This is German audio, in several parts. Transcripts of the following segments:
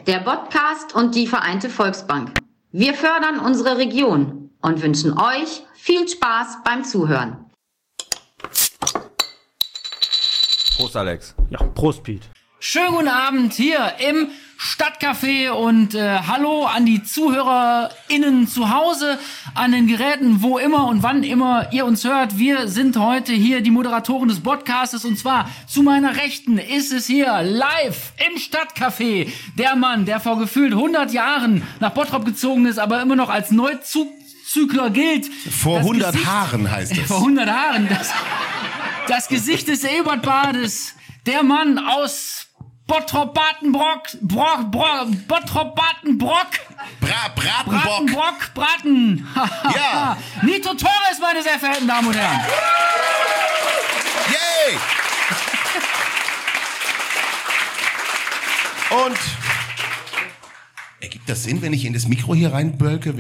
der Podcast und die Vereinte Volksbank. Wir fördern unsere Region und wünschen euch viel Spaß beim Zuhören. Prost, Alex. Ja, Prost, Piet. Schönen guten Abend hier im Stadtcafé und hallo an die ZuhörerInnen zu Hause, an den Geräten, wo immer und wann immer ihr uns hört. Wir sind heute hier die Moderatoren des Podcastes und zwar zu meiner Rechten ist es hier live im Stadtcafé der Mann, der vor gefühlt 100 Jahren nach Bottrop gezogen ist, aber immer noch als Neuzügler gilt. Vor 100 Haaren heißt es. Vor 100 Haaren. Das Gesicht des Ebertbades, der Mann aus Bottrop-Batenbrock, Bottrop-Batenbrock. Braten. Ja. Nito Torres, meine sehr verehrten Damen und Herren. Yay! Und ergibt das Sinn, wenn ich in das Mikro hier reinbölke?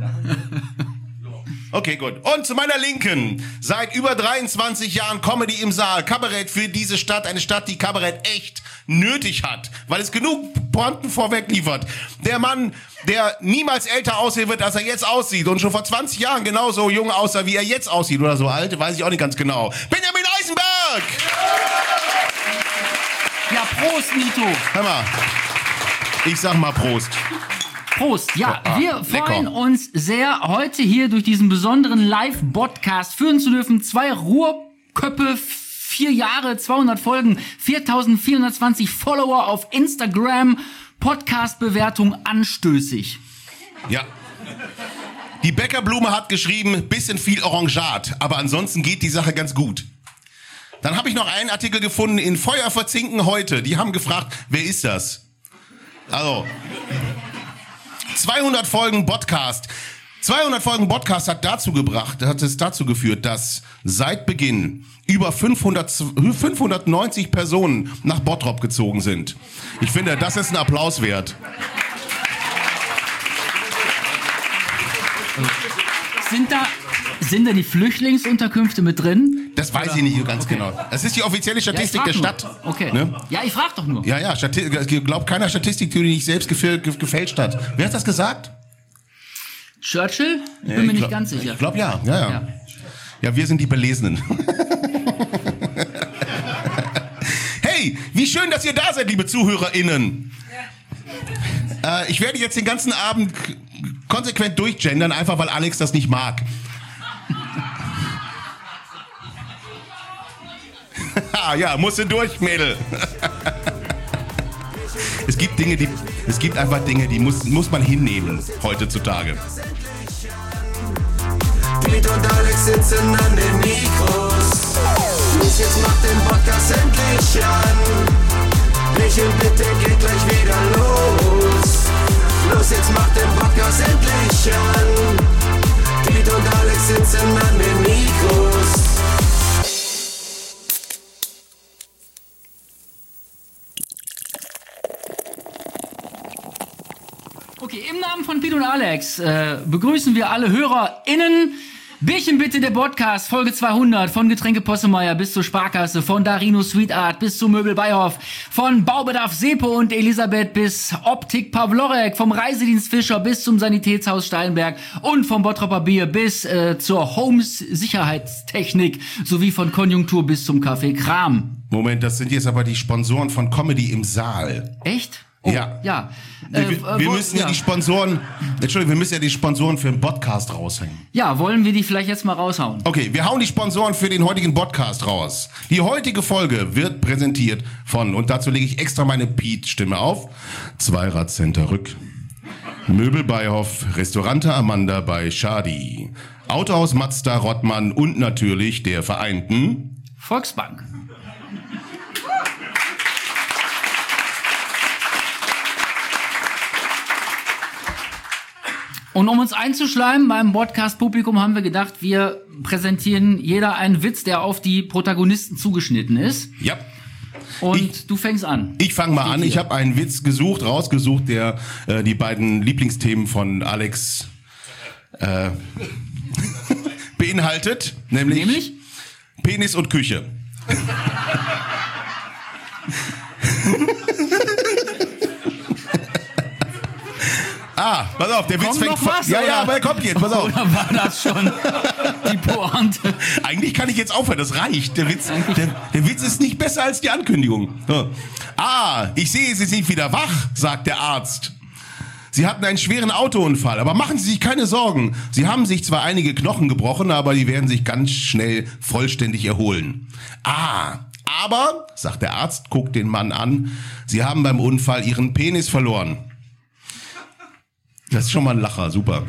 Okay, gut. Und zu meiner Linken, seit über 23 Jahren Comedy im Saal, Kabarett für diese Stadt, eine Stadt, die Kabarett echt nötig hat, weil es genug Pointen vorweg liefert. Der Mann, der niemals älter aussehen wird, als er jetzt aussieht und schon vor 20 Jahren genauso jung aussah, wie er jetzt aussieht oder so alt, weiß ich auch nicht ganz genau. Benjamin Eisenberg! Ja, Prost, Nito. Hör mal, ich sag mal Prost. Prost, ja, wir freuen uns sehr, heute hier durch diesen besonderen Live-Podcast führen zu dürfen. 2 Ruhrköppe, 4 Jahre, 200 Folgen, 4.420 Follower auf Instagram, Podcast-Bewertung anstößig. Ja. Die Bäckerblume hat geschrieben, bisschen viel Orangat, aber ansonsten geht die Sache ganz gut. Dann habe ich noch einen Artikel gefunden in Feuer verzinken heute. Die haben gefragt, wer ist das? Also 200 Folgen Podcast. 200 Folgen Podcast hat es dazu geführt, dass seit Beginn über 590 Personen nach Bottrop gezogen sind. Ich finde, das ist ein Applaus wert. Sind da die Flüchtlingsunterkünfte mit drin? Das weiß ich nicht ganz genau. Das ist die offizielle Statistik der Stadt. Okay. Ne? Ja, ich frag doch nur. Ja, ich glaube keiner Statistik, die nicht selbst gefälscht hat. Wer hat das gesagt? Churchill? Ich bin mir nicht ganz sicher. Ich glaube ja. Ja, wir sind die Belesenen. Hey, wie schön, dass ihr da seid, liebe ZuhörerInnen. Ich werde jetzt den ganzen Abend konsequent durchgendern, einfach weil Alex das nicht mag. Ja, musste durch, Mädel. Es gibt einfach Dinge, die muss man hinnehmen heutzutage. Piet und Alex sitzen an den Mikros. Los, jetzt macht den Podcast endlich an. Michel, bitte geht gleich wieder los. Los, jetzt macht den Podcast endlich an. Piet und Alex sitzen an den Mikros. Okay, im Namen von Piet und Alex begrüßen wir alle HörerInnen. Bierchen bitte, der Podcast, Folge 200, von Getränke Possemeyer bis zur Sparkasse, von Darino Sweet Art bis zu Möbel Beihoff, von Baubedarf Sepo und Elisabeth bis Optik Pavlorek, vom Reisedienst Fischer bis zum Sanitätshaus Steinberg und vom Bottroper Bier bis zur Homes Sicherheitstechnik sowie von Konjunktur bis zum Café Kram. Moment, das sind jetzt aber die Sponsoren von Comedy im Saal. Echt? Oh, ja. Wir müssen ja die Sponsoren für den Podcast raushängen. Ja, wollen wir die vielleicht jetzt mal raushauen? Okay, wir hauen die Sponsoren für den heutigen Podcast raus. Die heutige Folge wird präsentiert von, und dazu lege ich extra meine Piet-Stimme auf, Zweirad-Center Rück, Möbel Beihoff, Restaurante Amanda bei Schadi, Autohaus Mazda Rottmann und natürlich der Vereinten Volksbank. Und um uns einzuschleimen beim Podcast-Publikum haben wir gedacht, wir präsentieren jeder einen Witz, der auf die Protagonisten zugeschnitten ist. Ja. Und du fängst an. Ich fange mal an. Ich habe einen Witz rausgesucht, der die beiden Lieblingsthemen von Alex beinhaltet. Nämlich? Penis und Küche. Pass auf, der Witz Kommt fängt noch was, Ja, oder? aber er kommt jetzt, pass auf. Oder war das schon die Pointe? Eigentlich kann ich jetzt aufhören, das reicht. Der Witz ist nicht besser als die Ankündigung. So. Ich sehe, Sie sind wieder wach, sagt der Arzt. Sie hatten einen schweren Autounfall, aber machen Sie sich keine Sorgen. Sie haben sich zwar einige Knochen gebrochen, aber die werden sich ganz schnell vollständig erholen. Aber, sagt der Arzt, guckt den Mann an, Sie haben beim Unfall Ihren Penis verloren. Das ist schon mal ein Lacher, super.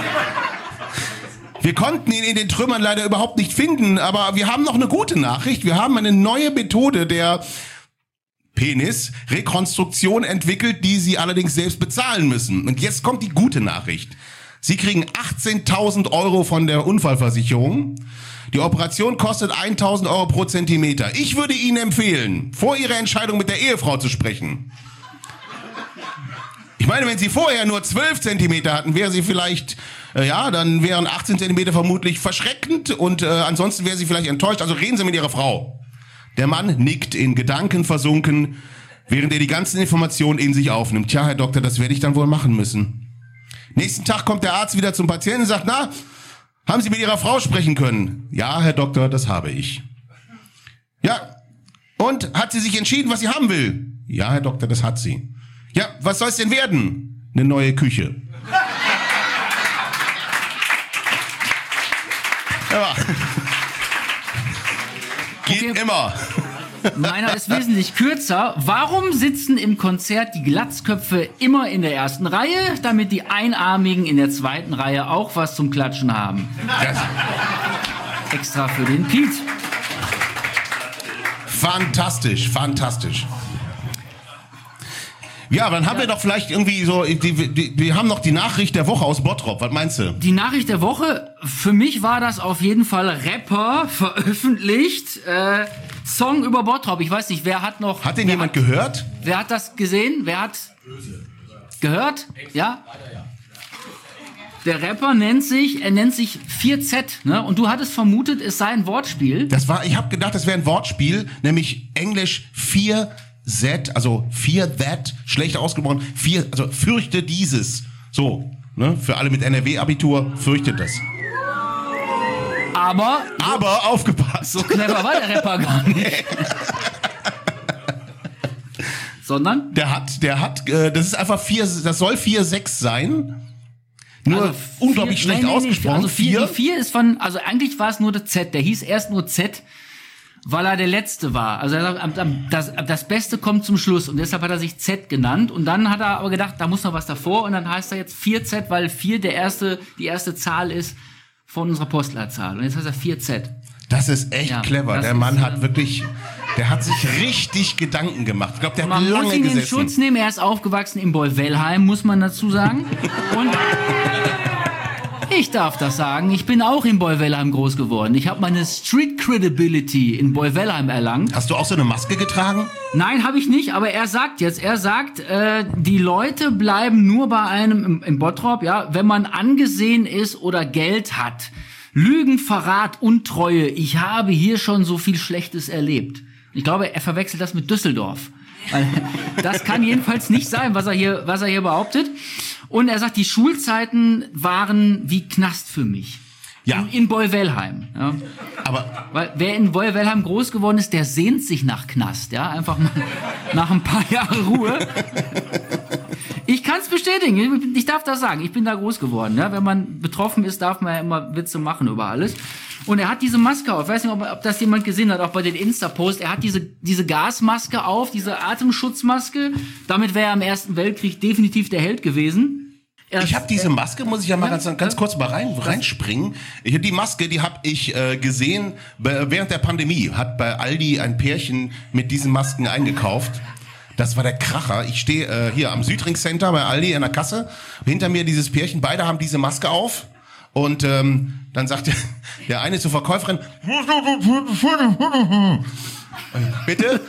Wir konnten ihn in den Trümmern leider überhaupt nicht finden, aber wir haben noch eine gute Nachricht. Wir haben eine neue Methode der Penis-Rekonstruktion entwickelt, die Sie allerdings selbst bezahlen müssen. Und jetzt kommt die gute Nachricht. Sie kriegen 18.000 Euro von der Unfallversicherung. Die Operation kostet 1.000 Euro pro Zentimeter. Ich würde Ihnen empfehlen, vor Ihrer Entscheidung mit der Ehefrau zu sprechen. Ich meine, wenn Sie vorher nur 12 Zentimeter hatten, wäre sie vielleicht, dann wären 18 Zentimeter vermutlich verschreckend und ansonsten wäre sie vielleicht enttäuscht. Also reden Sie mit Ihrer Frau. Der Mann nickt in Gedanken versunken, während er die ganzen Informationen in sich aufnimmt. Tja, Herr Doktor, das werde ich dann wohl machen müssen. Nächsten Tag kommt der Arzt wieder zum Patienten und sagt, na, haben Sie mit Ihrer Frau sprechen können? Ja, Herr Doktor, das habe ich. Ja, und hat sie sich entschieden, was sie haben will? Ja, Herr Doktor, das hat sie. Ja, was soll es denn werden? Eine neue Küche. Ja. Geht Okay. immer. Meiner ist wesentlich kürzer. Warum sitzen im Konzert die Glatzköpfe immer in der ersten Reihe, damit die Einarmigen in der zweiten Reihe auch was zum Klatschen haben? Extra für den Piet. Fantastisch, fantastisch. Ja, aber dann haben wir doch vielleicht irgendwie so, wir haben noch die Nachricht der Woche aus Bottrop. Was meinst du? Die Nachricht der Woche, für mich war das auf jeden Fall Rapper veröffentlicht. Song über Bottrop. Ich weiß nicht, wer hat noch... Hat den jemand gehört? Wer hat das gesehen? Wer hat gehört? Ja? Der Rapper nennt sich 4Z, ne? Und du hattest vermutet, es sei ein Wortspiel. Ich habe gedacht, das wäre ein Wortspiel, nämlich Englisch 4Z, also 4that, schlecht ausgesprochen, also fürchte dieses. So, ne? Für alle mit NRW-Abitur, fürchtet das. Aber aufgepasst. so clever war der Rapper gar nicht. Sondern? Der hat, das ist einfach das soll 4-6 sein. Nur unglaublich schlecht ausgesprochen. Also 4 ist also eigentlich war es nur der Z. Der hieß erst nur Z, weil er der Letzte war. Also er sagt, das Beste kommt zum Schluss. Und deshalb hat er sich Z genannt. Und dann hat er aber gedacht, da muss noch was davor. Und dann heißt er jetzt 4Z, weil 4 die erste Zahl ist von unserer Postleitzahl. Und jetzt heißt er 4Z. Das ist echt clever. Der Mann hat wirklich, der hat sich richtig Gedanken gemacht. Ich glaube, der hat lange Man muss ihn gesessen. in Schutz nehmen. Er ist aufgewachsen in Bollwellheim, muss man dazu sagen. Und ich darf das sagen. Ich bin auch in Bollwellheim groß geworden. Ich habe meine Street Credibility in Bollwellheim erlangt. Hast du auch so eine Maske getragen? Nein, habe ich nicht, aber er sagt, die Leute bleiben nur bei einem im Bottrop, ja, wenn man angesehen ist oder Geld hat. Lügen, Verrat, Untreue. Ich habe hier schon so viel Schlechtes erlebt. Ich glaube, er verwechselt das mit Düsseldorf. Weil das kann jedenfalls nicht sein, was er hier behauptet. Und er sagt, die Schulzeiten waren wie Knast für mich. Ja. In Bollwellheim. Ja. Weil wer in Bollwellheim groß geworden ist, der sehnt sich nach Knast. Ja, einfach mal nach ein paar Jahren Ruhe. Ich kann es bestätigen. Ich darf das sagen. Ich bin da groß geworden. Ja? Wenn man betroffen ist, darf man ja immer Witze machen über alles. Und er hat diese Maske auf. Ich weiß nicht, ob das jemand gesehen hat, auch bei den Insta-Posts. Er hat diese Gasmaske auf, diese Atemschutzmaske. Damit wäre er im Ersten Weltkrieg definitiv der Held gewesen. Ich habe diese Maske, muss ich ja mal ganz kurz mal reinspringen. Die Maske, die habe ich gesehen während der Pandemie. Hat bei Aldi ein Pärchen mit diesen Masken eingekauft. Das war der Kracher. Ich stehe hier am Südring Center bei Aldi in der Kasse. Hinter mir dieses Pärchen. Beide haben diese Maske auf. Und dann sagt der eine zur Verkäuferin, bitte?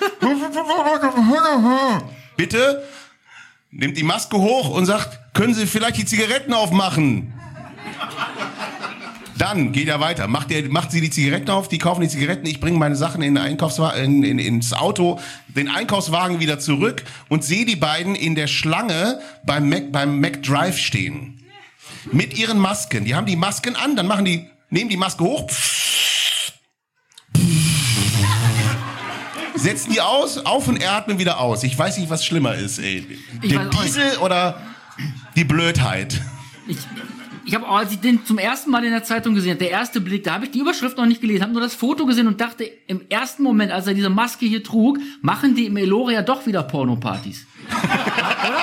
Bitte? Nimmt die Maske hoch und sagt, können Sie vielleicht die Zigaretten aufmachen? Dann geht er weiter. Macht sie die Zigaretten auf, die kaufen die Zigaretten, ich bringe meine Sachen in den ins Auto, den Einkaufswagen wieder zurück und sehe die beiden in der Schlange beim McDrive stehen. Mit ihren Masken. Die haben die Masken an, dann nehmen die Maske hoch, setzen die auf und atmen wieder aus. Ich weiß nicht, was schlimmer ist, ey. Der Diesel oder die Blödheit? Ich habe, als ich den zum ersten Mal in der Zeitung gesehen habe, der erste Blick, da habe ich die Überschrift noch nicht gelesen, habe nur das Foto gesehen und dachte, im ersten Moment, als er diese Maske hier trug, machen die im Eloria doch wieder Pornopartys. Oder?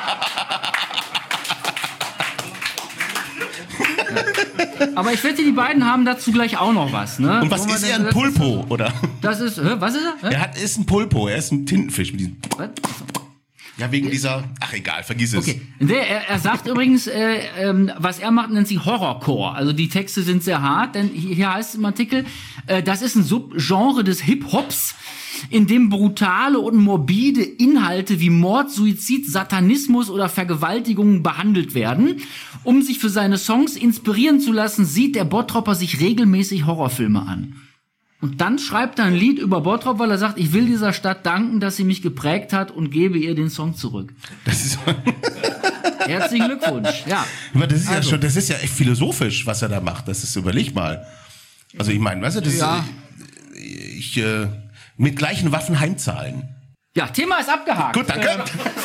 Aber ich wette, die beiden haben dazu gleich auch noch was, ne? Und was ist er, ein Pulpo, oder? Das ist, was ist er? Er ist ein Pulpo, er ist ein Tintenfisch. Mit diesem ja, wegen dieser, ach egal, vergiss es. Okay, er sagt übrigens, was er macht, nennt sie Horrorcore. Also die Texte sind sehr hart, denn hier heißt es im Artikel, das ist ein Subgenre des Hip-Hops, in dem brutale und morbide Inhalte wie Mord, Suizid, Satanismus oder Vergewaltigungen behandelt werden. Um sich für seine Songs inspirieren zu lassen, sieht der Bottropper sich regelmäßig Horrorfilme an. Und dann schreibt er ein Lied über Bottrop, weil er sagt, ich will dieser Stadt danken, dass sie mich geprägt hat und gebe ihr den Song zurück. Das ist Herzlichen Glückwunsch. Ja. Aber das ist ja schon, das ist ja echt philosophisch, was er da macht. Das ist, überleg mal. Also ich meine, weißt du, das ist, mit gleichen Waffen heimzahlen. Ja, Thema ist abgehakt. Gut, danke.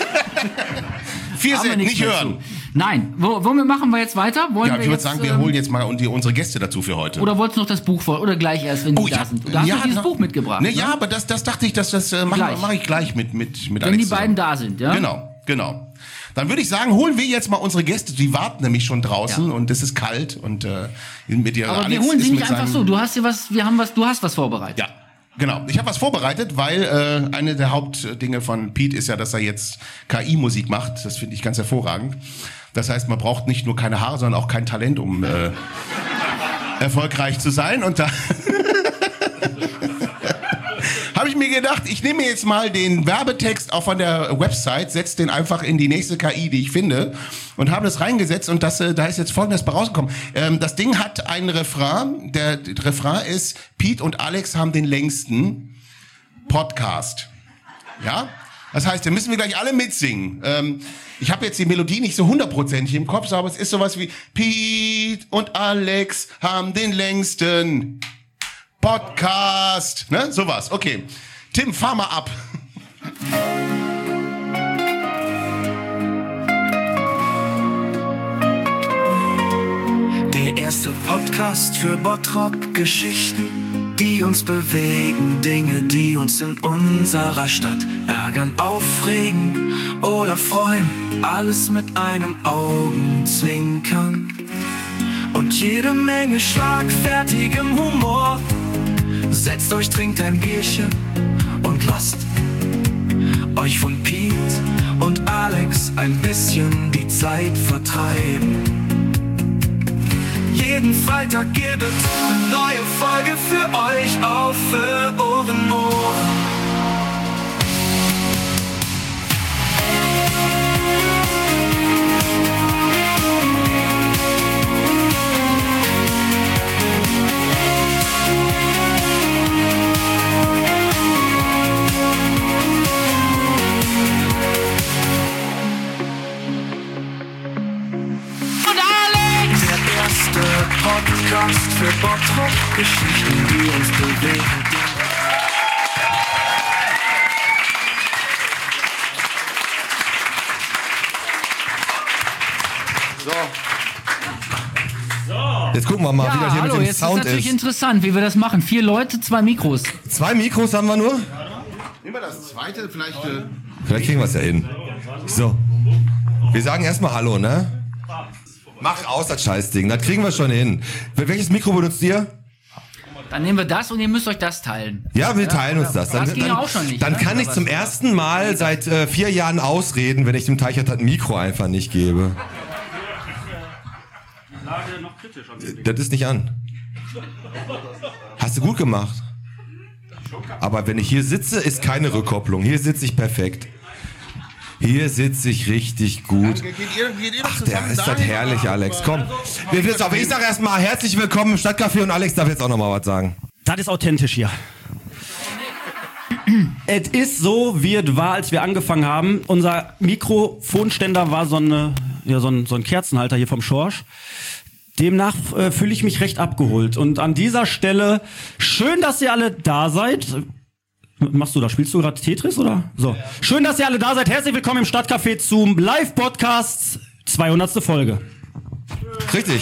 4 Cent, nicht hören. Nein, womit machen wir jetzt weiter? Ich würde sagen, wir holen jetzt mal unsere Gäste dazu für heute. Oder wolltest du noch das Buch vor? Oder gleich erst, wenn die da sind? Du hast doch dieses Buch mitgebracht. Ne? Ja, aber das dachte ich, das mach ich gleich mit wenn Alex die beiden da sind, ja? Genau. Dann würde ich sagen, holen wir jetzt mal unsere Gäste. Die warten nämlich schon draußen und es ist kalt und mit dir. Aber wir holen sie nicht einfach so. Du hast du hast was vorbereitet. Ja. Genau, ich habe was vorbereitet, weil eine der Hauptdinge von Pete ist ja, dass er jetzt KI-Musik macht. Das finde ich ganz hervorragend. Das heißt, man braucht nicht nur keine Haare, sondern auch kein Talent, um erfolgreich zu sein. Und da habe ich mir gedacht, ich nehme jetzt mal den Werbetext auch von der Website, setze den einfach in die nächste KI, die ich finde, und habe das reingesetzt und da ist jetzt Folgendes bei rausgekommen. Das Ding hat einen Refrain, der Refrain ist, Pete und Alex haben den längsten Podcast. Ja? Das heißt, da müssen wir gleich alle mitsingen. Ich habe jetzt die Melodie nicht so 100% im Kopf, aber es ist sowas wie Pete und Alex haben den längsten Podcast, ne? Sowas. Okay. Tim, fahr mal ab. Der erste Podcast für Bottrop-Geschichten, die uns bewegen, Dinge, die uns in unserer Stadt ärgern, aufregen oder freuen, alles mit einem Augenzwinkern und jede Menge schlagfertigem Humor. Setzt euch, trinkt ein Bierchen und lasst euch von Pete und Alex ein bisschen die Zeit vertreiben. Jeden Freitag gibt es eine neue Folge für euch auf Ohren. Podcast für Bottrop-Geschichten, die uns bewegen. Jetzt gucken wir mal, wie das hier mit dem jetzt Sound ist natürlich interessant, wie wir das machen. 4 Leute, 2 Mikros. 2 Mikros haben wir nur? Nehmen wir das zweite, vielleicht kriegen wir es ja hin. So. Wir sagen erstmal Hallo, ne? Mach aus das Scheißding, das kriegen wir schon hin. Welches Mikro benutzt ihr? Dann nehmen wir das und ihr müsst euch das teilen. Ja, wir teilen uns das. Das ging ja auch schon nicht. Dann kann ich zum ersten Mal seit 4 Jahren ausreden, wenn ich dem Teichert ein Mikro einfach nicht gebe. Das ist nicht an. Hast du gut gemacht. Aber wenn ich hier sitze, ist keine Rückkopplung. Hier sitze ich perfekt. Hier sitze ich richtig gut. Geht ihr doch Ach, zusammen ist das dahin? herrlich, Alex. Komm. Ich sage erstmal herzlich willkommen im Stadtcafé und Alex darf jetzt auch nochmal was sagen. Das ist authentisch hier. Es ist so, wie es war, als wir angefangen haben. Unser Mikrofonständer war so ein Kerzenhalter hier vom Schorsch. Demnach fühle ich mich recht abgeholt. Und an dieser Stelle, schön, dass ihr alle da seid. Spielst du gerade Tetris, oder? So. Ja. Schön, dass ihr alle da seid. Herzlich willkommen im Stadtcafé zum Live-Podcast 200. Folge. Richtig.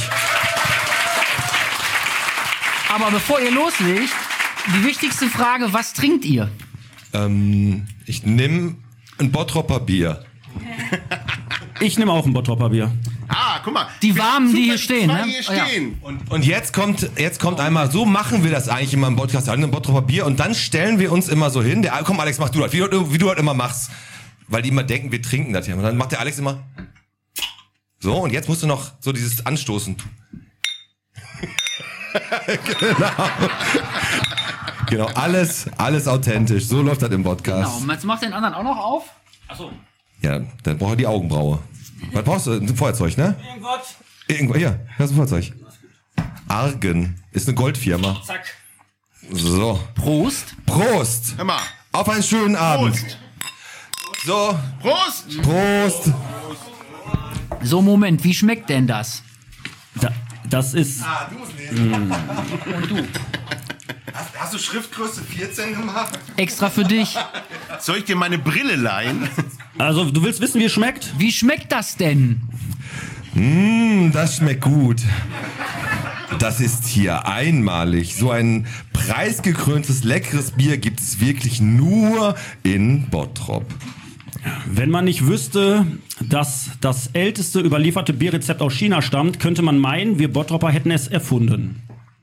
Aber bevor ihr loslegt, die wichtigste Frage, was trinkt ihr? Ich nehme ein Bottropper Bier. Ich nehme auch ein Bottropper Bier. Ah, guck mal. Die warmen, die hier stehen, ne? Und jetzt kommt einmal, so machen wir das eigentlich immer im Podcast, ein Bottropper Bier und dann stellen wir uns immer so hin, komm Alex, mach du das, wie du das immer machst, weil die immer denken, wir trinken das hier. Und dann macht der Alex immer so und jetzt musst du noch so dieses Anstoßen. Genau, alles authentisch, so läuft das im Podcast. Genau, und jetzt macht den anderen auch noch auf. Achso. Ja, dann braucht er die Augenbraue. Was brauchst du? Ein Feuerzeug, ne? Irgendwas. Hier, das ist ein Feuerzeug. Argen ist eine Goldfirma. Zack. So. Prost. Prost. Hör mal. Auf einen schönen Abend. Prost. So. Prost. Prost. So, Moment, wie schmeckt denn das? Das ist... Du musst lesen. Und du? Hast du Schriftgröße 14 gemacht? Extra für dich. Soll ich dir meine Brille leihen? Also, du willst wissen, wie es schmeckt? Wie schmeckt das denn? Das schmeckt gut. Das ist hier einmalig. So ein preisgekröntes, leckeres Bier gibt es wirklich nur in Bottrop. Wenn man nicht wüsste, dass das älteste überlieferte Bierrezept aus China stammt, könnte man meinen, wir Bottropper hätten es erfunden.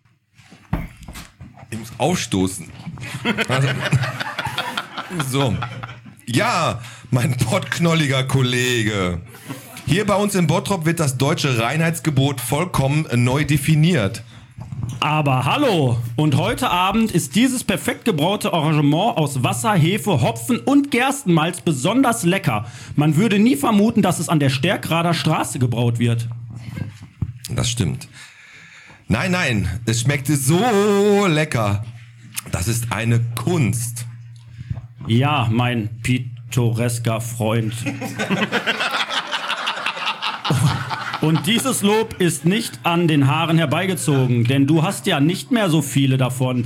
Ich muss aufstoßen. Also, so. Ja, mein pottknolliger Kollege. Hier bei uns in Bottrop wird das deutsche Reinheitsgebot vollkommen neu definiert. Aber hallo! Und heute Abend ist dieses perfekt gebraute Arrangement aus Wasser, Hefe, Hopfen und Gerstenmalz besonders lecker. Man würde nie vermuten, dass es an der Stärkrader Straße gebraut wird. Das stimmt. Nein, es schmeckte so lecker. Das ist eine Kunst. Ja, mein pittoresker Freund. Und dieses Lob ist nicht an den Haaren herbeigezogen, denn du hast ja nicht mehr so viele davon.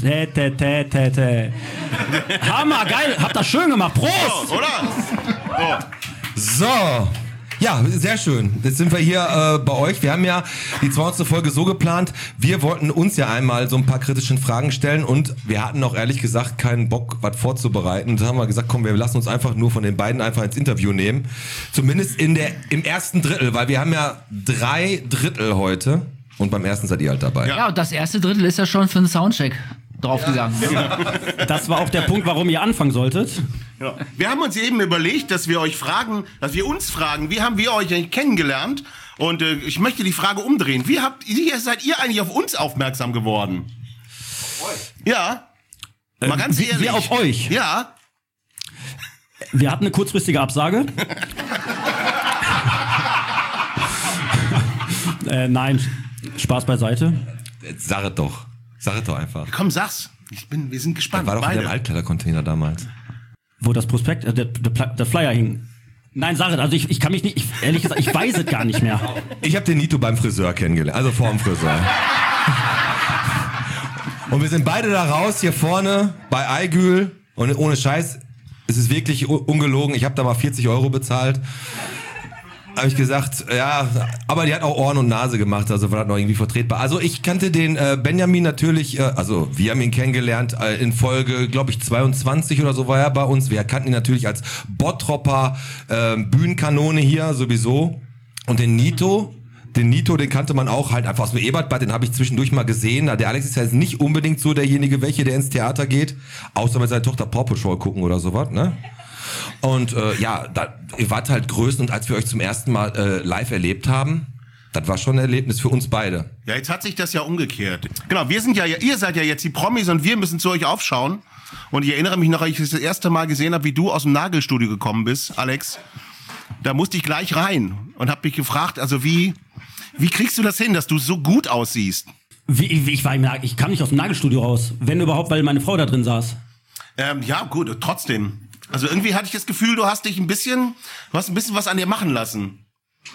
Hammer, geil, habt das schön gemacht. Prost! Oh, oder? Oh. So. Ja, sehr schön. Jetzt sind wir hier bei euch. Wir haben ja die 200. Folge so geplant, wir wollten uns ja einmal so ein paar kritischen Fragen stellen und wir hatten auch ehrlich gesagt keinen Bock, was vorzubereiten. Und da haben wir gesagt, komm, wir lassen uns einfach nur von den beiden einfach ins Interview nehmen. Zumindest im ersten Drittel, weil wir haben ja 3 Drittel heute und beim ersten seid ihr halt dabei. Ja, und das erste Drittel ist ja schon für einen Soundcheck draufgegangen. Das war auch der Punkt, warum ihr anfangen solltet. Ja. Wir haben uns eben überlegt, dass wir uns fragen, wie haben wir euch eigentlich kennengelernt? Und ich möchte die Frage umdrehen. Wie seid ihr eigentlich auf uns aufmerksam geworden? Ja. Mal ganz ehrlich. Wir auf euch? Ja. Wir hatten eine kurzfristige Absage. Nein, Spaß beiseite. Sag es doch. Sag es doch einfach. Komm, sag's. Wir sind gespannt. Das war doch in dem Altkleidercontainer damals. Wo das Prospekt, der Flyer hing. Nein, sag es. Also ich kann mich nicht, ehrlich gesagt, ich weiß es gar nicht mehr. Ich habe den Nito beim Friseur kennengelernt, also vor dem Friseur. Und wir sind beide da raus, hier vorne bei Aigül. Und ohne Scheiß, es ist wirklich ungelogen. Ich habe da mal 40 € bezahlt. Habe ich gesagt, ja, aber die hat auch Ohren und Nase gemacht, also war das noch irgendwie vertretbar. Also ich kannte den Benjamin natürlich, also wir haben ihn kennengelernt in Folge, glaube ich, 22 oder so war er bei uns. Wir kannten ihn natürlich als Bottropper Bühnenkanone hier sowieso. Und den Nito, den kannte man auch halt einfach aus dem Ebertbad, den habe ich zwischendurch mal gesehen. Der Alex ist ja jetzt nicht unbedingt so derjenige, der ins Theater geht, außer mit seiner Tochter Paw Patrol gucken oder sowas, ne? Und ihr wart halt Größen und als wir euch zum ersten Mal live erlebt haben, das war schon ein Erlebnis für uns beide. Ja, jetzt hat sich das ja umgekehrt. Genau, ihr seid ja jetzt die Promis und wir müssen zu euch aufschauen. Und ich erinnere mich noch, als ich das erste Mal gesehen habe, wie du aus dem Nagelstudio gekommen bist, Alex. Da musste ich gleich rein und habe mich gefragt, also wie kriegst du das hin, dass du so gut aussiehst? Ich kam nicht aus dem Nagelstudio raus. Wenn überhaupt, weil meine Frau da drin saß. Ja, gut, trotzdem. Also irgendwie hatte ich das Gefühl, du hast ein bisschen was an dir machen lassen.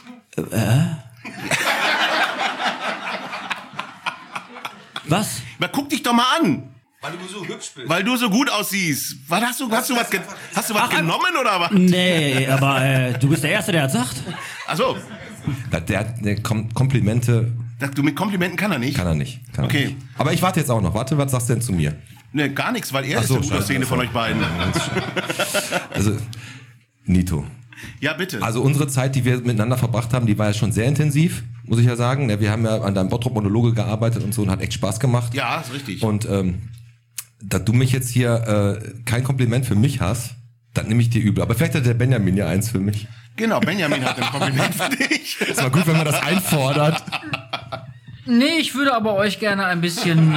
Was? Na, guck dich doch mal an. Weil du so hübsch bist. Weil du so gut aussiehst. Hast du was genommen oder was? Nee, aber du bist der Erste, der das sagt. Ach so. Der Komplimente Du, mit Komplimenten kann er nicht? kann er nicht. Okay. Aber ich warte jetzt auch noch. Warte, was sagst du denn zu mir? Ne, gar nichts, weil er Ach so, ist der gute Szene von euch beiden. Also, Nito. Ja, bitte. Also unsere Zeit, die wir miteinander verbracht haben, die war ja schon sehr intensiv, muss ich ja sagen. Wir haben ja an deinem Bottrop-Monologe gearbeitet und so und hat echt Spaß gemacht. Ja, ist richtig. Und da du mich jetzt hier kein Kompliment für mich hast, dann nehme ich dir übel. Aber vielleicht hat der Benjamin ja eins für mich. Genau, Benjamin hat ein Kompliment für dich. Ist mal gut, wenn man das einfordert. Nee, ich würde aber euch gerne ein bisschen...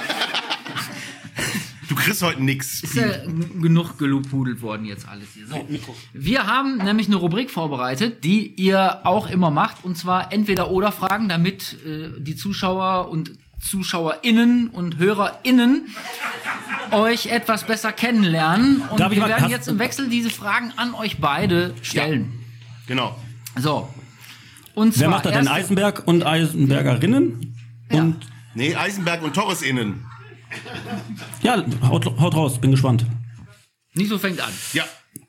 Du kriegst heute nix. Ist ja genug gelobhudelt worden jetzt alles hier. So. Wir haben nämlich eine Rubrik vorbereitet, die ihr auch immer macht, und zwar Entweder-oder-Fragen, damit die Zuschauer und ZuschauerInnen und HörerInnen euch etwas besser kennenlernen. Und wir werden jetzt im Wechsel diese Fragen an euch beide stellen. Ja. Genau. So. Und zwar wer macht das denn? Eisenberg und Eisenbergerinnen? Ja. Und Nee, Eisenberg und Torres-Innen. ja, haut raus, bin gespannt. Niso fängt an. Ja.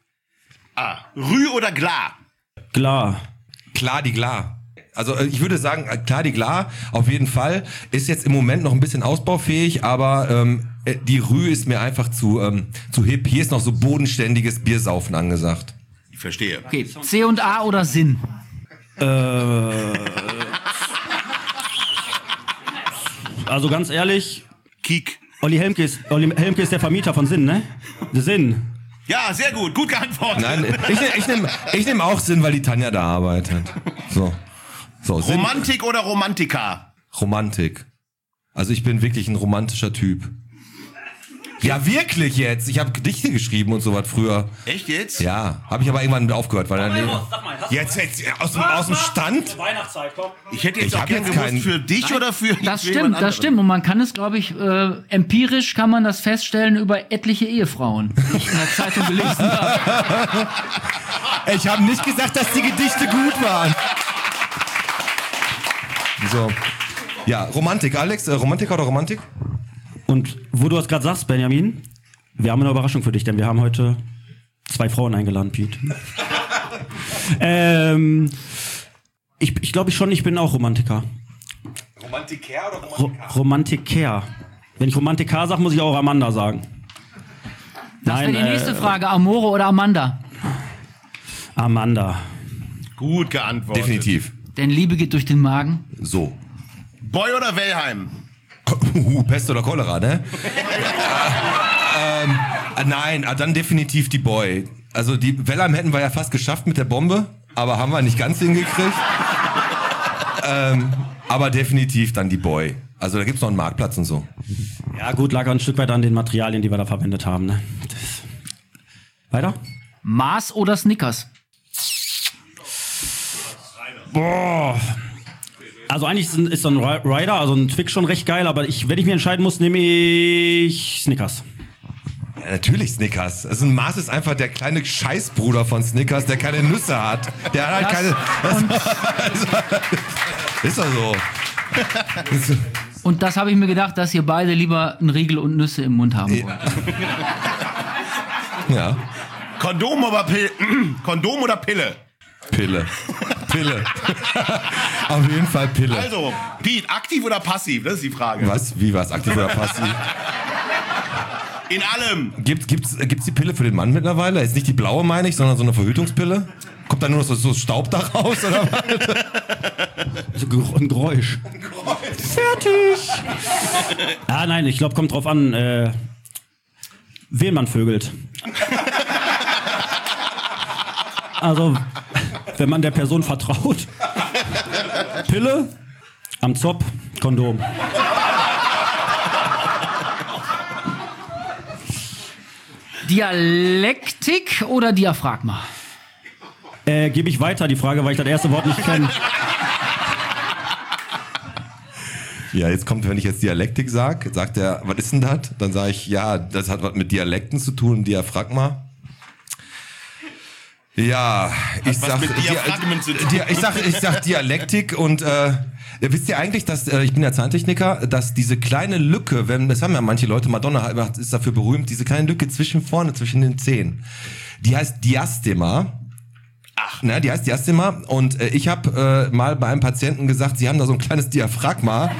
Rü oder Gla? Klar. Klar, die Glar. Also ich würde sagen, klar, die Glar, auf jeden Fall. Ist jetzt im Moment noch ein bisschen ausbaufähig, aber die Rü ist mir einfach zu hip. Hier ist noch so bodenständiges Biersaufen angesagt. Ich verstehe. Okay, C und A oder Sinn? Also ganz ehrlich, Kiek. Olli Helmke ist der Vermieter von Sinn, ne? Sinn. Ja, sehr gut. Gut geantwortet. Nein, ich nehm auch Sinn, weil die Tanja da arbeitet. So Sinn. Romantik oder Romantika? Romantik. Also ich bin wirklich ein romantischer Typ. Ja, wirklich jetzt. Ich habe Gedichte geschrieben und sowas früher. Echt jetzt? Ja, habe ich aber irgendwann aufgehört, weil dann jetzt aus dem Stand. Weihnachtszeit, komm. Ich hätte jetzt Ich auch hab gerne jetzt gewusst, keinen- für dich oder für Das für jemand stimmt, das anderen? stimmt. Und man kann es, glaube ich, empirisch kann man das feststellen über etliche Ehefrauen, die ich in der Zeitung gelesen habe. Ich habe nicht gesagt, dass die Gedichte gut waren. So. Ja, Romantik. Alex, Romantiker oder Romantik? Und wo du das gerade sagst, Benjamin, wir haben eine Überraschung für dich, denn wir haben heute 2 Frauen eingeladen, Pete. Ich glaube schon, ich bin auch Romantiker. Romantiker oder Romantiker? Romantiker. Wenn ich Romantiker sage, muss ich auch Amanda sagen. Das wäre die nächste Frage. Amore oder Amanda? Amanda. Gut geantwortet. Definitiv. Denn Liebe geht durch den Magen. So. Boy oder Wellheim? Pest oder Cholera, ne? Nein, dann definitiv die Boy. Also die Wellheim hätten wir ja fast geschafft mit der Bombe, aber haben wir nicht ganz hingekriegt. Aber definitiv dann die Boy. Also da gibt's noch einen Marktplatz und so. Ja gut, lag ein Stück weit an den Materialien, die wir da verwendet haben. Ne? Weiter? Mars oder Snickers? Boah. Also eigentlich ist so ein Rider, also ein Twix schon recht geil, aber wenn ich mir entscheiden muss, nehme ich Snickers. Ja, natürlich Snickers. Also ein Mars ist einfach der kleine Scheißbruder von Snickers, der keine Nüsse hat. Der hat halt keine... Ist doch so. Und das habe ich mir gedacht, dass ihr beide lieber einen Riegel und Nüsse im Mund haben wollt. Ja. Kondom oder Pille? Pille. Auf jeden Fall Pille. Also, Piet, aktiv oder passiv? Das ist die Frage. Was? Wie was? Aktiv oder passiv? In allem. Gibt's die Pille für den Mann mittlerweile? Jetzt nicht die blaue, meine ich, sondern so eine Verhütungspille? Kommt da nur noch so Staub da raus, oder was? So ein Geräusch. Fertig! Ah, nein, ich glaube, kommt drauf an, wen man vögelt. Also, wenn man der Person vertraut. Pille, am Zopf, Kondom. Dialektik oder Diaphragma? Gebe ich weiter die Frage, weil ich das erste Wort nicht kenne. Ja, jetzt kommt, wenn ich jetzt Dialektik sag, sagt er, was ist denn das? Dann sage ich, ja, das hat was mit Dialekten zu tun, Diaphragma. Ja, ich sag Dialektik und wisst ihr eigentlich, dass ich bin ja Zahntechniker, dass diese kleine Lücke, das haben ja manche Leute, Madonna ist dafür berühmt, diese kleine Lücke zwischen den Zähnen, die heißt Diastema. Ach, ne, die heißt Diastema und ich habe mal bei einem Patienten gesagt, sie haben da so ein kleines Diaphragma.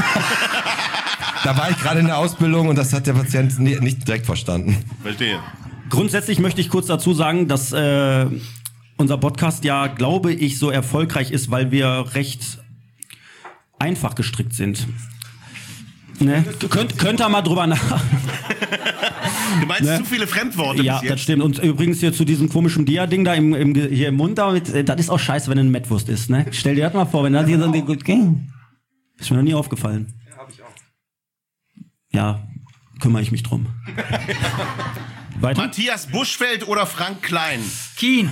Da war ich gerade in der Ausbildung und das hat der Patient nicht direkt verstanden. Verstehe. Grundsätzlich möchte ich kurz dazu sagen, dass unser Podcast ja, glaube ich, so erfolgreich ist, weil wir recht einfach gestrickt sind. Ne? Könnt ihr mal drüber nach. Du meinst zu viele Fremdworte Ja, bis jetzt? das stimmt. Und übrigens hier zu diesem komischen Dia-Ding da hier im Mund, das ist auch scheiße, wenn eine Mettwurst ist, ne? Stell dir das mal vor, wenn das hier so gut ging. Ist mir noch nie aufgefallen. Ja, hab ich auch. Ja, kümmere ich mich drum. Weiter? Matthias Buschfeld oder Frank Klein? Kien.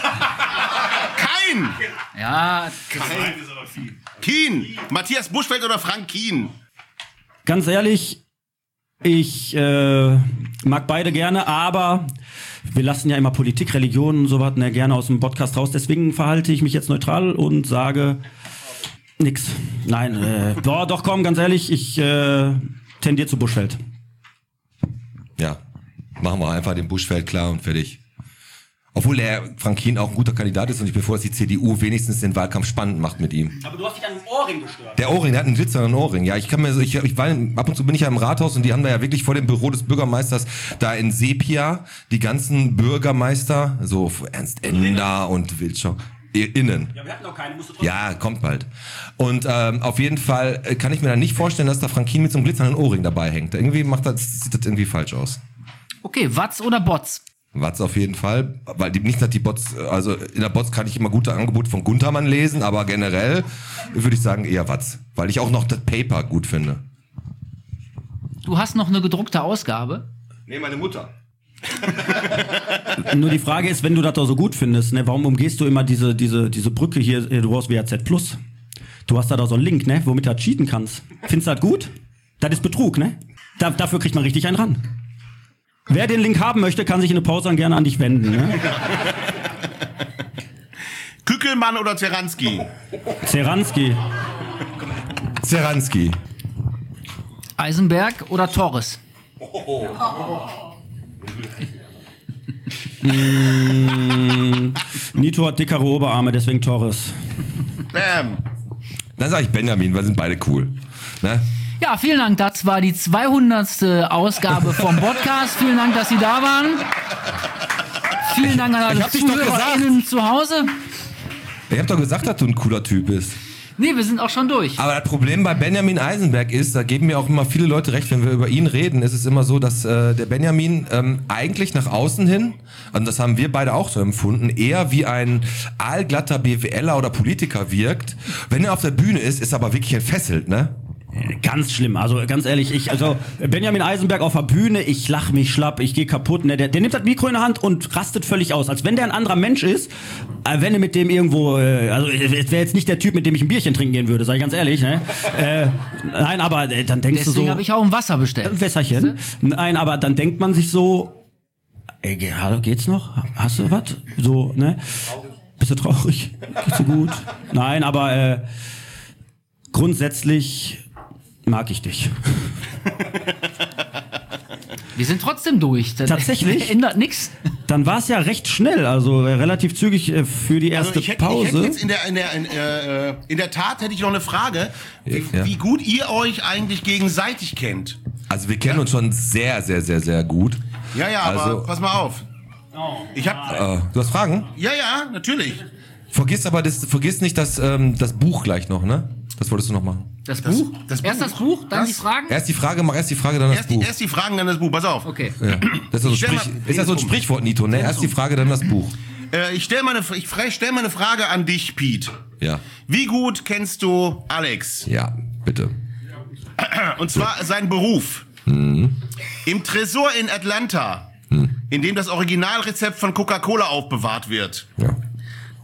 Kein! Ja, Kien! Matthias Buschfeld oder Frank Kien? Ganz ehrlich, ich mag beide gerne, aber wir lassen ja immer Politik, Religion und sowas gerne aus dem Podcast raus. Deswegen verhalte ich mich jetzt neutral und sage nix. Nein, doch komm, ganz ehrlich, ich tendiere zu Buschfeld. Ja, machen wir einfach den Buschfeld klar und fertig. Obwohl der Frank Kien auch ein guter Kandidat ist und ich bin froh, dass die CDU wenigstens den Wahlkampf spannend macht mit ihm. aber du hast dich an den Ohrring gestört. Der Ohrring, der hat einen glitzernden Ohrring. Ja, ich war, ab und zu bin ich ja im Rathaus und die haben da ja wirklich vor dem Büro des Bürgermeisters da in Sepia die ganzen Bürgermeister, so Ernst Ender und Wildschau, innen. Ja, wir hatten noch keine, musst du trotzdem. Ja, kommt bald. Und auf jeden Fall kann ich mir dann nicht vorstellen, dass da Frank Kien mit so einem glitzernden Ohrring dabei hängt. Irgendwie sieht das irgendwie falsch aus. Okay, Watz oder Bots? Watz auf jeden Fall, weil nicht, dass die Bots, also in der Bots kann ich immer gute Angebote von Guntermann lesen, aber generell würde ich sagen eher Watz, weil ich auch noch das Paper gut finde. Du hast noch eine gedruckte Ausgabe? Nee, meine Mutter. Nur die Frage ist, wenn du das doch so gut findest, ne, warum umgehst du immer diese Brücke hier, du brauchst WAZ Plus. Du hast da doch so einen Link, ne, womit du das cheaten kannst. Findest du das gut? Das ist Betrug, ne? Dafür kriegt man richtig einen ran. Wer den Link haben möchte, kann sich in der Pause dann gerne an dich wenden. Ne? Kückelmann oder Zeranski? Zeranski. Zeranski. Eisenberg oder Torres? Nito hat dickere Oberarme, deswegen Torres. Bam. Dann sage ich Benjamin, weil sind beide cool. Ne? Ja, vielen Dank. Das war die 200. Ausgabe vom Podcast. Vielen Dank, dass Sie da waren. Vielen Dank an alle ZuhörerInnen zu Hause. Ich hab doch gesagt, dass du ein cooler Typ bist. Nee, wir sind auch schon durch. Aber das Problem bei Benjamin Eisenberg ist, da geben mir auch immer viele Leute recht, wenn wir über ihn reden, ist es immer so, dass der Benjamin eigentlich nach außen hin, und das haben wir beide auch so empfunden, eher wie ein aalglatter BWLer oder Politiker wirkt. Wenn er auf der Bühne ist er aber wirklich entfesselt, ne? Ganz schlimm, also ganz ehrlich, Benjamin Eisenberg auf der Bühne, ich lach mich schlapp, ich gehe kaputt, ne? Der nimmt das Mikro in der Hand und rastet völlig aus, als wenn der ein anderer Mensch ist, wenn er mit dem irgendwo, also es wäre jetzt nicht der Typ, mit dem ich ein Bierchen trinken gehen würde, sag ich ganz ehrlich, ne? Nein, aber dann denkst du so... Deswegen habe ich auch ein Wasser bestellt. Wässerchen. Nein, aber dann denkt man sich so, ey, hallo, geht's noch? Hast du was? So, ne? Bist du traurig? Geht's dir gut? Nein, aber grundsätzlich mag ich dich. Wir sind trotzdem durch. Das Tatsächlich? Ändert nichts. Dann war es ja recht schnell, also relativ zügig für die erste Ich hätte Pause. jetzt in der Tat hätte ich noch eine Frage, wie gut ihr euch eigentlich gegenseitig kennt. Also wir kennen uns schon sehr, sehr, sehr, sehr gut. Ja, Also- aber pass mal auf. Ich hab, Du hast Fragen? ja, natürlich. Vergiss nicht das Buch gleich noch, ne? Das wolltest du noch machen. Das Buch? das Erst Buch. das Buch, dann Das- die Fragen? Erst die Frage, dann das Buch. Erst die Fragen, dann das Buch. Pass auf. Okay. Ja. Das ist, Ich stell mal- ist ja so ein Sprichwort, Nito, ne? Erst die Frage, dann das Buch. Ich stell mal eine Frage an dich, Pete. Ja. Wie gut kennst du Alex? Ja, bitte. Und zwar seinen Beruf. Im Tresor in Atlanta, in dem das Originalrezept von Coca-Cola aufbewahrt wird. Ja.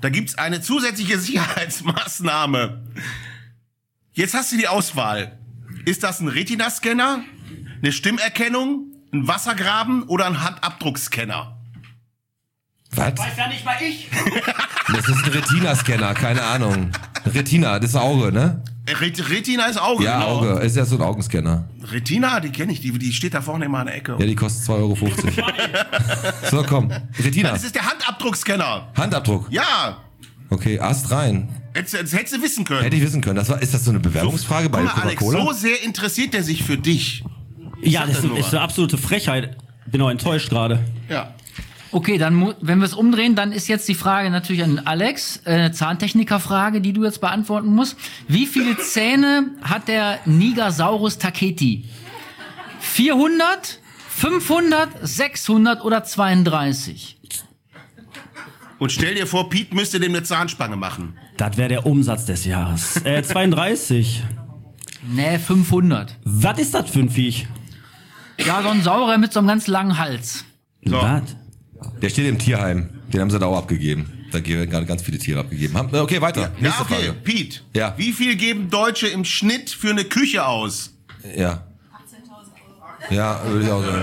Da gibt's eine zusätzliche Sicherheitsmaßnahme. Jetzt hast du die Auswahl. Ist das ein Retina-Scanner, eine Stimmerkennung, ein Wassergraben oder ein Handabdruckscanner? Was? Weiß ja nicht mal ich. Das ist ein Retina-Scanner, keine Ahnung. Retina, das ist Auge, ne? Retina ist Auge, Ja, genau. Auge, ist ja so ein Augenscanner. Retina, die kenne ich, die steht da vorne immer an der Ecke. Ja, die kostet 2,50 Euro. So, komm. Retina. Das ist der Handabdruckscanner. Handabdruck. Ja, Okay, Ast rein. das hättest du wissen können. Hätte ich wissen können. Ist das so eine Bewerbungsfrage bei Guck mal, Alex, Coca-Cola? so sehr interessiert er sich für dich. Ja, das das nur. ist eine absolute Frechheit. Bin auch enttäuscht gerade. Ja. Okay, dann, wenn wir es umdrehen, dann ist jetzt die Frage natürlich an Alex, Zahntechniker-Frage, die du jetzt beantworten musst. Wie viele Zähne hat der Nigersaurus Taketi? 400, 500, 600 oder 32? Und stell dir vor, Pete müsste dem eine Zahnspange machen. Das wäre der Umsatz des Jahres. 32. Nee, 500. Was ist das für ein Viech? Ja, so ein Saurer mit so einem ganz langen Hals. So. Was? Der steht im Tierheim. Den haben sie da auch abgegeben. Da werden gerade ganz viele Tiere abgegeben. Okay, weiter. Ja, Nächste okay, Frage. Pete. Ja. Wie viel geben Deutsche im Schnitt für eine Küche aus? Ja. 18.000 Euro. Ja, würde ich auch sagen.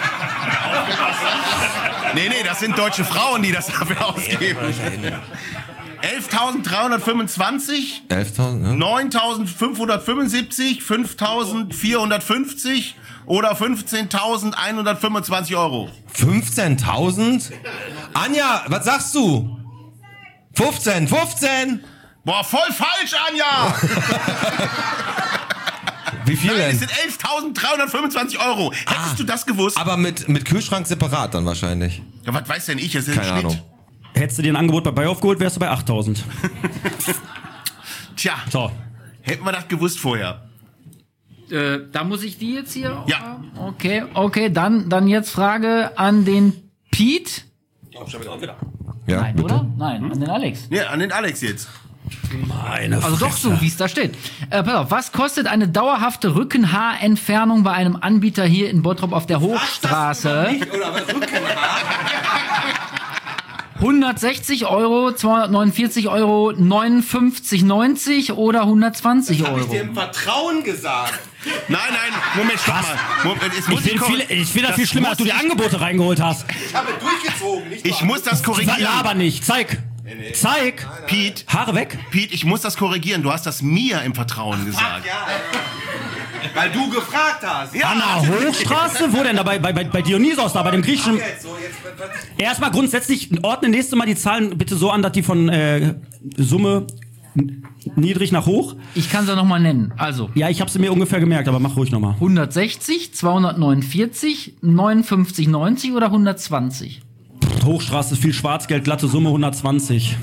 Nee, das sind deutsche Frauen, die das dafür ausgeben. 11.325, 11.000, ne? 9.575, 5.450 oder 15.125 Euro. 15.000? Anja, was sagst du? 15. Boah, voll falsch, Anja! Wie viel Nein, es denn? sind 11.325 Euro. Hättest du das gewusst? Aber mit Kühlschrank separat dann wahrscheinlich. Ja, was weiß denn ich? Das ist ein Keine Schnitt. Ahnung. Hättest du dir ein Angebot bei Bayer aufgeholt, wärst du bei 8.000. Tja, So. hätten wir das gewusst vorher. Da muss ich die jetzt hier? Ja. Okay, dann jetzt Frage an den Pete. Ja, Nein, bitte. oder? Nein, an den Alex. Ja, an den Alex jetzt. Meine Also doch so, wie es da steht. Pass auf, was kostet eine dauerhafte Rückenhaarentfernung bei einem Anbieter hier in Bottrop auf der Hochstraße? 160 Euro, 249 Euro, 59,90 oder 120 Euro? im Vertrauen gesagt. Nein, Moment, stopp mal. Moment, jetzt muss Ich finde das viel schlimmer, dass du die Angebote reingeholt hast. Ich habe durchgezogen, nicht Ich muss das korrigieren. Laber nicht. Zeig. Zeig. Pete, Haare weg. Pete, ich muss das korrigieren. Du hast das mir im Vertrauen gesagt. Weil du gefragt hast. Ja, An der Hochstraße? Wo denn? Da bei Dionysos, da bei dem griechischen... Erstmal grundsätzlich, ordne nächstes Mal die Zahlen bitte so an, dass die von Summe niedrig nach hoch. Ich kann sie noch mal nennen. Also Ja, ich habe sie mir ungefähr gemerkt, aber mach ruhig nochmal. 160, 249, 59,90 oder 120? Hochstraße ist viel Schwarzgeld, glatte Summe 120.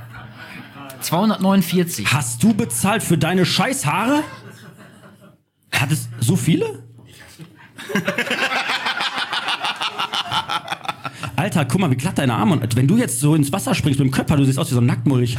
249. Hast du bezahlt für deine Scheißhaare? Hat es so viele? Alter, guck mal, wie glatt deine Arme. Und wenn du jetzt so ins Wasser springst mit dem Körper, du siehst aus wie so ein Nacktmulch.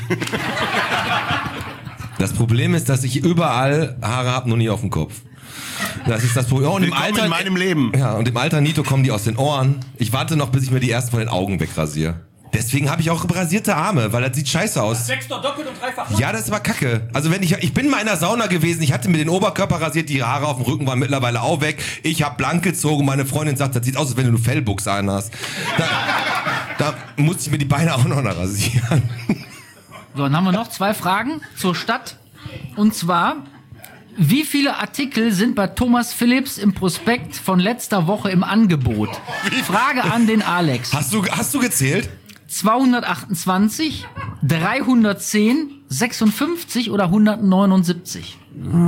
Das Problem ist, dass ich überall Haare habe, nur nie auf dem Kopf. Das ist das Problem. Und Willkommen in meinem Leben. Ja, und im Alter Nito kommen die aus den Ohren. Ich warte noch, bis ich mir die ersten von den Augen wegrasiere. Deswegen habe ich auch rasierte Arme, weil das sieht scheiße aus. Doch doppelt und dreifach. Ja, das ist aber kacke. Also ich bin mal in der Sauna gewesen, ich hatte mir den Oberkörper rasiert, die Haare auf dem Rücken waren mittlerweile auch weg. Ich habe blank gezogen, meine Freundin sagt, das sieht aus, als wenn du eine Fellbuchse an hast. Da musste ich mir die Beine auch noch rasieren. So, dann haben wir noch 2 Fragen zur Stadt. Und zwar, wie viele Artikel sind bei Thomas Phillips im Prospekt von letzter Woche im Angebot? Frage an den Alex. Hast du gezählt? 228, 310, 56 oder 179?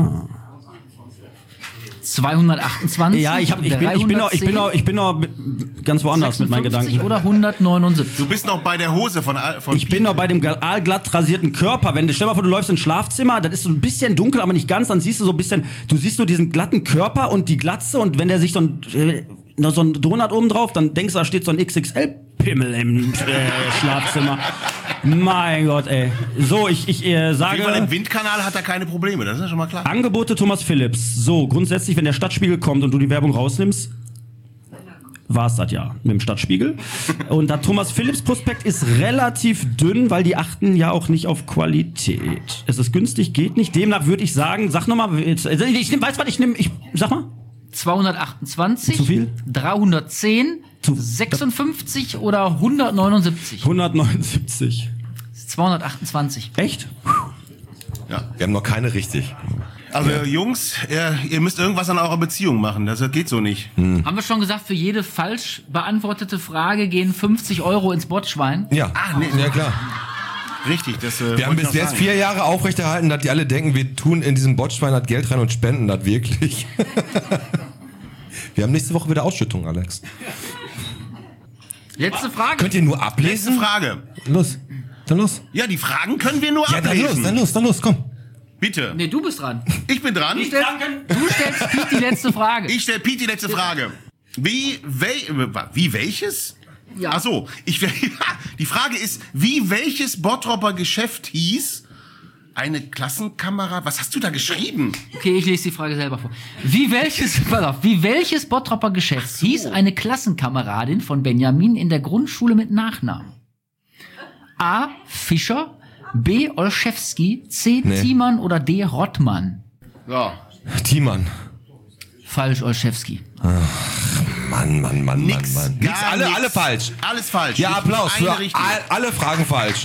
228. Ja, ich bin noch ganz woanders mit meinen Gedanken. Oder 179. Du bist noch bei der Hose von Ich bin noch bei dem aalglatt rasierten Körper. Stell dir mal vor, du läufst ins Schlafzimmer, das ist so ein bisschen dunkel, aber nicht ganz, dann siehst du so ein bisschen, du siehst nur diesen glatten Körper und die Glatze und wenn der sich so ein Donut oben drauf, dann denkst du, da steht so ein XXL-Pimmel im Schlafzimmer. Mein Gott, ey. So, ich sage... Im Windkanal hat er keine Probleme, das ist ja schon mal klar. Angebote Thomas Phillips. So, grundsätzlich, wenn der Stadtspiegel kommt und du die Werbung rausnimmst, war es das ja mit dem Stadtspiegel. Und der Thomas-Philipps-Prospekt ist relativ dünn, weil die achten ja auch nicht auf Qualität. Es ist günstig, geht nicht. Demnach würde ich sagen, sag nochmal, sag mal. 228, Zu viel? 310, 56 oder 179? 179. 228. Echt? Wir haben noch keine richtig. Also Jungs, ihr müsst irgendwas an eurer Beziehung machen. Das geht so nicht. Haben wir schon gesagt, für jede falsch beantwortete Frage gehen 50 € ins Botschwein? Ja, ja klar. Richtig. Das, Wir haben bis jetzt 4 Jahre aufrechterhalten, dass die alle denken, wir tun in diesem Botschwein das Geld rein und spenden das wirklich. Wir haben nächste Woche wieder Ausschüttung, Alex. Letzte Frage. Könnt ihr nur Letzte ablesen? Frage. Los, dann los. Ja, die Fragen können wir nur Ja, ablesen. dann los, komm. Bitte. Nee, du bist dran. Ich bin dran. Du stellst Piet die letzte Frage. Ich stelle Pete die letzte Frage. Wie welches? Ja. Ach so, die Frage ist, wie welches Bottropper Geschäft hieß eine Klassenkamera? Was hast du da geschrieben? Okay, ich lese die Frage selber vor. Wie welches Bottropper Geschäft hieß eine Klassenkameradin von Benjamin in der Grundschule mit Nachnamen? A. Fischer, B. Olszewski, C. Nee. Thiemann oder D. Rottmann? So. Thiemann. Falsch, Olszewski. Mann. Nix, Nix, gar alle nix. falsch. Alles falsch. Ja, Nicht Applaus eine für richtige. alle Fragen falsch.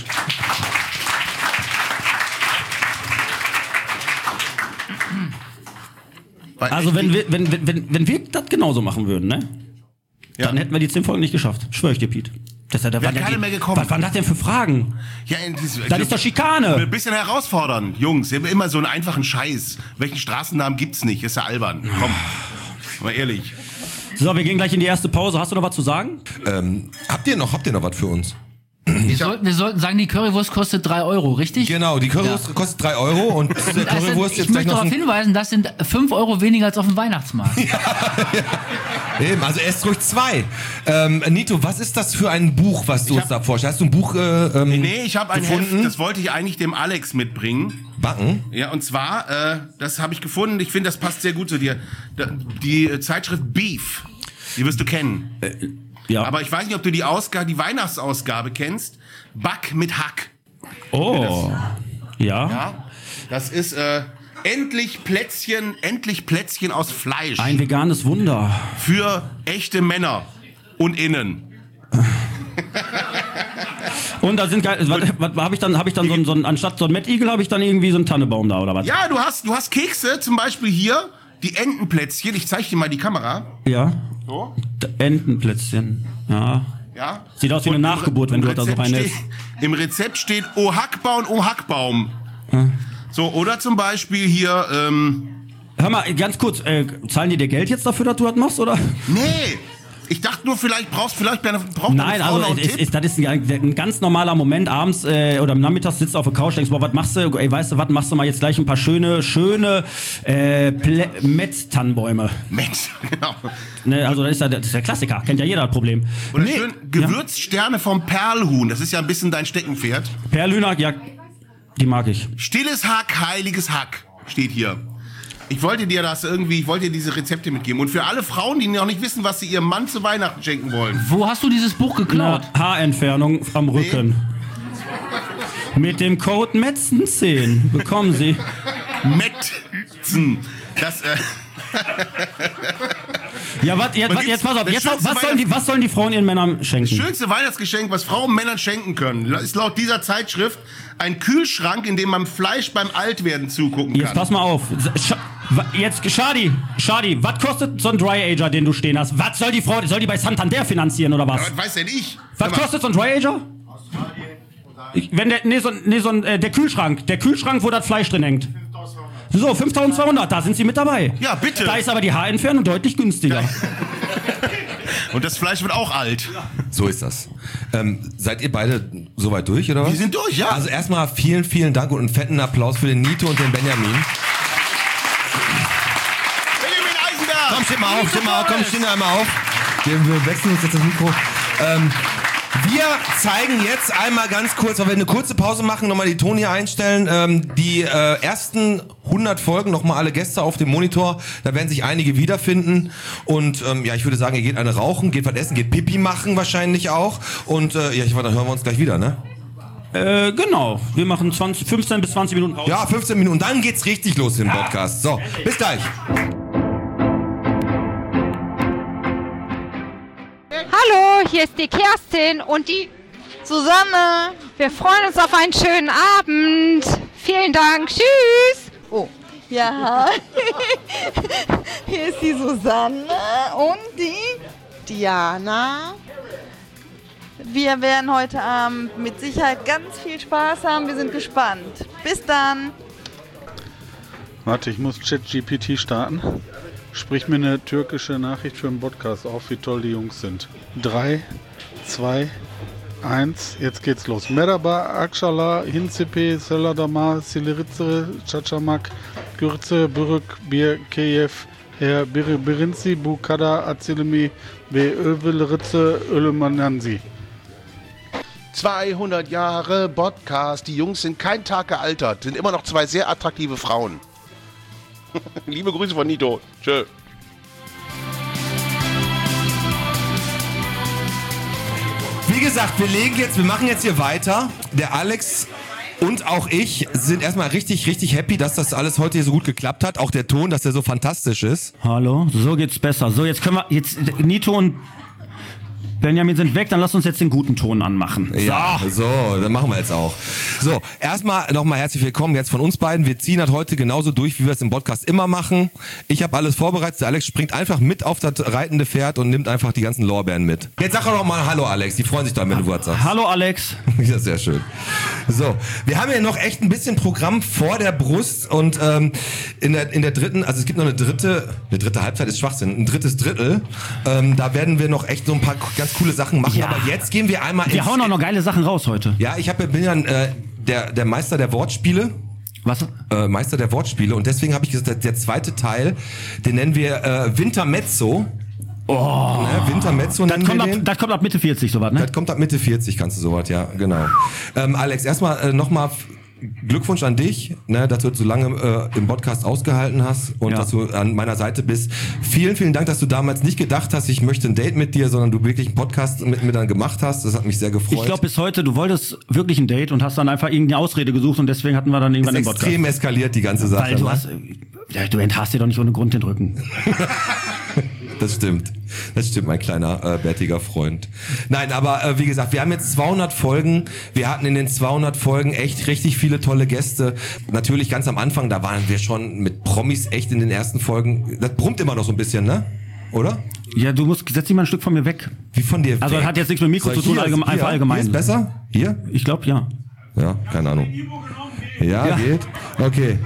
Also wenn wir das genauso machen würden, ne? Ja. Dann hätten wir die 10 Folgen nicht geschafft. Schwör ich dir, Piet. Da waren keine mehr gekommen. Was waren das denn für Fragen? Ja, Das ist doch Schikane. Ein bisschen herausfordern. Jungs, ihr habt immer so einen einfachen Scheiß. Welchen Straßennamen gibt's nicht? Ist ja albern. Komm, mal ehrlich. So, wir gehen gleich in die erste Pause. Hast du noch was zu sagen? Habt ihr noch was für uns? Wir sollten sagen, die Currywurst kostet 3 €, richtig? Genau, die Currywurst kostet 3 € und der Currywurst Ich jetzt gleich möchte noch darauf hinweisen, das sind 5 € weniger als auf dem Weihnachtsmarkt. Eben, also esst ruhig 2. Nito, was ist das für ein Buch, was du uns da vorstellst? Hast du ein Buch Nee, ich habe ein gefunden? Heft, das wollte ich eigentlich dem Alex mitbringen. Backen? Ja, und zwar, das habe ich gefunden, ich finde, das passt sehr gut zu dir. Die Zeitschrift Beef, die wirst du kennen. Ja. Aber ich weiß nicht, ob du die Weihnachtsausgabe kennst. Back mit Hack. Oh. Ja. Ja, das ist endlich Plätzchen aus Fleisch. Ein veganes Wunder. Für echte Männer und Innen. Und da sind geil. Was habe ich dann so ein anstatt so ein Mettigel habe ich dann irgendwie so einen Tannebaum da oder was? Ja, du hast Kekse, zum Beispiel hier, die Entenplätzchen. Ich zeige dir mal die Kamera. Ja. So. Entenplätzchen. Ja. Ja. Sieht aus wie eine Und Nachgeburt, wenn du da so Rezept rein steht- lässt. Im Rezept steht O Hackbaum, O Hackbaum. So, oder zum Beispiel hier, Hör mal, ganz kurz, zahlen die dir Geld jetzt dafür, dass du das machst, oder? nee. Ich dachte nur, braucht Nein, deine Frau noch einen Tipp? das ist ein ganz normaler Moment abends oder am Nachmittag sitzt du auf der Couch, denkst, boah, was machst du? Ey, weißt du was, machst du mal jetzt gleich ein paar schöne Metz-Tannenbäume. Mensch, genau. Ne, also das ist der Klassiker, kennt ja jeder das Problem. Oder schön Gewürzsterne vom Perlhuhn. Das ist ja ein bisschen dein Steckenpferd. Perlhühner, ja, die mag ich. Stilles Hack, heiliges Hack steht hier. Ich wollte dir diese Rezepte mitgeben. Und für alle Frauen, die noch nicht wissen, was sie ihrem Mann zu Weihnachten schenken wollen. Wo hast du dieses Buch geklaut? Haarentfernung am Rücken. Mit dem Code Metzen10 bekommen Sie. Metzen. Das, Ja, jetzt pass auf. Jetzt, was sollen die Frauen ihren Männern schenken? schönste Weihnachtsgeschenk, was Frauen Männern schenken können, ist laut dieser Zeitschrift ein Kühlschrank, in dem man Fleisch beim Altwerden zugucken kann. Jetzt pass mal auf. Shadi, was kostet so ein Dry-Ager, den du stehen hast? Was soll die Frau, soll die bei Santander finanzieren oder was? Was weiß denn ich? Was kostet so ein Dry-Ager? Der Kühlschrank, wo das Fleisch drin hängt. So, 5.200, da sind sie mit dabei. Ja, bitte. Da ist aber die Haarentfernung deutlich günstiger. Und das Fleisch wird auch alt. So ist das. Seid ihr beide soweit durch, oder was? Wir sind durch, ja. Also erstmal vielen Dank und einen fetten Applaus für den Nito und den Benjamin. Benjamin Eisenberg! Komm, steh mal auf, steh einmal auf. Wir wechseln uns jetzt das Mikro. Wir zeigen jetzt einmal ganz kurz, weil wir eine kurze Pause machen, nochmal die Ton hier einstellen, die ersten 100 Folgen, nochmal alle Gäste auf dem Monitor, da werden sich einige wiederfinden und ich würde sagen, ihr geht eine rauchen, geht was essen, geht Pipi machen wahrscheinlich auch und dann hören wir uns gleich wieder, ne? Genau, wir machen 15 bis 20 Minuten Pause. Ja, 15 Minuten, dann geht's richtig los im Podcast. So, bis gleich. Hallo, hier ist die Kerstin und die Susanne. Wir freuen uns auf einen schönen Abend. Vielen Dank. Tschüss. Oh. Ja, hier ist die Susanne und die Diana. Wir werden heute Abend mit Sicherheit ganz viel Spaß haben. Wir sind gespannt. Bis dann. Warte, ich muss ChatGPT starten. Sprich mir eine türkische Nachricht für einen Podcast auf, wie toll die Jungs sind. 3, 2, 1, jetzt geht's los. Merhaba, Akşala, Hinsipi, Seladama, Silirice, Çaçamak, Gürze, Bürük, Bir, Kiev, Her, Birinci, Bu Kadar, Azilimi, Ve Övelritze, Ölemanansi. 200 Jahre Podcast, die Jungs sind kein Tag gealtert, sind immer noch zwei sehr attraktive Frauen. Liebe Grüße von Nito. Tschö. Wie gesagt, wir machen jetzt hier weiter. Der Alex und auch ich sind erstmal richtig, richtig happy, dass das alles heute hier so gut geklappt hat. Auch der Ton, dass der so fantastisch ist. Hallo, so geht's besser. So, jetzt können wir, Nito und Benjamin sind weg, dann lass uns jetzt den guten Ton anmachen. Ja, so, dann machen wir jetzt auch. So, erstmal nochmal herzlich willkommen jetzt von uns beiden. Wir ziehen das heute genauso durch, wie wir es im Podcast immer machen. Ich habe alles vorbereitet. Der Alex springt einfach mit auf das reitende Pferd und nimmt einfach die ganzen Lorbeeren mit. Jetzt sag doch mal Hallo Alex, die freuen sich dann, wenn du was sagst. Hallo Alex. Ja, sehr schön. So, wir haben ja noch echt ein bisschen Programm vor der Brust und in der dritten, also es gibt noch eine dritte Halbzeit ist Schwachsinn, ein drittes Drittel. Da werden wir noch echt so ein paar ganz coole Sachen machen, ja. Aber jetzt gehen wir einmal Wir hauen auch noch geile Sachen raus heute. Ja, bin ja der Meister der Wortspiele. Was? Meister der Wortspiele und deswegen habe ich gesagt, der zweite Teil, den nennen wir Wintermezzo. Oh. Ne, Wintermezzo nennen wir den. Das kommt ab Mitte 40 sowas, ne? Das kommt ab Mitte 40, kannst du sowas, ja, genau. Alex, erstmal nochmal Glückwunsch an dich, ne, dass du so lange im Podcast ausgehalten hast und dass du an meiner Seite bist. Vielen, vielen Dank, dass du damals nicht gedacht hast, ich möchte ein Date mit dir, sondern du wirklich einen Podcast mit mir dann gemacht hast. Das hat mich sehr gefreut. Ich glaube bis heute, du wolltest wirklich ein Date und hast dann einfach irgendeine Ausrede gesucht und deswegen hatten wir dann irgendwann den Podcast. Extrem eskaliert die ganze Sache. Weil du enthast dir doch nicht ohne Grund den Rücken. Das stimmt, mein kleiner bärtiger Freund. Nein, aber wie gesagt, wir haben jetzt 200 Folgen. Wir hatten in den 200 Folgen echt richtig viele tolle Gäste. Natürlich ganz am Anfang, da waren wir schon mit Promis echt in den ersten Folgen. Das brummt immer noch so ein bisschen, ne? Oder? Ja, setz dich mal ein Stück von mir weg. Wie von dir weg? Also das hat jetzt nichts mit Mikro zu tun, einfach allgemein. Hier ist besser? Hier? Ich glaube, ja. Ja, keine Ahnung. Ja, geht. Okay.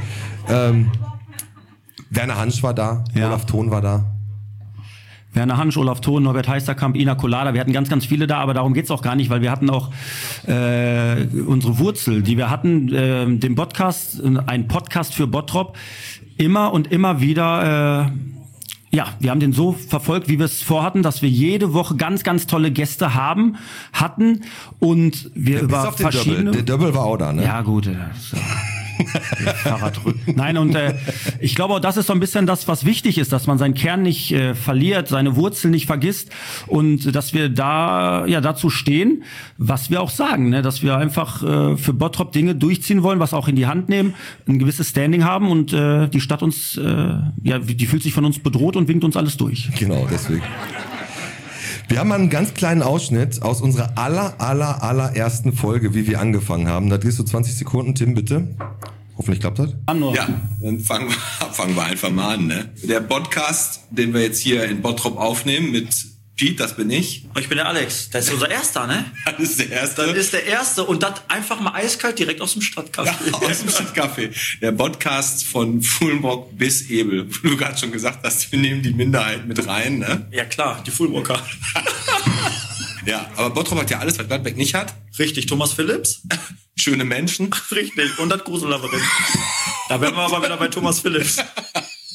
Werner Hansch war da, Olaf Thon war da. Werner Hansch, Olaf Thon, Norbert Heisterkamp, Ina Colada, wir hatten ganz, ganz viele da, aber darum geht's auch gar nicht, weil wir hatten auch unsere Wurzel, die wir hatten, den Podcast, ein Podcast für Bottrop, immer und immer wieder, wir haben den so verfolgt, wie wir es vorhatten, dass wir jede Woche ganz, ganz tolle Gäste hatten und wir über verschiedene... Der Döbbel war auch da, ne? Ja, gut, Fahrradrücken. Nein, und ich glaube auch, das ist so ein bisschen das, was wichtig ist, dass man seinen Kern nicht verliert, seine Wurzel nicht vergisst und dass wir da dazu stehen, was wir auch sagen, ne? Dass wir einfach für Bottrop Dinge durchziehen wollen, was auch in die Hand nehmen, ein gewisses Standing haben und die Stadt uns, die fühlt sich von uns bedroht und winkt uns alles durch. Genau, deswegen. Wir haben einen ganz kleinen Ausschnitt aus unserer allerersten Folge, wie wir angefangen haben. Da drehst du 20 Sekunden, Tim, bitte. Hoffentlich klappt das. Ja, dann fangen wir einfach mal an. Ne? Der Podcast, den wir jetzt hier in Bottrop aufnehmen mit Pete, das bin ich. Ich bin der Alex. Das ist unser Erster, ne? Das ist der Erste. Das ist der Erste und das einfach mal eiskalt direkt aus dem Stadtcafé. Ja, aus dem Stadtcafé. Der Podcast von Fulmbrock bis Ebel. Du gerade schon gesagt hast, wir nehmen die Minderheit mit rein, ne? Ja klar, die Fulmbrocker. Ja, aber Bottrop hat ja alles, was Gladbeck nicht hat. Richtig, Thomas Phillips. Schöne Menschen. Richtig, und das Grusellabyrinth. Da wären wir aber wieder bei Thomas Phillips.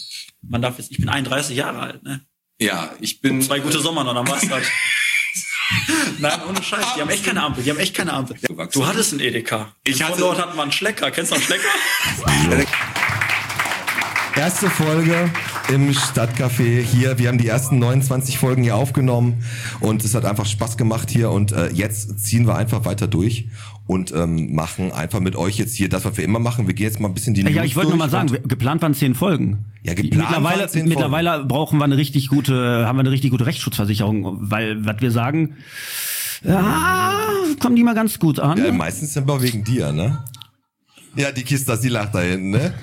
Ich bin 31 Jahre alt, ne? Ja, ich bin... 2 gute Sommer noch, dann war's das. Nein, ohne Scheiß. Die haben echt keine Ampel. Du hattest einen Edeka. Dort hatten wir einen Schlecker. Kennst du einen Schlecker? Erste Folge im Stadtcafé hier. Wir haben die ersten 29 Folgen hier aufgenommen und es hat einfach Spaß gemacht hier und jetzt ziehen wir einfach weiter durch und machen einfach mit euch jetzt hier das, was wir immer machen. Wir gehen jetzt mal ein bisschen die News Ja, ich wollte nur mal sagen, geplant waren 10 Folgen. Ja, geplant waren 10 Folgen. Mittlerweile brauchen wir haben wir eine richtig gute Rechtsschutzversicherung, weil, was wir sagen, kommen die mal ganz gut an. Ja, meistens sind wir wegen dir, ne? Ja, die Kiste, die lacht da hinten, ne?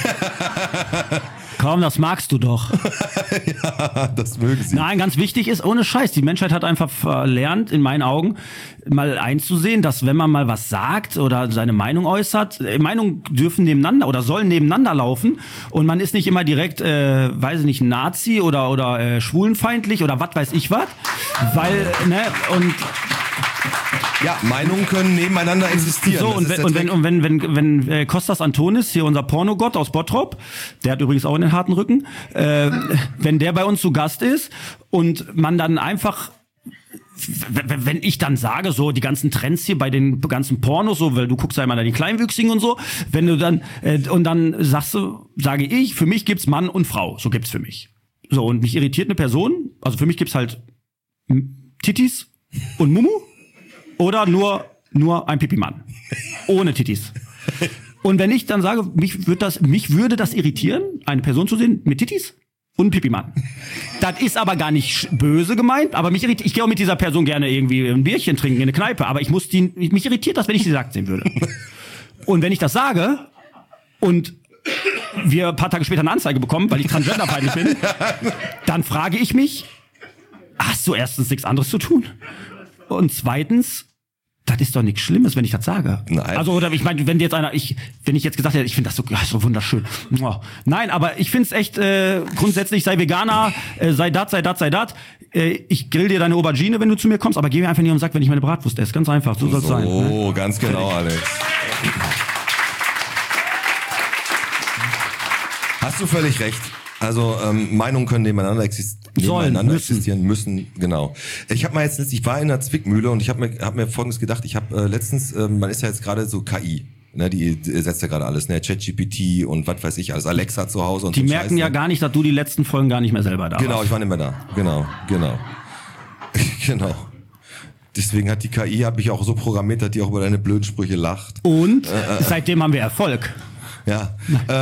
Komm, das magst du doch. Ja, das mögen sie. Nein, ganz wichtig ist, ohne Scheiß, die Menschheit hat einfach verlernt, in meinen Augen, mal einzusehen, dass wenn man mal was sagt oder seine Meinung äußert, Meinungen dürfen nebeneinander oder sollen nebeneinander laufen und man ist nicht immer direkt, weiß ich nicht, ein Nazi oder schwulenfeindlich oder was weiß ich was, weil, ne, und... Ja, Meinungen können nebeneinander existieren. So, und wenn Kostas Antonis, hier unser Pornogott aus Bottrop, der hat übrigens auch einen harten Rücken, wenn der bei uns zu Gast ist und man dann einfach, wenn ich dann sage, so die ganzen Trends hier bei den ganzen Pornos, so, weil du guckst ja immer da die Kleinwüchsigen und so, wenn du dann, und dann sage ich, für mich gibt's Mann und Frau, so gibt's für mich. So, und mich irritiert eine Person, also für mich gibt's halt Titis und Mumu. Oder nur ein Pipi-Mann. Ohne Titis. Und wenn ich dann sage, mich würde das irritieren, eine Person zu sehen mit Titis und Pipi-Mann. Das ist aber gar nicht böse gemeint, aber mich irritiert, ich gehe auch mit dieser Person gerne irgendwie ein Bierchen trinken in eine Kneipe, aber mich irritiert das, wenn ich sie nackt sehen würde. Und wenn ich das sage und wir ein paar Tage später eine Anzeige bekommen, weil ich transgenderfeindlich bin, dann frage ich mich, hast du erstens nichts anderes zu tun? Und zweitens, das ist doch nichts Schlimmes, wenn ich das sage. Nein. Also, oder ich meine, wenn ich jetzt gesagt hätte, ich finde das so wunderschön. Nein, aber ich finde es echt grundsätzlich, sei Veganer, sei dat. Ich grill dir deine Aubergine, wenn du zu mir kommst, aber geh mir einfach nicht und sag, wenn ich meine Bratwurst esse. Ganz einfach, so soll es sein. Oh, ne? Ganz genau, Alex. Hast du völlig recht. Also Meinungen können nebeneinander existieren müssen, genau. Ich war in der Zwickmühle und ich habe mir Folgendes gedacht. Ich habe letztens, man ist ja jetzt gerade so KI, ne, die setzt ja gerade alles, ne, ChatGPT und was weiß ich alles, Alexa zu Hause und die merken Scheiß, ja gar nicht, dass du die letzten Folgen gar nicht mehr selber da warst. Genau, ich war nicht mehr da. Genau. Genau. Deswegen hat die KI, habe ich auch so programmiert, dass die auch über deine blöden Sprüche lacht. Und seitdem haben wir Erfolg. Ja,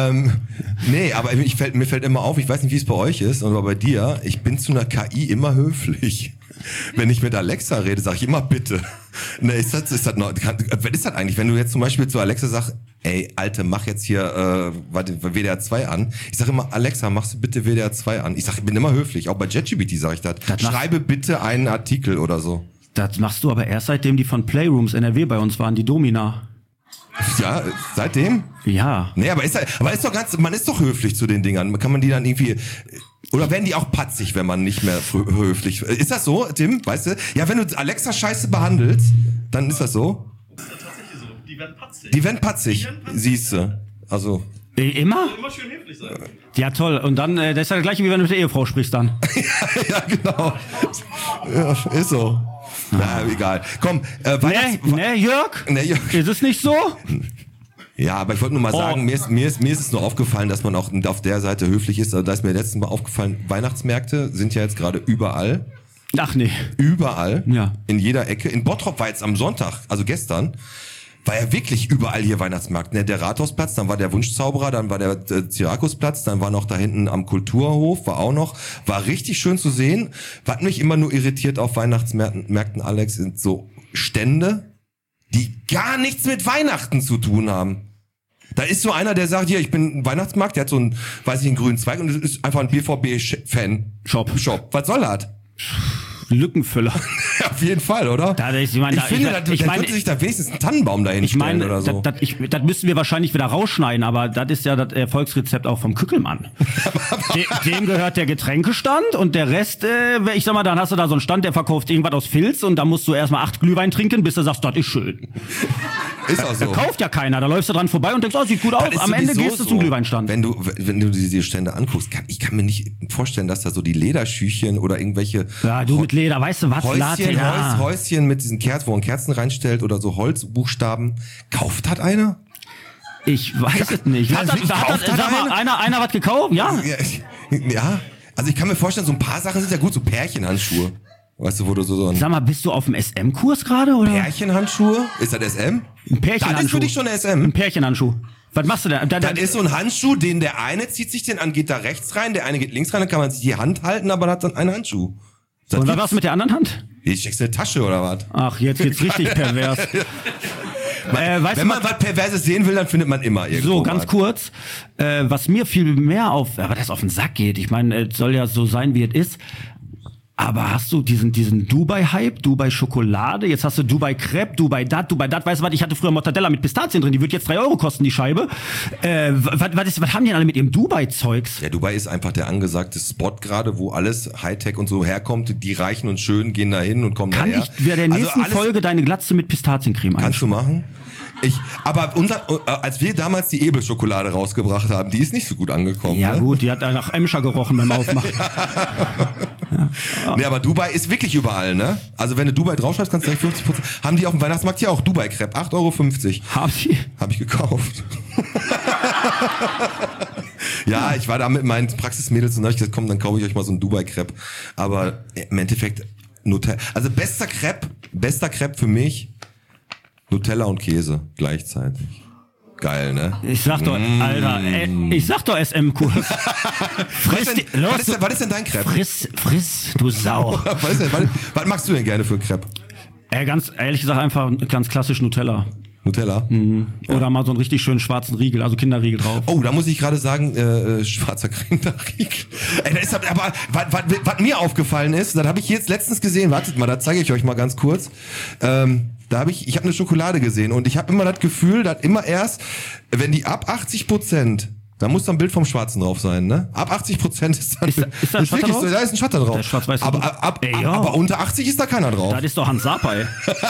nee, aber mir fällt immer auf, ich weiß nicht, wie es bei euch ist, aber bei dir, ich bin zu einer KI immer höflich. Wenn ich mit Alexa rede, sage ich immer bitte. Ne, was ist das eigentlich, wenn du jetzt zum Beispiel zu Alexa sagst, ey, Alte, mach jetzt hier WDR 2 an. Ich sage immer, Alexa, machst du bitte WDR 2 an. Ich bin immer höflich, auch bei ChatGPT sage ich das. Schreibe bitte einen Artikel oder so. Das machst du aber erst seitdem die von Playrooms NRW bei uns waren, die Domina. Ja, seitdem? Ja. Nee, aber man ist doch höflich zu den Dingern. Kann man die dann irgendwie, oder werden die auch patzig, wenn man nicht mehr höflich, ist das so, Tim? Weißt du? Ja, wenn du Alexa scheiße behandelst, dann ist das so? Das ist tatsächlich so. Die werden patzig. Siehst du. Also. Immer? Immer schön höflich sein. Ja, toll. Und dann, das ist ja das Gleiche, wie wenn du mit der Ehefrau sprichst dann. Ja, genau. Ja, ist so. Na, egal. Komm, Jörg? Ist es nicht so? Ja, aber ich wollte nur mal sagen, mir ist es nur aufgefallen, dass man auch auf der Seite höflich ist. Da ist mir letztens mal aufgefallen, Weihnachtsmärkte sind ja jetzt gerade überall. Ach nee. Überall. Ja. In jeder Ecke. In Bottrop war jetzt am Sonntag, also gestern, war ja wirklich überall hier Weihnachtsmarkt. Ne? Der Rathausplatz, dann war der Wunschzauberer, dann war der Zirakusplatz, dann war noch da hinten am Kulturhof, war richtig schön zu sehen. Was mich immer nur irritiert auf Weihnachtsmärkten, Alex, sind so Stände, die gar nichts mit Weihnachten zu tun haben. Da ist so einer, der sagt, hier, ich bin ein Weihnachtsmarkt, der hat so einen, weiß ich, einen grünen Zweig und das ist einfach ein BVB-Fan. Shop. Was soll das? Lückenfüller. Auf jeden Fall, oder? Ich finde, da könnte sich da wenigstens einen Tannenbaum dahin stellen oder so. Das müssen wir wahrscheinlich wieder rausschneiden, aber das ist ja das Erfolgsrezept auch vom Kückelmann. Dem gehört der Getränkestand und der Rest, ich sag mal, dann hast du da so einen Stand, der verkauft irgendwas aus Filz und da musst du erstmal 8 Glühwein trinken, bis du sagst, das ist schön. Ist auch so. Da kauft ja keiner. Da läufst du dran vorbei und denkst, oh, sieht gut aus. Am Ende gehst du zum Glühweinstand. Wenn du diese Stände anguckst, ich kann mir nicht vorstellen, dass da so die Lederschüchchen oder irgendwelche ja, du mit Leder, weißt du was? Häuschen mit diesen Kerzen, wo man Kerzen reinstellt oder so Holzbuchstaben. Kauft hat einer? Ich weiß es nicht. Hat einer was gekauft? Ja. Ja. Also ich kann mir vorstellen, so ein paar Sachen sind ja gut, so Pärchenhandschuhe. Weißt du, wo du so ein... Sag mal, bist du auf dem SM-Kurs gerade, oder? Pärchenhandschuhe? Ist das SM? Ein Pärchenhandschuh. Das ist für dich schon SM. Ein Pärchenhandschuh. Was machst du da? Das ist so ein Handschuh, der eine zieht sich den an, geht da rechts rein, der eine geht links rein, dann kann man sich die Hand halten, aber hat dann einen Handschuh. Und was war's mit der anderen Hand? Die steckst du in eine Tasche, oder was? Ach, jetzt geht's richtig pervers. Wenn man was Perverses sehen will, dann findet man immer irgendwo. So, ganz kurz, was mir viel mehr aber das auf den Sack geht, ich meine, es soll ja so sein, wie es ist, aber hast du diesen Dubai-Hype, Dubai-Schokolade, jetzt hast du Dubai-Crepe, Dubai dat, weißt du was, ich hatte früher Mortadella mit Pistazien drin, die wird jetzt 3 Euro kosten, die Scheibe. Was haben die denn alle mit ihrem Dubai-Zeugs? Ja, Dubai ist einfach der angesagte Spot gerade, wo alles Hightech und so herkommt, die Reichen und Schönen gehen da hin und kommen daher. Kann ich bei der nächsten Folge deine Glatze mit Pistaziencreme einschmieren? Kannst du machen? Aber als wir damals die Ebel-Schokolade rausgebracht haben, die ist nicht so gut angekommen. Ja, ne? Gut, die hat nach Emscher gerochen beim Aufmachen. Nee, aber Dubai ist wirklich überall, ne? Also wenn du Dubai draufschreibst, kannst du direkt 50%. Haben die auf dem Weihnachtsmarkt hier auch Dubai-Crepe, 8,50 Euro. Haben die? Hab ich gekauft. Ja, ich war da mit meinen Praxismädels und hab ich gesagt, komm, dann kaufe ich euch mal so ein Dubai-Crepe. Aber im Endeffekt Nutella. Also bester Crepe für mich, Nutella und Käse gleichzeitig. Geil, ne? Ich sag doch, Alter, ich sag doch SM-Kurs. Was ist denn dein Crepe? Friss, du Sau. Was magst du denn gerne für ein Crepe? Ganz ehrlich gesagt einfach ganz klassisch Nutella. Nutella? Mhm. Ja. Oder mal so einen richtig schönen schwarzen Riegel, also Kinderriegel drauf. Oh, da muss ich gerade sagen, schwarzer Kinderriegel. Ey, das ist aber, was mir aufgefallen ist, das habe ich jetzt letztens gesehen, wartet mal, da zeige ich euch mal ganz kurz. Ich habe eine Schokolade gesehen und ich habe immer das Gefühl, dass immer erst, wenn die ab 80%, da muss dann ein Bild vom Schwarzen drauf sein, ne? Ab 80% ist dann ist da ein Schatter drauf? Da ist ein Schatter drauf. Der schwarz-weiß aber unter 80 ist da keiner drauf. Das ist doch Hans Sapai.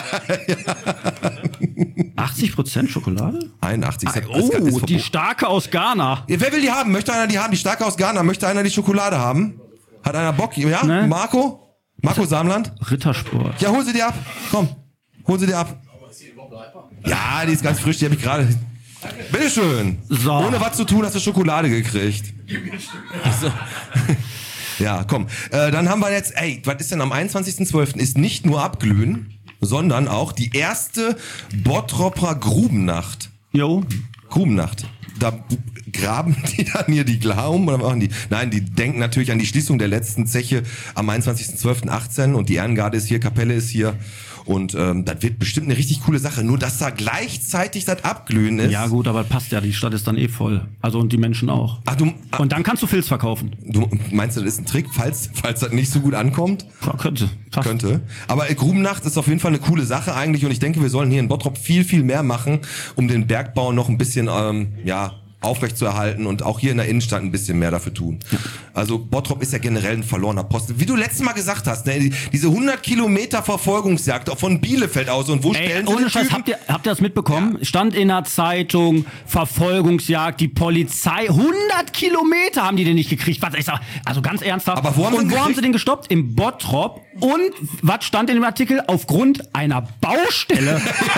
80% Schokolade? 81. Die starke aus Ghana. Ja, wer will die haben? Möchte einer die haben? Die starke aus Ghana. Möchte einer die Schokolade haben? Hat einer Bock? Ja? Ne? Marco Samland? Rittersport. Ja, hol sie dir ab. Komm. Hol sie dir ab. Ja, die ist ganz frisch, die habe ich gerade. Bitteschön. So. Ohne was zu tun, hast du Schokolade gekriegt. So. Ja, komm. Dann haben wir jetzt, was ist denn am 21.12. ist nicht nur Abglühen, sondern auch die erste Bottropper Grubennacht. Jo. Grubennacht. Da graben die dann hier die Glauben oder machen die? Nein, die denken natürlich an die Schließung der letzten Zeche am 21.12.18 und die Ehrengarde ist hier, Kapelle ist hier. Und das wird bestimmt eine richtig coole Sache. Nur, dass da gleichzeitig das Abglühen ist. Ja gut, aber passt ja. Die Stadt ist dann voll. Also und die Menschen auch. Und dann kannst du Filz verkaufen. Du meinst, das ist ein Trick, falls das nicht so gut ankommt? Ja, könnte. Passt. Könnte. Aber Grubennacht ist auf jeden Fall eine coole Sache eigentlich. Und ich denke, wir sollen hier in Bottrop viel, viel mehr machen, um den Bergbau noch ein bisschen, aufrecht zu erhalten und auch hier in der Innenstadt ein bisschen mehr dafür tun. Ja. Also Bottrop ist ja generell ein verlorener Posten. Wie du letztes Mal gesagt hast, ne, diese 100 Kilometer Verfolgungsjagd von Bielefeld aus und wo stellen sie ohne Scheiß, habt ihr das mitbekommen? Ja. Stand in der Zeitung, Verfolgungsjagd, die Polizei, 100 Kilometer haben die den nicht gekriegt. Was, ich sag, also ganz ernsthaft. Aber wo haben sie den gestoppt? Im Bottrop. Und was stand in dem Artikel? Aufgrund einer Baustelle.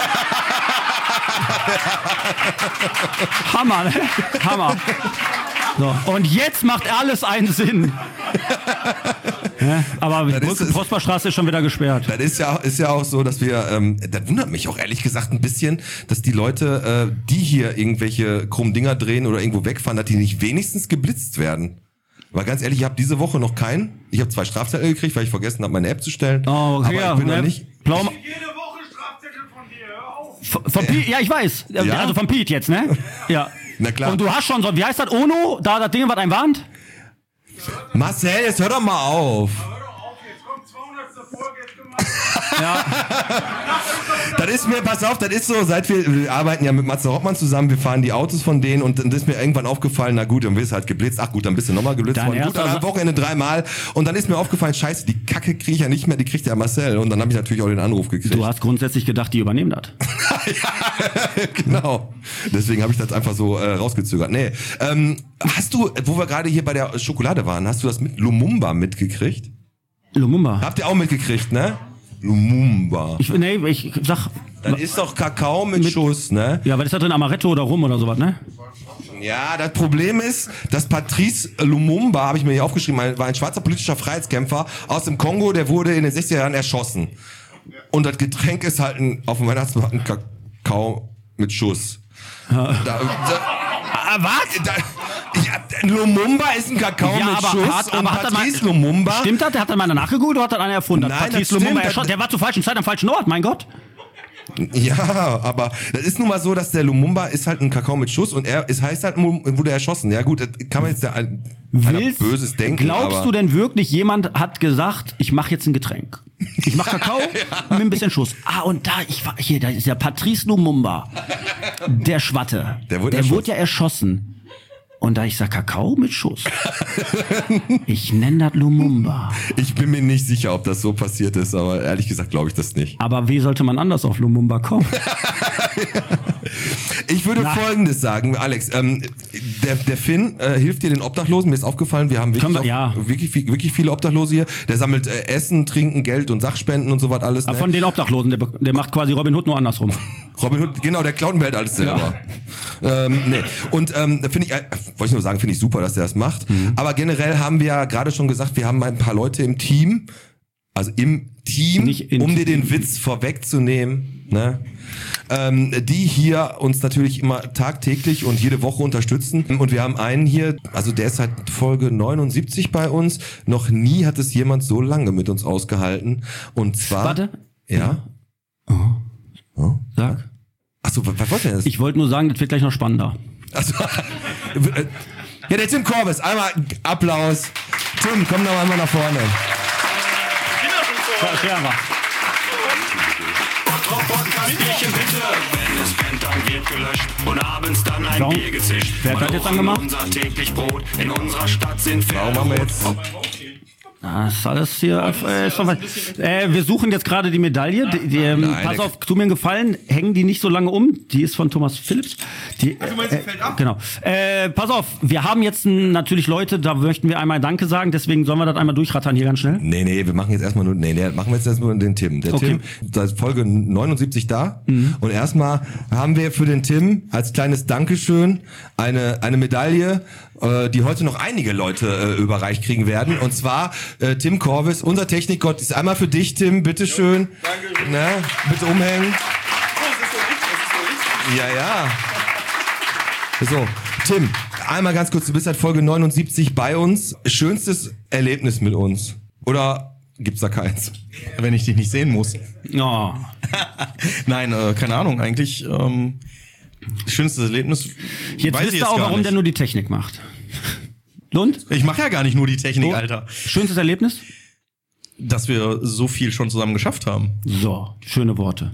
Hammer, ne? Hammer. So, und jetzt macht alles einen Sinn. Ja, aber Prosperstraße ist schon wieder gesperrt. Das ist ja auch so, dass wir, das wundert mich auch ehrlich gesagt ein bisschen, dass die Leute, die hier irgendwelche krummen Dinger drehen oder irgendwo wegfahren, dass die nicht wenigstens geblitzt werden. Weil ganz ehrlich, ich habe diese Woche noch keinen. Ich habe 2 Strafzettel gekriegt, weil ich vergessen habe, meine App zu stellen. Oh, okay, aber ich bin da nicht. Jede Woche Strafzettel von dir, hör auf. Von Piet, ja, ich weiß. Ja? Also von Piet jetzt, ne? Ja. Na klar. Und du hast schon so, wie heißt das, Ono? Da das Ding, was einem warnt? Marcel, jetzt hör doch mal auf. Hör doch auf, jetzt kommt 200. Folge, jetzt gemacht. Ja. Das ist mir, pass auf, das ist so, seit wir arbeiten ja mit Matze Hoffmann zusammen, wir fahren die Autos von denen und dann ist mir irgendwann aufgefallen, na gut, dann wirst du halt geblitzt, ach gut, dann bist du nochmal geblitzt worden, gut, dann am Wochenende 3-mal und dann ist mir aufgefallen, scheiße, die Kacke kriege ich ja nicht mehr, die kriegt ja Marcel und dann habe ich natürlich auch den Anruf gekriegt. Du hast grundsätzlich gedacht, die übernehmen das. Ja, genau. Deswegen habe ich das einfach so rausgezögert. Nee, hast du, wo wir gerade hier bei der Schokolade waren, hast du das mit Lumumba mitgekriegt? Lumumba? Habt ihr auch mitgekriegt, ne? Lumumba. Ich sag... Das ist doch Kakao mit Schuss, ne? Ja, was ist da drin? Amaretto oder Rum oder sowas, ne? Ja, das Problem ist, dass Patrice Lumumba, habe ich mir hier aufgeschrieben, war ein schwarzer politischer Freiheitskämpfer aus dem Kongo, der wurde in den 60er Jahren erschossen. Und das Getränk ist halt auf dem Weihnachtsmarkt ein Kakao mit Schuss. Was? Lumumba ist ein Kakao mit Schuss und Patrice Lumumba... Stimmt das? Der hat dann mal nachgegoogelt oder hat dann einer erfunden? Nein, Patrice Lumumba erschossen. Der war zur falschen Zeit am falschen Ort, mein Gott. Ja, aber das ist nun mal so, dass der Lumumba ist halt ein Kakao mit Schuss und es heißt halt, wurde erschossen. Ja gut, das kann man jetzt einer Böses denken. Glaubst du denn wirklich, jemand hat gesagt, ich mache jetzt ein Getränk? Ich mache Kakao mit ein bisschen Schuss. Und da ist ja Patrice Lumumba, der Schwatte. Der wurde ja erschossen. Und da ich sag Kakao mit Schuss. Ich nenne das Lumumba. Ich bin mir nicht sicher, ob das so passiert ist, aber ehrlich gesagt glaube ich das nicht. Aber wie sollte man anders auf Lumumba kommen? Ich würde Folgendes sagen, Alex. Der Finn hilft dir den Obdachlosen. Mir ist aufgefallen, wir haben wirklich viele Obdachlose hier. Der sammelt Essen, Trinken, Geld und Sachspenden und so was alles. Ne? Von den Obdachlosen, der macht quasi Robin Hood nur andersrum. Robin Hood, genau, der klaut mir halt alles selber. Ja. Nee. Und finde ich, wollte ich nur sagen, finde ich super, dass der das macht. Mhm. Aber generell haben wir ja gerade schon gesagt, wir haben ein paar Leute im Team, also im Team, um dir den Witz vorwegzunehmen, ne? Die hier uns natürlich immer tagtäglich und jede Woche unterstützen. Und wir haben einen hier, also der ist seit Folge 79 bei uns. Noch nie hat es jemand so lange mit uns ausgehalten. Und zwar... Warte. Ja? Oh. Sag. Achso, was wollt ihr denn? Ich wollte nur sagen, das wird gleich noch spannender. Achso. Ja, der Tim Korbes, einmal Applaus. Tim, komm noch einmal nach vorne. Wenn es brennt, dann wird gelöscht und abends dann ein Bier gezischt. Wer hat das jetzt angemacht? Unser täglich Brot in unserer Stadt sind Pferde. Warum haben wir jetzt... Das ist alles hier. Wir suchen jetzt gerade die Medaille. Pass auf, tu mir einen Gefallen, hängen die nicht so lange um. Die ist von Thomas Phillips. Du meinst, die fällt ab? Genau. Pass auf, wir haben jetzt natürlich Leute, da möchten wir einmal Danke sagen, deswegen sollen wir das einmal durchrattern hier ganz schnell. Nee, wir machen jetzt erstmal nur, machen wir jetzt erstmal den Tim. Der Tim, seit Folge 79 da. Mhm. Und erstmal haben wir für den Tim als kleines Dankeschön eine Medaille, die heute noch einige Leute überreicht kriegen werden. Und zwar Tim Korbes, unser Technikgott, ist einmal für dich, Tim, bitteschön. Danke. Ne, bitte umhängen. Ja. So, Tim, einmal ganz kurz, du bist seit Folge 79 bei uns. Schönstes Erlebnis mit uns? Oder gibt's da keins? Wenn ich dich nicht sehen muss. Oh. Nein, keine Ahnung, eigentlich schönstes Erlebnis. Jetzt wisst ihr auch, warum der nur die Technik macht. Und? Ich mache ja gar nicht nur die Technik, so, Alter. Schönstes Erlebnis? Dass wir so viel schon zusammen geschafft haben. So, schöne Worte.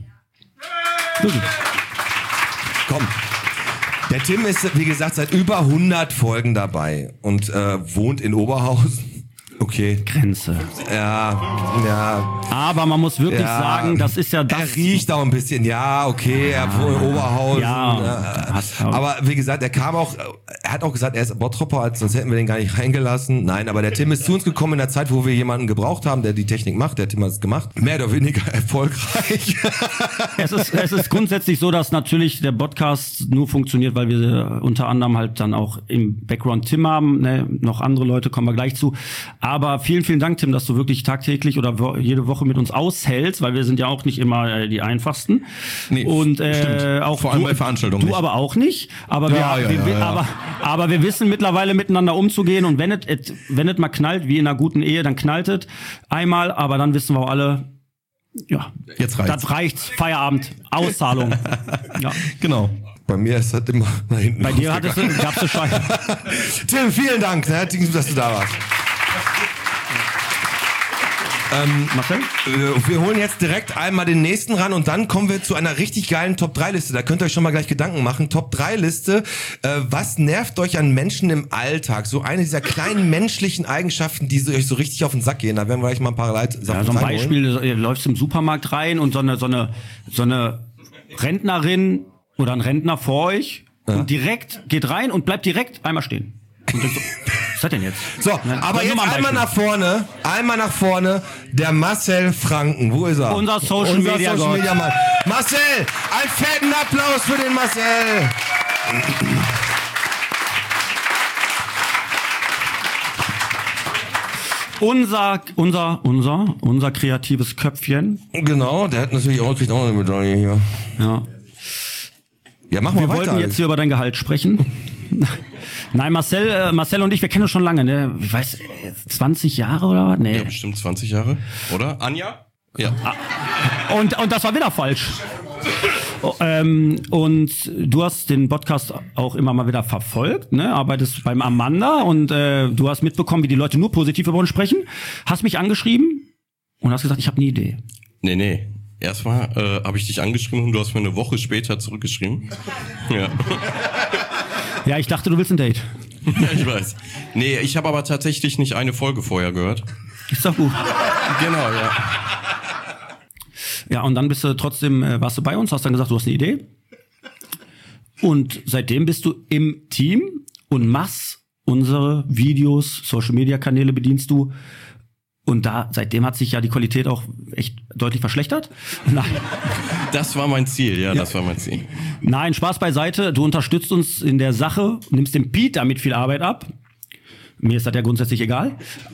Komm. Der Tim ist, wie gesagt, seit über 100 Folgen dabei und wohnt in Oberhausen. Okay. Grenze. Ja. Aber man muss wirklich sagen, das ist ja das. Er riecht auch ein bisschen, okay, er wohnt in Oberhausen. Aber wie gesagt, er hat auch gesagt, er ist Bottropper, sonst hätten wir den gar nicht reingelassen. Nein, aber der Tim ist zu uns gekommen in der Zeit, wo wir jemanden gebraucht haben, der die Technik macht. Der Tim hat es gemacht. Mehr oder weniger erfolgreich. Es ist grundsätzlich so, dass natürlich der Podcast nur funktioniert, weil wir unter anderem halt dann auch im Background Tim haben. Ne? Noch andere Leute, kommen wir gleich zu. Aber vielen, vielen Dank, Tim, dass du wirklich tagtäglich oder jede Woche mit uns aushältst, weil wir sind ja auch nicht immer die einfachsten. Nee, und auch vor allem bei Veranstaltungen. Du aber auch nicht. Aber aber wir wissen mittlerweile miteinander umzugehen. Und wenn es mal knallt, wie in einer guten Ehe, dann knallt es einmal. Aber dann wissen wir auch alle, jetzt reicht's. Das reicht's. Feierabend. Auszahlung. Ja. Genau. Bei mir ist das immer nach hinten. Bei dir gab's eine Scheiße. Tim, vielen Dank, dass du da warst. Marcel? Wir holen jetzt direkt einmal den nächsten ran und dann kommen wir zu einer richtig geilen Top-3-Liste. Da könnt ihr euch schon mal gleich Gedanken machen. Top-3-Liste, was nervt euch an Menschen im Alltag? So eine dieser kleinen menschlichen Eigenschaften, die euch so richtig auf den Sack gehen. Da werden wir gleich mal ein paar Sachen so ein Beispiel, du läufst im Supermarkt rein und so eine Rentnerin oder ein Rentner vor euch und direkt geht rein und bleibt direkt einmal stehen. Und so, was ist das denn jetzt? So, aber jetzt einmal nach vorne, der Marcel Franken. Wo ist er? Unser Social Media Mann. Marcel, einen fetten Applaus für den Marcel. Unser kreatives Köpfchen. Genau, der hat natürlich kriegt auch eine Medaille hier. Ja. Ja, machen wir weiter. Wir wollten jetzt hier über dein Gehalt sprechen. Nein, Marcel und ich, wir kennen uns schon lange, ne? Ich weiß, 20 Jahre oder was? Nee. Ja, bestimmt 20 Jahre, oder? Anja? Ja. Und das war wieder falsch. Und du hast den Podcast auch immer mal wieder verfolgt, ne? Arbeitest beim Amanda und du hast mitbekommen, wie die Leute nur positiv über uns sprechen. Hast mich angeschrieben und hast gesagt, ich habe eine Idee. Nee. Erstmal habe ich dich angeschrieben und du hast mir eine Woche später zurückgeschrieben. Ja. Ja, ich dachte, du willst ein Date. Ja, ich weiß. Nee, ich habe aber tatsächlich nicht eine Folge vorher gehört. Ist doch gut. Genau, ja. Ja, und dann warst du bei uns, hast dann gesagt, du hast eine Idee. Und seitdem bist du im Team und machst unsere Videos, Social-Media-Kanäle bedienst du. Und seitdem hat sich ja die Qualität auch echt deutlich verschlechtert. Nein. Das war mein Ziel, das war mein Ziel. Nein, Spaß beiseite. Du unterstützt uns in der Sache, nimmst dem Pete damit viel Arbeit ab. Mir ist das ja grundsätzlich egal.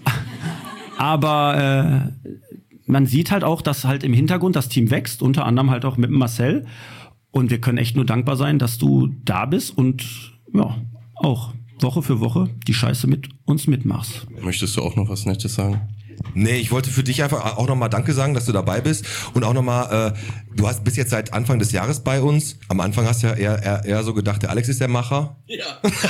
Aber man sieht halt auch, dass halt im Hintergrund das Team wächst, unter anderem halt auch mit Marcel. Und wir können echt nur dankbar sein, dass du da bist und ja, auch Woche für Woche die Scheiße mit uns mitmachst. Möchtest du auch noch was Nettes sagen? Nee, ich wollte für dich einfach auch nochmal Danke sagen, dass du dabei bist und auch nochmal, bist jetzt seit Anfang des Jahres bei uns. Am Anfang hast du ja eher so gedacht, der Alex ist der Macher. Ja.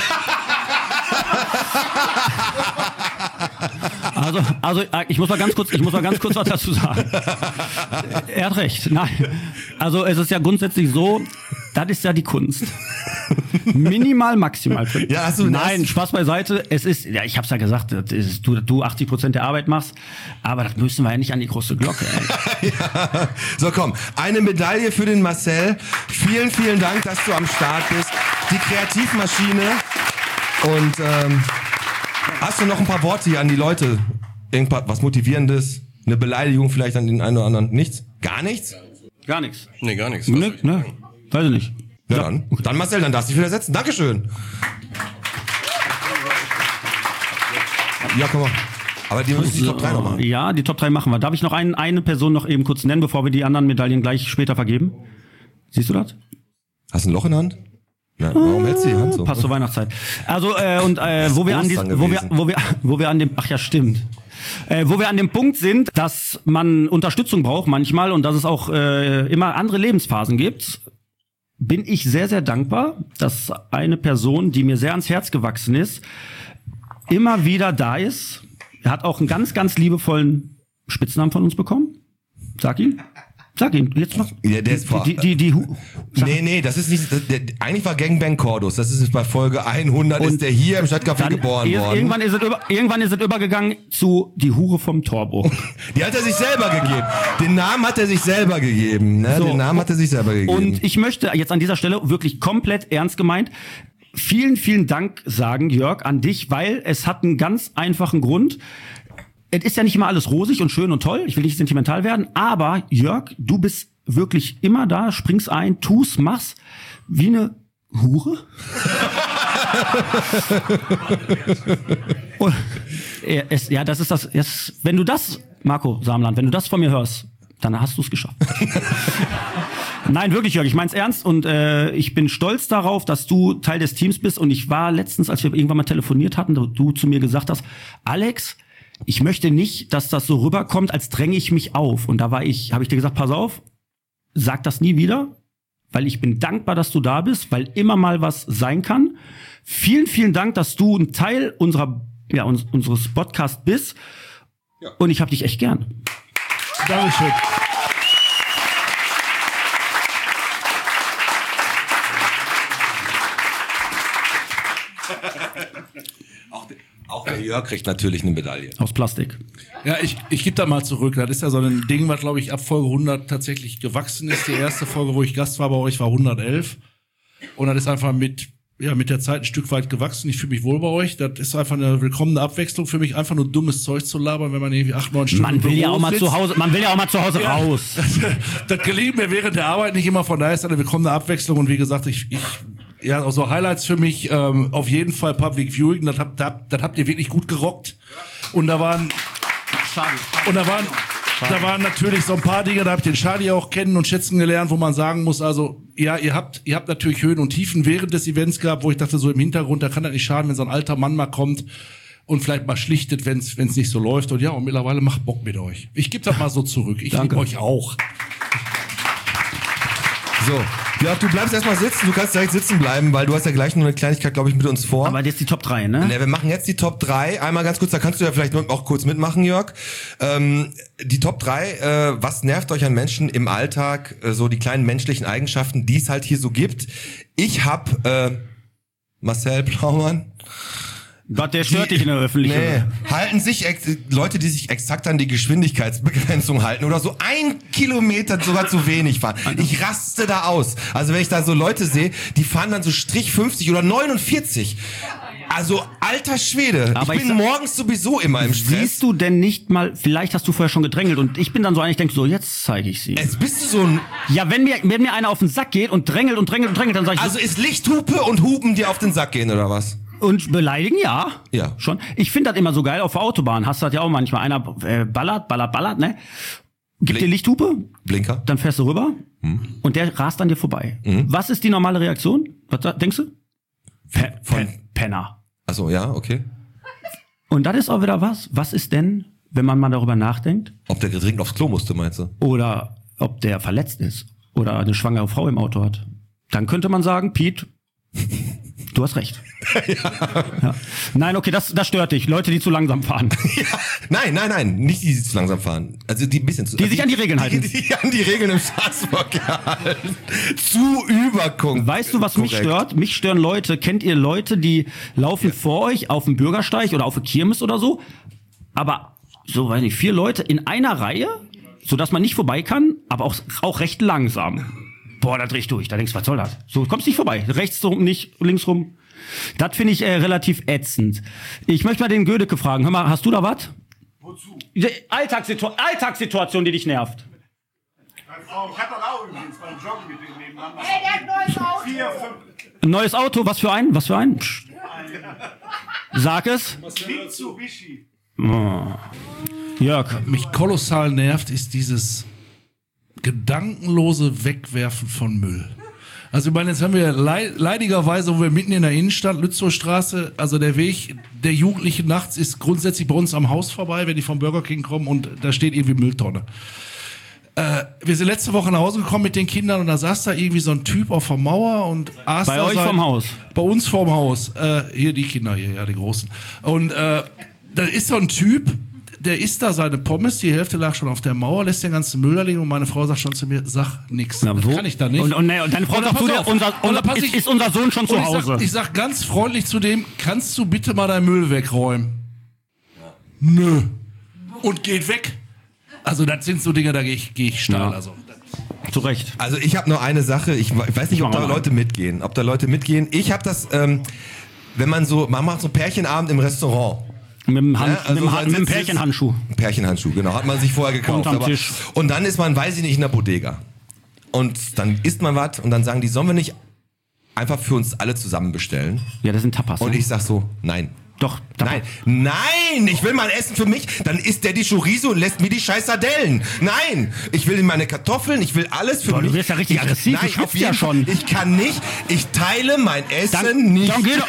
Also ich muss mal ganz kurz was dazu sagen. Er hat recht. Nein. Also es ist ja grundsätzlich so, das ist ja die Kunst. Minimal, maximal. Ja, Nein, Spaß beiseite. Es ist, ja, ich hab's ja gesagt, du 80% der Arbeit machst, aber das müssen wir ja nicht an die große Glocke. Ja. So, komm, eine Medaille für den Marcel. Vielen, vielen Dank, dass du am Start bist. Die Kreativmaschine. Und hast du noch ein paar Worte hier an die Leute? Was Motivierendes? Eine Beleidigung vielleicht an den einen oder anderen? Nichts? Gar nichts? Gar nichts. Nee, gar nichts. Ne, weiß ich nicht. Ja, dann Marcel, dann darfst du dich wieder setzen. Dankeschön. Ja, komm mal. Aber die müssen die Top 3 noch machen. Ja, die Top 3 machen wir. Darf ich noch eine Person noch eben kurz nennen, bevor wir die anderen Medaillen gleich später vergeben? Siehst du das? Hast du ein Loch in der Hand? Ja, warum hältst du die Hand so? Passt zur Weihnachtszeit. Also, wo wir an dem, ach ja, stimmt. Wo wir an dem Punkt sind, dass man Unterstützung braucht manchmal und dass es auch immer andere Lebensphasen gibt, bin ich sehr, sehr dankbar, dass eine Person, die mir sehr ans Herz gewachsen ist, immer wieder da ist. Er hat auch einen ganz, ganz liebevollen Spitznamen von uns bekommen. Sag ihn. Jetzt mach. Ja, der ist Nee, das ist nicht. Eigentlich war Gangbang Cordus. Das ist bei Folge 100. Und ist der hier im Stadtcafé geboren worden. Irgendwann ist es übergegangen zu die Hure vom Torburg. Die hat er sich selber gegeben. Den Namen hat er sich selber gegeben. Ne? So, den Namen hat er sich selber gegeben. Und ich möchte jetzt an dieser Stelle wirklich komplett ernst gemeint vielen, vielen Dank sagen, Jörg, an dich, weil es hat einen ganz einfachen Grund. Es ist ja nicht immer alles rosig und schön und toll, ich will nicht sentimental werden, aber Jörg, du bist wirklich immer da, springst ein, tust, machst wie eine Hure. Das ist das. Wenn du das, Marco Samland, wenn du das von mir hörst, dann hast du es geschafft. Nein, wirklich, Jörg, ich mein's ernst und ich bin stolz darauf, dass du Teil des Teams bist und ich war letztens, als wir irgendwann mal telefoniert hatten, du zu mir gesagt hast, Alex, ich möchte nicht, dass das so rüberkommt, als dränge ich mich auf. Und da habe ich dir gesagt, pass auf, sag das nie wieder, weil ich bin dankbar, dass du da bist, weil immer mal was sein kann. Vielen, vielen Dank, dass du ein Teil unseres Podcasts bist. Ja. Und ich habe dich echt gern. Dankeschön. Auch der Jörg kriegt natürlich eine Medaille. Aus Plastik. Ja, ich gebe da mal zurück. Das ist ja so ein Ding, was, glaube ich, ab Folge 100 tatsächlich gewachsen ist. Die erste Folge, wo ich Gast war bei euch, war 111. Und das ist einfach mit der Zeit ein Stück weit gewachsen. Ich fühle mich wohl bei euch. Das ist einfach eine willkommene Abwechslung für mich, einfach nur dummes Zeug zu labern, wenn man irgendwie 8-9 Stunden Man will ja auch mal sitzt. zu Hause raus. Das gelingt mir während der Arbeit nicht immer, von daher ist das eine willkommene Abwechslung. Und wie gesagt, auch so Highlights für mich, auf jeden Fall Public Viewing, das habt ihr wirklich gut gerockt. Und da waren natürlich so ein paar Dinge, da habe ich den Charlie auch kennen und schätzen gelernt, wo man sagen muss, also, ja, ihr habt natürlich Höhen und Tiefen während des Events gehabt, wo ich dachte, so im Hintergrund, da kann das nicht schaden, wenn so ein alter Mann mal kommt und vielleicht mal schlichtet, wenn es nicht so läuft. Und ja, und mittlerweile macht Bock mit euch. Ich gebe das mal so zurück. Ich liebe euch auch. So, Jörg, du bleibst erstmal sitzen, du kannst direkt sitzen bleiben, weil du hast ja gleich noch eine Kleinigkeit, glaube ich, mit uns vor. Aber jetzt die Top 3, ne? Ne, wir machen jetzt die Top 3. Einmal ganz kurz, da kannst du ja vielleicht auch kurz mitmachen, Jörg. Die Top 3, was nervt euch an Menschen im Alltag, so die kleinen menschlichen Eigenschaften, die es halt hier so gibt. Ich hab Marcel Plaumann. Gott, der stört dich in der Öffentlichkeit. Nee, halten sich Leute, die sich exakt an die Geschwindigkeitsbegrenzung halten oder so 1 Kilometer sogar zu wenig fahren. Ich raste da aus. Also wenn ich da so Leute sehe, die fahren dann so Strich 50 oder 49. Also alter Schwede, aber ich bin morgens sowieso immer im Stress. Siehst du denn nicht mal, vielleicht hast du vorher schon gedrängelt und ich bin dann so eigentlich, denke so, jetzt zeige ich sie. Jetzt bist du so ein... Ja, wenn mir einer auf den Sack geht und drängelt, dann sag ich... Also ist Lichthupe und Hupen dir auf den Sack gehen oder was? Und beleidigen, ja. Ja. Schon. Ich finde das immer so geil. Auf der Autobahn hast du das ja auch manchmal. Einer ballert, ne? Gibt dir Lichthupe. Blinker. Dann fährst du rüber. Und der rast an dir vorbei. Was ist die normale Reaktion? Was denkst du? Penner. Achso, ja, okay. Und das ist auch wieder was. Was ist denn, wenn man mal darüber nachdenkt? Ob der dringend aufs Klo musste, meinst du? Oder ob der verletzt ist. Oder eine schwangere Frau im Auto hat. Dann könnte man sagen, Piet, du hast recht. Ja. Nein, okay, das stört dich. Leute, die zu langsam fahren. Nein, nicht die zu langsam fahren. Also die ein bisschen zu... Die sich an die Regeln halten. Die an die Regeln im Straßenverkehr halten. Zu übergucken. Weißt du, was mich stört? Mich stören Leute. Kennt ihr Leute, die laufen vor euch auf dem Bürgersteig oder auf der Kirmes oder so? Aber, so weiß nicht, 4 Leute in einer Reihe, sodass man nicht vorbei kann, aber auch recht langsam. Boah, da dreh ich durch. Da denkst du, was soll das? So, du kommst nicht vorbei. Rechts rum, nicht links rum. Das finde ich relativ ätzend. Ich möchte mal den Gödeke fragen. Hör mal, hast du da was? Wozu? Alltagssituation, die dich nervt. Ich hab das auch übrigens beim Joggen mit dem nebeneinander. Hey, der hat ein neues Auto. 4, 5. Ein neues Auto, was für ein? Psst. Sag es. Mitsubishi. Oh. Jörg. Mich kolossal nervt, ist dieses gedankenlose Wegwerfen von Müll. Also ich meine, jetzt haben wir leidigerweise, wo wir mitten in der Innenstadt, Lützowstraße, also der Weg der Jugendlichen nachts ist grundsätzlich bei uns am Haus vorbei, wenn die vom Burger King kommen und da steht irgendwie Mülltonne. Wir sind letzte Woche nach Hause gekommen mit den Kindern und da saß da irgendwie so ein Typ auf der Mauer und aß bei euch vorm Haus? Bei uns vorm Haus. Hier die Kinder, hier, ja, die Großen. Und da ist so ein Typ, der isst da seine Pommes, die Hälfte lag schon auf der Mauer, lässt den ganzen Müll da liegen und meine Frau sagt schon zu mir, sag nix. Na, das kann ich da nicht. Und deine Frau sagt zu dir, ist unser Sohn schon zu Hause? Ich sag ganz freundlich zu dem, kannst du bitte mal deinen Müll wegräumen? Ja. Nö. Und geht weg. Also das sind so Dinge, da gehe ich steil. Ja. Also. Zu Recht. Also ich habe nur eine Sache, ich weiß nicht, ob da Leute mitgehen. Ich habe das, wenn man macht so Pärchenabend im Restaurant. Mit dem Pärchenhandschuh. Pärchenhandschuh, genau. Hat man sich vorher gekauft. Unterm Tisch. Und dann ist man, weiß ich nicht, in der Bodega. Und dann isst man was und dann sagen die, sollen wir nicht einfach für uns alle zusammen bestellen? Ja, das sind Tapas. Und ich sag so, nein. Doch, Nein, ich will mein Essen für mich, dann isst der die Chorizo und lässt mir die scheiß Sardellen. Nein, ich will meine Kartoffeln, ich will alles für mich. Du wirst ja richtig aggressiv, nein, du schwitzt ja schon. Ich kann nicht, ich teile mein Essen nicht. Dann geh doch.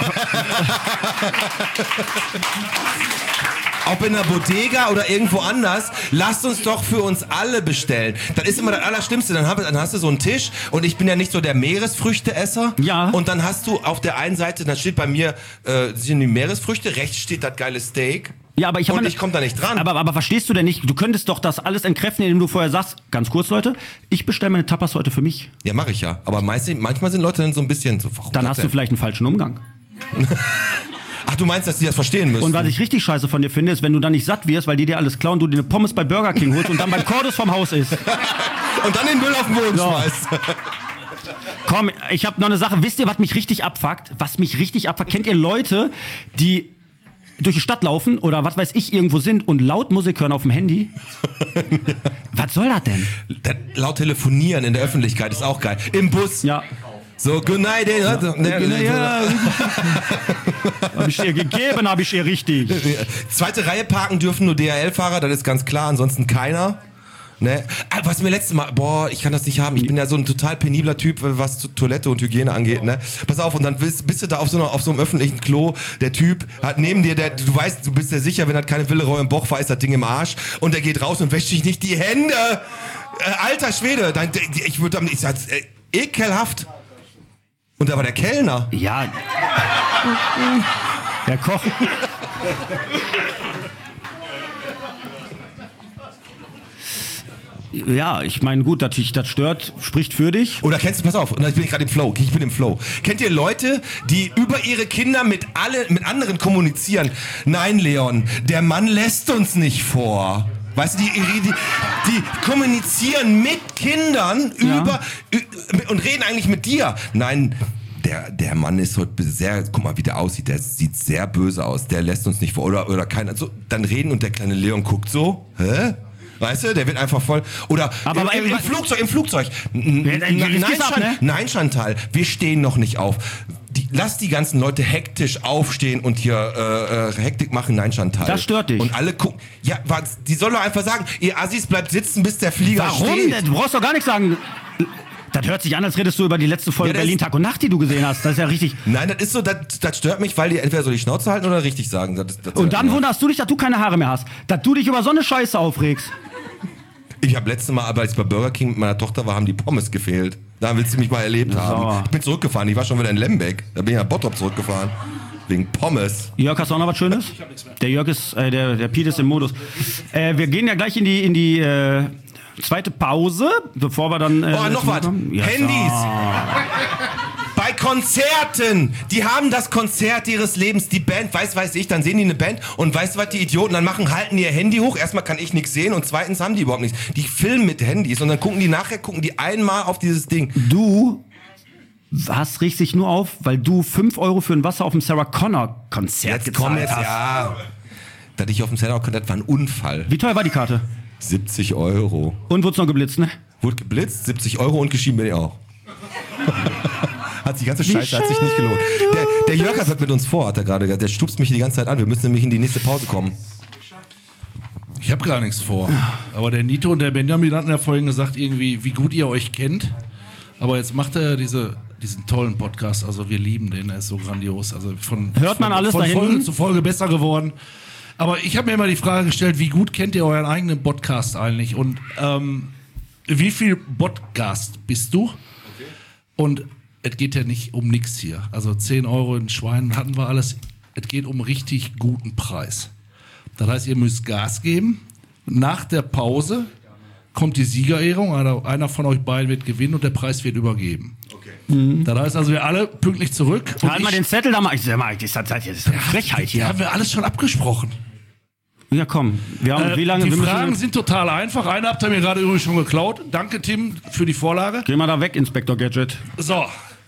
Ob in der Bodega oder irgendwo anders, lasst uns doch für uns alle bestellen. Das ist immer das Allerschlimmste. Dann hast du so einen Tisch und ich bin ja nicht so der Meeresfrüchteesser. Ja. Und dann hast du auf der einen Seite, dann steht bei mir sind die Meeresfrüchte, rechts steht das geile Steak Ja, aber ich komme da nicht dran. Aber verstehst du denn nicht, du könntest doch das alles entkräften, indem du vorher sagst, ganz kurz Leute, ich bestelle meine Tapas heute für mich. Ja, mache ich ja. Aber manchmal sind Leute dann so ein bisschen so, warum dann hast du vielleicht einen falschen Umgang. Ach, du meinst, dass die das verstehen müssen? Und was ich richtig scheiße von dir finde, ist, wenn du dann nicht satt wirst, weil die dir alles klauen, du dir eine Pommes bei Burger King holst und dann beim Cordus vom Haus isst. Und dann den Müll auf den Boden schmeißt. Komm, ich habe noch eine Sache. Wisst ihr, was mich richtig abfuckt? Kennt ihr Leute, die durch die Stadt laufen oder was weiß ich irgendwo sind und laut Musik hören auf dem Handy? Was soll das denn? Laut telefonieren in der Öffentlichkeit ist auch geil. Im Bus. Ja. So, good night. Ja. Hab ich ihr gegeben, habe ich ihr richtig. Zweite Reihe parken dürfen nur DHL-Fahrer, das ist ganz klar, ansonsten keiner. Ne? Was mir letztes Mal, ich kann das nicht haben. Ich bin ja so ein total penibler Typ, was Toilette und Hygiene angeht. Ne? Pass auf, und dann bist du da auf so einem öffentlichen Klo. Der Typ hat neben dir, du weißt, du bist dir sicher, wenn er keine Willeroy im Boch war, ist das Ding im Arsch. Und der geht raus und wäscht sich nicht die Hände. Alter Schwede, ich sag's, ekelhaft. Und da war der Kellner. Ja. Der Koch. Ja, ich meine, gut, natürlich, das stört, spricht für dich. Oder kennst du, pass auf, ich bin gerade im Flow, ich bin im Flow. Kennt ihr Leute, die über ihre Kinder mit anderen kommunizieren? Nein, Leon, der Mann lässt uns nicht vor. Weißt du, die kommunizieren mit Kindern und reden eigentlich mit dir. Nein, der Mann ist heute sehr, guck mal, wie der aussieht, der sieht sehr böse aus, der lässt uns nicht vor. Oder keiner, so, dann reden und der kleine Leon guckt so, hä? Weißt du, der wird einfach voll. Oder im Flugzeug. Nein, Chantal, wir stehen noch nicht auf. Lass die ganzen Leute hektisch aufstehen und hier Hektik machen. Nein, Chantal. Das stört dich. Und alle gucken. Ja, die sollen doch einfach sagen, ihr Assis bleibt sitzen, bis der Flieger steht. Warum? Du brauchst doch gar nichts sagen. Das hört sich an, als redest du über die letzte Folge Berlin Tag und Nacht, die du gesehen hast. Das ist ja richtig. Nein, das ist so, das stört mich, weil die entweder so die Schnauze halten oder richtig sagen. Das und dann wunderst du dich, dass du keine Haare mehr hast. Dass du dich über so eine Scheiße aufregst. Ich habe letztes Mal, als ich bei Burger King mit meiner Tochter war, haben die Pommes gefehlt. Da willst du mich mal erlebt haben. Ich bin zurückgefahren, ich war schon wieder in Lembeck. Da bin ich nach Bottrop zurückgefahren. Wegen Pommes. Jörg, hast du auch noch was Schönes? Ich hab nichts mehr. Der Jörg ist, der Piet ist im Modus. Wir gehen ja gleich in die zweite Pause, bevor wir dann... noch was. Ja, Handys. Bei Konzerten, die haben das Konzert ihres Lebens, die Band, weiß ich, dann sehen die eine Band und weißt du was, die Idioten, dann halten die ihr Handy hoch, erstmal kann ich nichts sehen und zweitens haben die überhaupt nichts. Die filmen mit Handys und dann gucken die einmal auf dieses Ding. Du regst dich nur auf, weil du 5 Euro für ein Wasser auf dem Sarah Connor Konzert gezahlt hast. Ja, dass ich auf dem Sarah Connor, das war ein Unfall. Wie teuer war die Karte? 70 Euro. Und wurd's noch geblitzt, ne? Wurde geblitzt, 70 Euro und geschieden bin ich auch. Die ganze Scheiße hat sich nicht gelohnt. Der Jörg hat mit uns vor, hat er gerade gesagt. Der stupst mich die ganze Zeit an. Wir müssen nämlich in die nächste Pause kommen. Ich habe gar nichts vor. Aber der Nito und der Benjamin hatten ja vorhin gesagt, irgendwie, wie gut ihr euch kennt. Aber jetzt macht er diesen tollen Podcast. Also wir lieben den, er ist so grandios. Also hört man alles da hinten? Folge zu Folge besser geworden. Aber ich habe mir immer die Frage gestellt, wie gut kennt ihr euren eigenen Podcast eigentlich? Und wie viel Podcast bist du? Okay. Und es geht ja nicht um nichts hier. Also 10 Euro in Schweinen hatten wir alles. Es geht um richtig guten Preis. Das heißt, ihr müsst Gas geben. Nach der Pause kommt die Siegerehrung. Einer von euch beiden wird gewinnen und der Preis wird übergeben. Okay. Mhm. Das heißt also, wir alle pünktlich zurück. Halt mal den Zettel da mal. Ich sag mal, das ist eine Frechheit hier. Haben wir alles schon abgesprochen. Ja, komm. Wir haben, wie lange? Die Fragen sind total einfach. Eine habt ihr mir gerade übrigens schon geklaut. Danke, Tim, für die Vorlage. Geh mal da weg, Inspektor Gadget. So.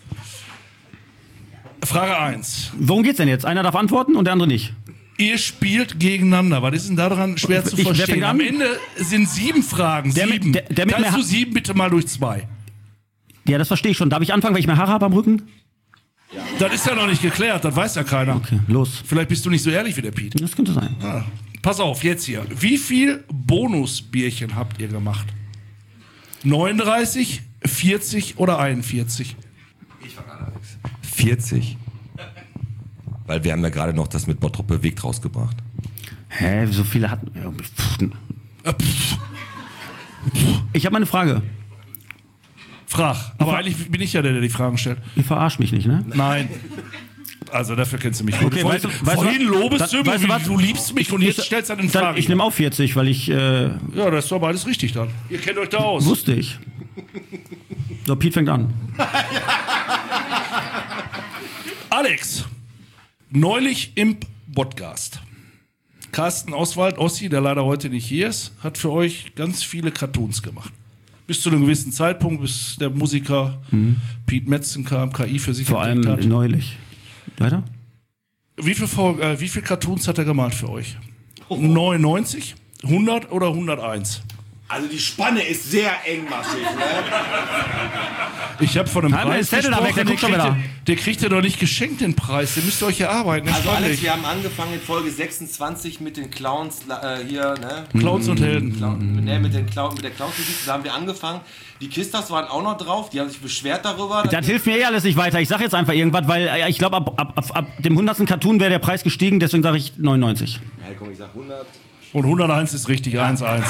Frage 1. Worum geht's denn jetzt? Einer darf antworten und der andere nicht. Ihr spielt gegeneinander. Was ist denn daran schwer zu verstehen? Am Ende sind 7 Fragen. Kannst du 7 bitte mal durch 2? Ja, das verstehe ich schon. Darf ich anfangen, weil ich mehr Haare habe am Rücken? Ja. Das ist ja noch nicht geklärt. Das weiß ja keiner. Okay, los. Vielleicht bist du nicht so ehrlich wie der Piet. Das könnte sein. Ah. Pass auf, jetzt hier. Wie viel Bonusbierchen habt ihr gemacht? 39, 40 oder 41? Ich verrate Alex. 40. Weil wir haben ja gerade noch das mit Bottrop bewegt rausgebracht. Hä, so viele hatten... Ich habe mal eine Frage. Frag. Aber eigentlich bin ich ja der die Fragen stellt. Ihr verarscht mich nicht, ne? Nein. Also dafür kennst du mich gut. Okay, Vorhin lobest du mich, du liebst mich und jetzt stellst du dann in Frage. Ich nehme auch 40, weil ich... Ja, das ist doch beides richtig dann. Ihr kennt euch da aus. Wusste ich. So, Piet fängt an. Alex, neulich im Podcast. Carsten Oswald, Ossi, der leider heute nicht hier ist, hat für euch ganz viele Cartoons gemacht. Bis zu einem gewissen Zeitpunkt, bis der Musiker Piet Metzen kam, KI für sich vor allem hat. Neulich. Weiter? Wie viel Cartoons hat er gemalt für euch? 99, 100 oder 101? Also die Spanne ist sehr engmaschig, ne? Ich habe von einem Preis gesprochen, der kriegt ja doch nicht geschenkt, den Preis. Den müsst ihr euch erarbeiten. Also Alex, wir haben angefangen in Folge 26 mit den Clowns hier, ne? Clowns und Helden. Mit der Clowns-Musik, da haben wir angefangen. Die Kisters waren auch noch drauf, die haben sich beschwert darüber. Das hilft mir alles nicht weiter. Ich sag jetzt einfach irgendwas, weil ich glaube, ab dem 100. Cartoon wäre der Preis gestiegen, deswegen sage ich 99. Ja, komm, ich sag 100. Und 101 ist richtig, 1-1.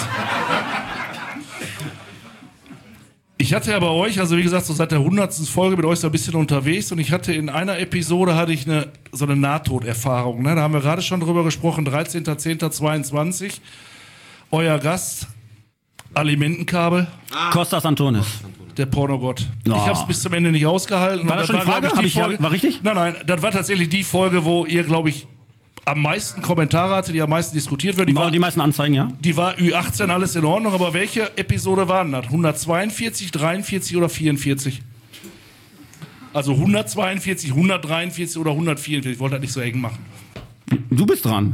Ich hatte ja bei euch, also wie gesagt, so seit der 100. Folge mit euch so ein bisschen unterwegs und ich hatte in einer Episode so eine Nahtoderfahrung. Ne? Da haben wir gerade schon drüber gesprochen, 13.10.22. Euer Gast, Alimentenkabel. Kostas Antonis. Der Pornogott. Oh. Ich habe es bis zum Ende nicht ausgehalten. War das schon die Frage? War richtig? Nein, das war tatsächlich die Folge, wo ihr, glaube ich, am meisten Kommentare hatte, die am meisten diskutiert wird. Die meisten Anzeigen, ja? Die war Ü18, alles in Ordnung, aber welche Episode waren das? 142, 43 oder 44? Also 142, 143 oder 144. Ich wollte das nicht so eng machen. Du bist dran.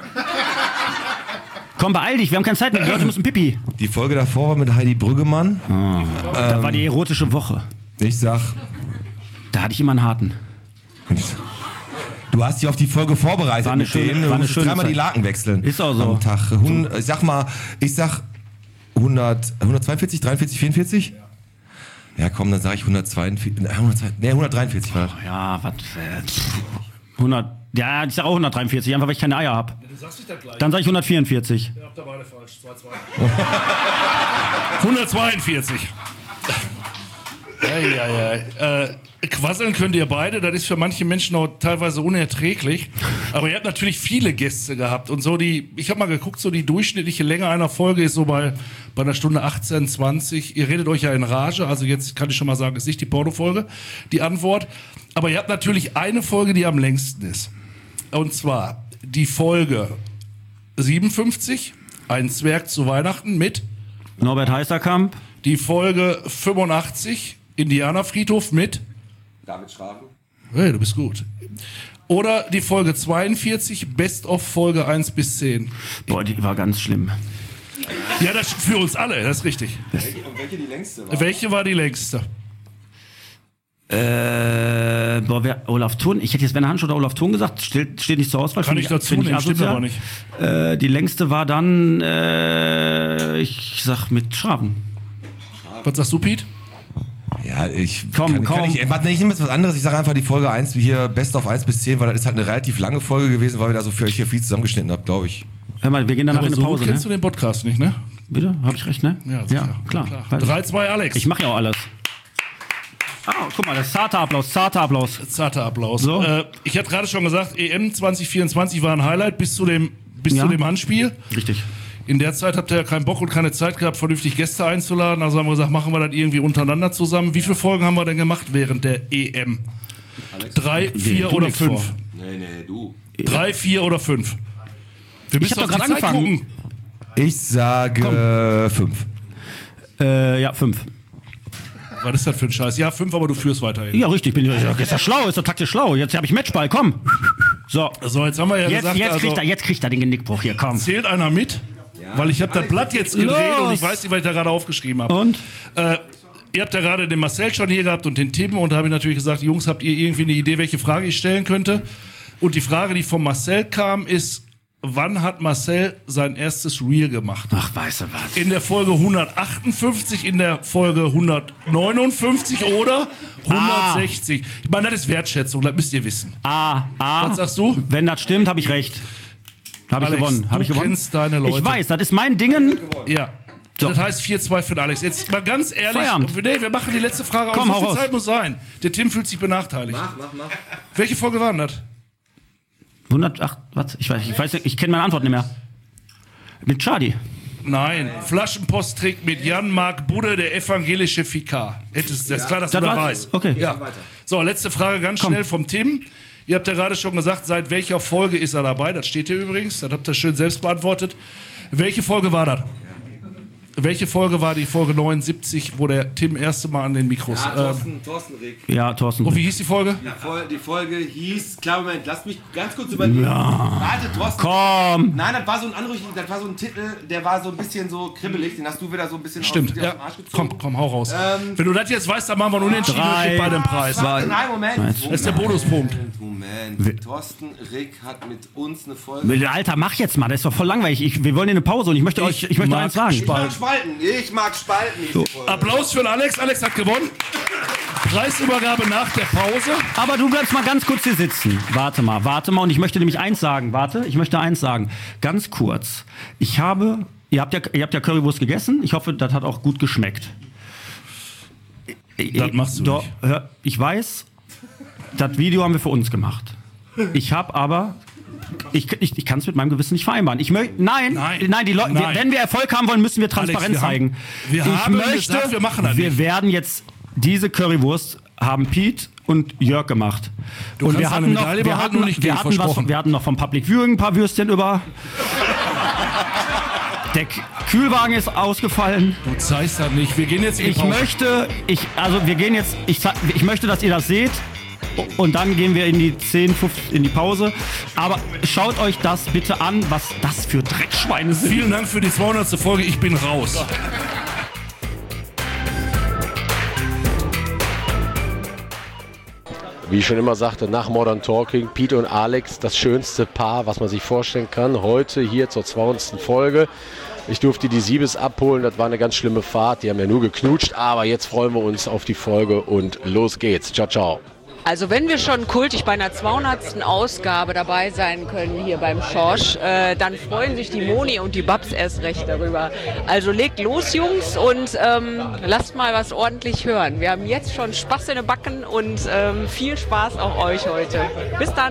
Komm, beeil dich, wir haben keine Zeit mehr. Die Leute müssen Pipi. Die Folge davor war mit Heidi Brüggemann. Da war die erotische Woche. Ich sag... Da hatte ich immer einen harten. Du hast dich auf die Folge vorbereitet. War eine schöne, du musst dreimal Zeit. die Laken wechseln. Ist auch so. Am Tag. Ich sag 142, 43, 44? Ja, komm, dann sag ich 143 war das. Ja, was? 100. Ja, ich sag auch 143, einfach weil ich keine Eier habe. Dann sag ich 144. Ja, habt ihr beide falsch. 142. Quasseln könnt ihr beide, das ist für manche Menschen auch teilweise unerträglich. Aber ihr habt natürlich viele Gäste gehabt und so ich habe mal geguckt, so die durchschnittliche Länge einer Folge ist so bei einer Stunde 18, 20. Ihr redet euch ja in Rage, also jetzt kann ich schon mal sagen, ist nicht die Pornofolge, die Antwort. Aber ihr habt natürlich eine Folge, die am längsten ist. Und zwar die Folge 57, Ein Zwerg zu Weihnachten mit Norbert Heisterkamp. Die Folge 85, Indianerfriedhof mit David Schraven. Hey, du bist gut. Oder die Folge 42, Best of Folge 1 bis 10. Boah, die war ganz schlimm. Ja, das für uns alle, das ist richtig. Und welche die längste war? Welche war die längste? Olaf Thon. Ich hätte jetzt Werner Hansch oder Olaf Thon gesagt. Steht nicht zur Auswahl. Kann ich dazu nehmen, stimmt aber nicht. Die längste war dann, ich sag mit Schraven. Was sagst du, Piet? Ja, ich komm. Ich nehme jetzt was anderes. Ich sage einfach die Folge 1, wie hier Best of 1 bis 10, weil das ist halt eine relativ lange Folge gewesen, weil wir da so für euch hier viel zusammengeschnitten haben, glaube ich. Hör mal, wir gehen danach in eine Pause. Kennst du den Podcast nicht, ne? Bitte? Hab ich recht, ne? Ja, klar. 3-2 Alex. Ich mache ja auch alles. Guck mal, das ist zarter Applaus. So. Ich hatte gerade schon gesagt, EM 2024 war ein Highlight bis zu dem Handspiel. Richtig. In der Zeit habt ihr ja keinen Bock und keine Zeit gehabt, vernünftig Gäste einzuladen. Also haben wir gesagt, machen wir das irgendwie untereinander zusammen. Wie viele Folgen haben wir denn gemacht während der EM? Alex, 3, 4 oder 5? Nee, du. 3, 4 oder 5? Ich hab doch gerade angefangen. Ich sage 5. Ja, 5. Was ist das für ein Scheiß? Ja, 5, aber du führst weiterhin. Ja, richtig. Ist ja schlau, ist doch taktisch schlau. Jetzt habe ich Matchball, komm. So, jetzt haben wir ja gesagt... Jetzt kriegt er den Genickbruch hier, komm. Zählt einer mit? Ja. Weil ich habe das Blatt jetzt gedreht und ich weiß nicht, was ich da gerade aufgeschrieben habe. Und? Ihr habt ja gerade den Marcel schon hier gehabt und den Tim und da habe ich natürlich gesagt, Jungs, habt ihr irgendwie eine Idee, welche Frage ich stellen könnte? Und die Frage, die von Marcel kam, ist, wann hat Marcel sein erstes Reel gemacht? Ach, weißt du was? In der Folge 158, in der Folge 159 oder 160? Ich meine, das ist Wertschätzung, das müsst ihr wissen. Was sagst du? Wenn das stimmt, habe ich recht. Habe ich gewonnen. Du kennst deine Leute. Ich weiß, das ist mein Dingen. Ja. So. Das heißt 4-2 für den Alex. Jetzt mal ganz ehrlich, nee, wir machen die letzte Frage aus. Komm, so viel Zeit muss sein. Der Tim fühlt sich benachteiligt. Mach. Welche Folge war denn das? 108, was? Ich weiß nicht, ich kenne meine Antwort nicht mehr. Mit Chadi. Nein, Flaschenpost-Trick mit Jan-Marc Budde, der evangelische Vikar. Das ist klar, dass du das weißt. Okay. Ja. So, letzte Frage ganz schnell vom Tim. Ihr habt ja gerade schon gesagt, seit welcher Folge ist er dabei? Das steht hier übrigens. Das habt ihr schön selbst beantwortet. Welche Folge war das? Welche Folge war die Folge 79, wo der Tim erste Mal an den Mikros... Ja, Thorsten Rick. Ja, Thorsten. Und wie hieß die Folge? Die Folge hieß... Klar, Moment, lasst mich ganz kurz überlegen. Ja. Warte, Thorsten. Komm. Nein, das war so ein Titel, der war so ein bisschen so kribbelig. Den hast du wieder so ein bisschen Stimmt, aus dem Arsch gezogen. Komm, hau raus. Wenn du das jetzt weißt, dann machen wir einen Unentschieden und kriegt beide den Preis. Nein, Moment. Das ist der Bonuspunkt. Moment. Thorsten Rick hat mit uns eine Folge... Alter, mach jetzt mal, das ist doch voll langweilig. Wir wollen in eine Pause und ich möchte eins sagen. Ich mag Spalten. So, Applaus für den Alex. Alex hat gewonnen. Preisübergabe nach der Pause. Aber du bleibst mal ganz kurz hier sitzen. Warte mal. Und ich möchte nämlich eins sagen. Ganz kurz. Ihr habt ja Currywurst gegessen. Ich hoffe, das hat auch gut geschmeckt. Das machst du nicht. Ich weiß, das Video haben wir für uns gemacht. Ich habe aber... Ich kann es mit meinem Gewissen nicht vereinbaren. Nein, die Leute, wenn wir Erfolg haben wollen, müssen wir Transparenz zeigen. Wir machen das nicht. Wir werden jetzt diese Currywurst haben Pete und Jörg gemacht. Und wir hatten noch vom Public Viewing ein paar Würstchen über. Der Kühlwagen ist ausgefallen. Du zeigst das nicht. Wir gehen jetzt in die Pause. Ich möchte, dass ihr das seht. Und dann gehen wir in die 10-15 in die Pause. Aber schaut euch das bitte an, was das für Dreckschweine sind. Vielen Dank für die 200. Folge. Ich bin raus. Wie ich schon immer sagte, nach Modern Talking, Pete und Alex, das schönste Paar, was man sich vorstellen kann. Heute hier zur 200. Folge. Ich durfte die Siebes abholen, das war eine ganz schlimme Fahrt. Die haben ja nur geknutscht, aber jetzt freuen wir uns auf die Folge und los geht's. Ciao, ciao. Also wenn wir schon kultig bei einer 200. Ausgabe dabei sein können hier beim Schorsch, dann freuen sich die Moni und die Babs erst recht darüber. Also legt los, Jungs, und lasst mal was ordentlich hören. Wir haben jetzt schon Spaß in den Backen und viel Spaß auch euch heute. Bis dann.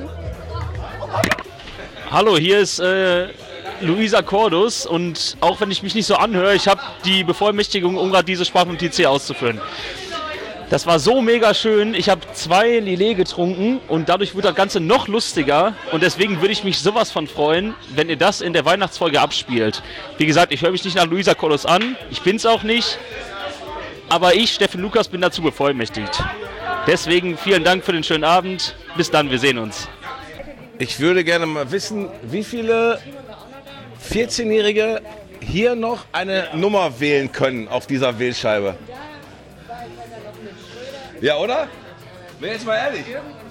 Hallo, hier ist Luisa Cordus und auch wenn ich mich nicht so anhöre, ich habe die Bevollmächtigung, um gerade diese Sprachnotiz auszuführen. Das war so mega schön. Ich habe 2 Lillet getrunken und dadurch wird das Ganze noch lustiger. Und deswegen würde ich mich sowas von freuen, wenn ihr das in der Weihnachtsfolge abspielt. Wie gesagt, ich höre mich nicht nach Luisa Cordus an. Ich bin's auch nicht. Aber ich, Steffen Lukas, bin dazu bevollmächtigt. Deswegen vielen Dank für den schönen Abend. Bis dann, wir sehen uns. Ich würde gerne mal wissen, wie viele 14-Jährige hier noch eine Nummer wählen können auf dieser Wählscheibe. Ja, oder? Wer jetzt mal ehrlich?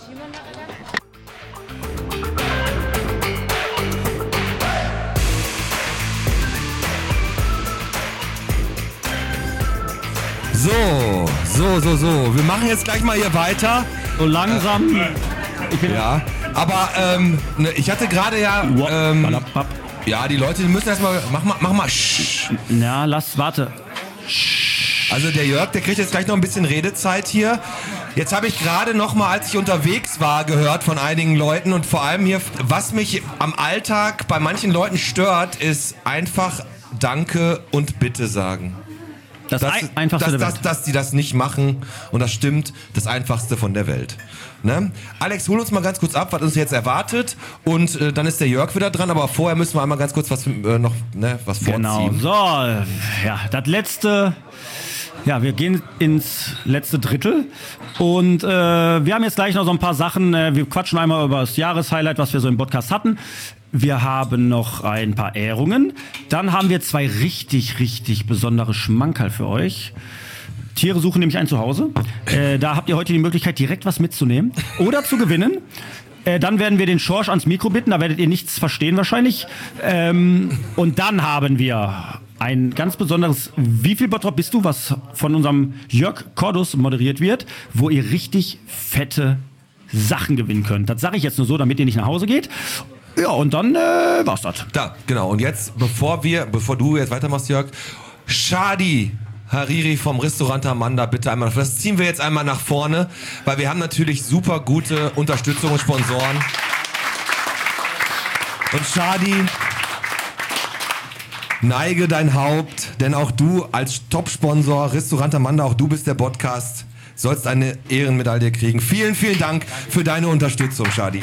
So. Wir machen jetzt gleich mal hier weiter. So langsam. Ja, aber ich hatte gerade ja, die Leute, die müssen erstmal, mach mal. Ja, warte. Also der Jörg, der kriegt jetzt gleich noch ein bisschen Redezeit hier. Jetzt habe ich gerade noch mal, als ich unterwegs war, gehört von einigen Leuten und vor allem hier, was mich am Alltag bei manchen Leuten stört, ist einfach Danke und Bitte sagen. Das Einfachste der Welt. Dass die das nicht machen und das stimmt, das Einfachste von der Welt. Ne? Alex, hol uns mal ganz kurz ab, was uns jetzt erwartet und dann ist der Jörg wieder dran, aber vorher müssen wir einmal ganz kurz was vorziehen. Genau, so, ja, das letzte... Ja, wir gehen ins letzte Drittel und wir haben jetzt gleich noch so ein paar Sachen. Wir quatschen einmal über das Jahreshighlight, was wir so im Podcast hatten. Wir haben noch ein paar Ehrungen. Dann haben wir 2 richtig, richtig besondere Schmankerl für euch. Tiere suchen nämlich ein Zuhause. Da habt ihr heute die Möglichkeit, direkt was mitzunehmen oder zu gewinnen. Dann werden wir den Schorsch ans Mikro bitten, da werdet ihr nichts verstehen wahrscheinlich. Und dann haben wir ein ganz besonderes Wie viel Bottrop bist du, was von unserem Jörg Cordus moderiert wird, wo ihr richtig fette Sachen gewinnen könnt. Das sage ich jetzt nur so, damit ihr nicht nach Hause geht. Ja, und dann war's das. Da, genau. Und jetzt, bevor du jetzt weitermachst, Jörg, Shadi Hariri vom Restaurant Amanda, bitte einmal. Das ziehen wir jetzt einmal nach vorne, weil wir haben natürlich super gute Unterstützung und Sponsoren. Und Shadi, neige dein Haupt, denn auch du als Top-Sponsor, Restaurant Amanda, auch du bist der Podcast, sollst eine Ehrenmedaille kriegen. Vielen, vielen Dank für deine Unterstützung, Shadi.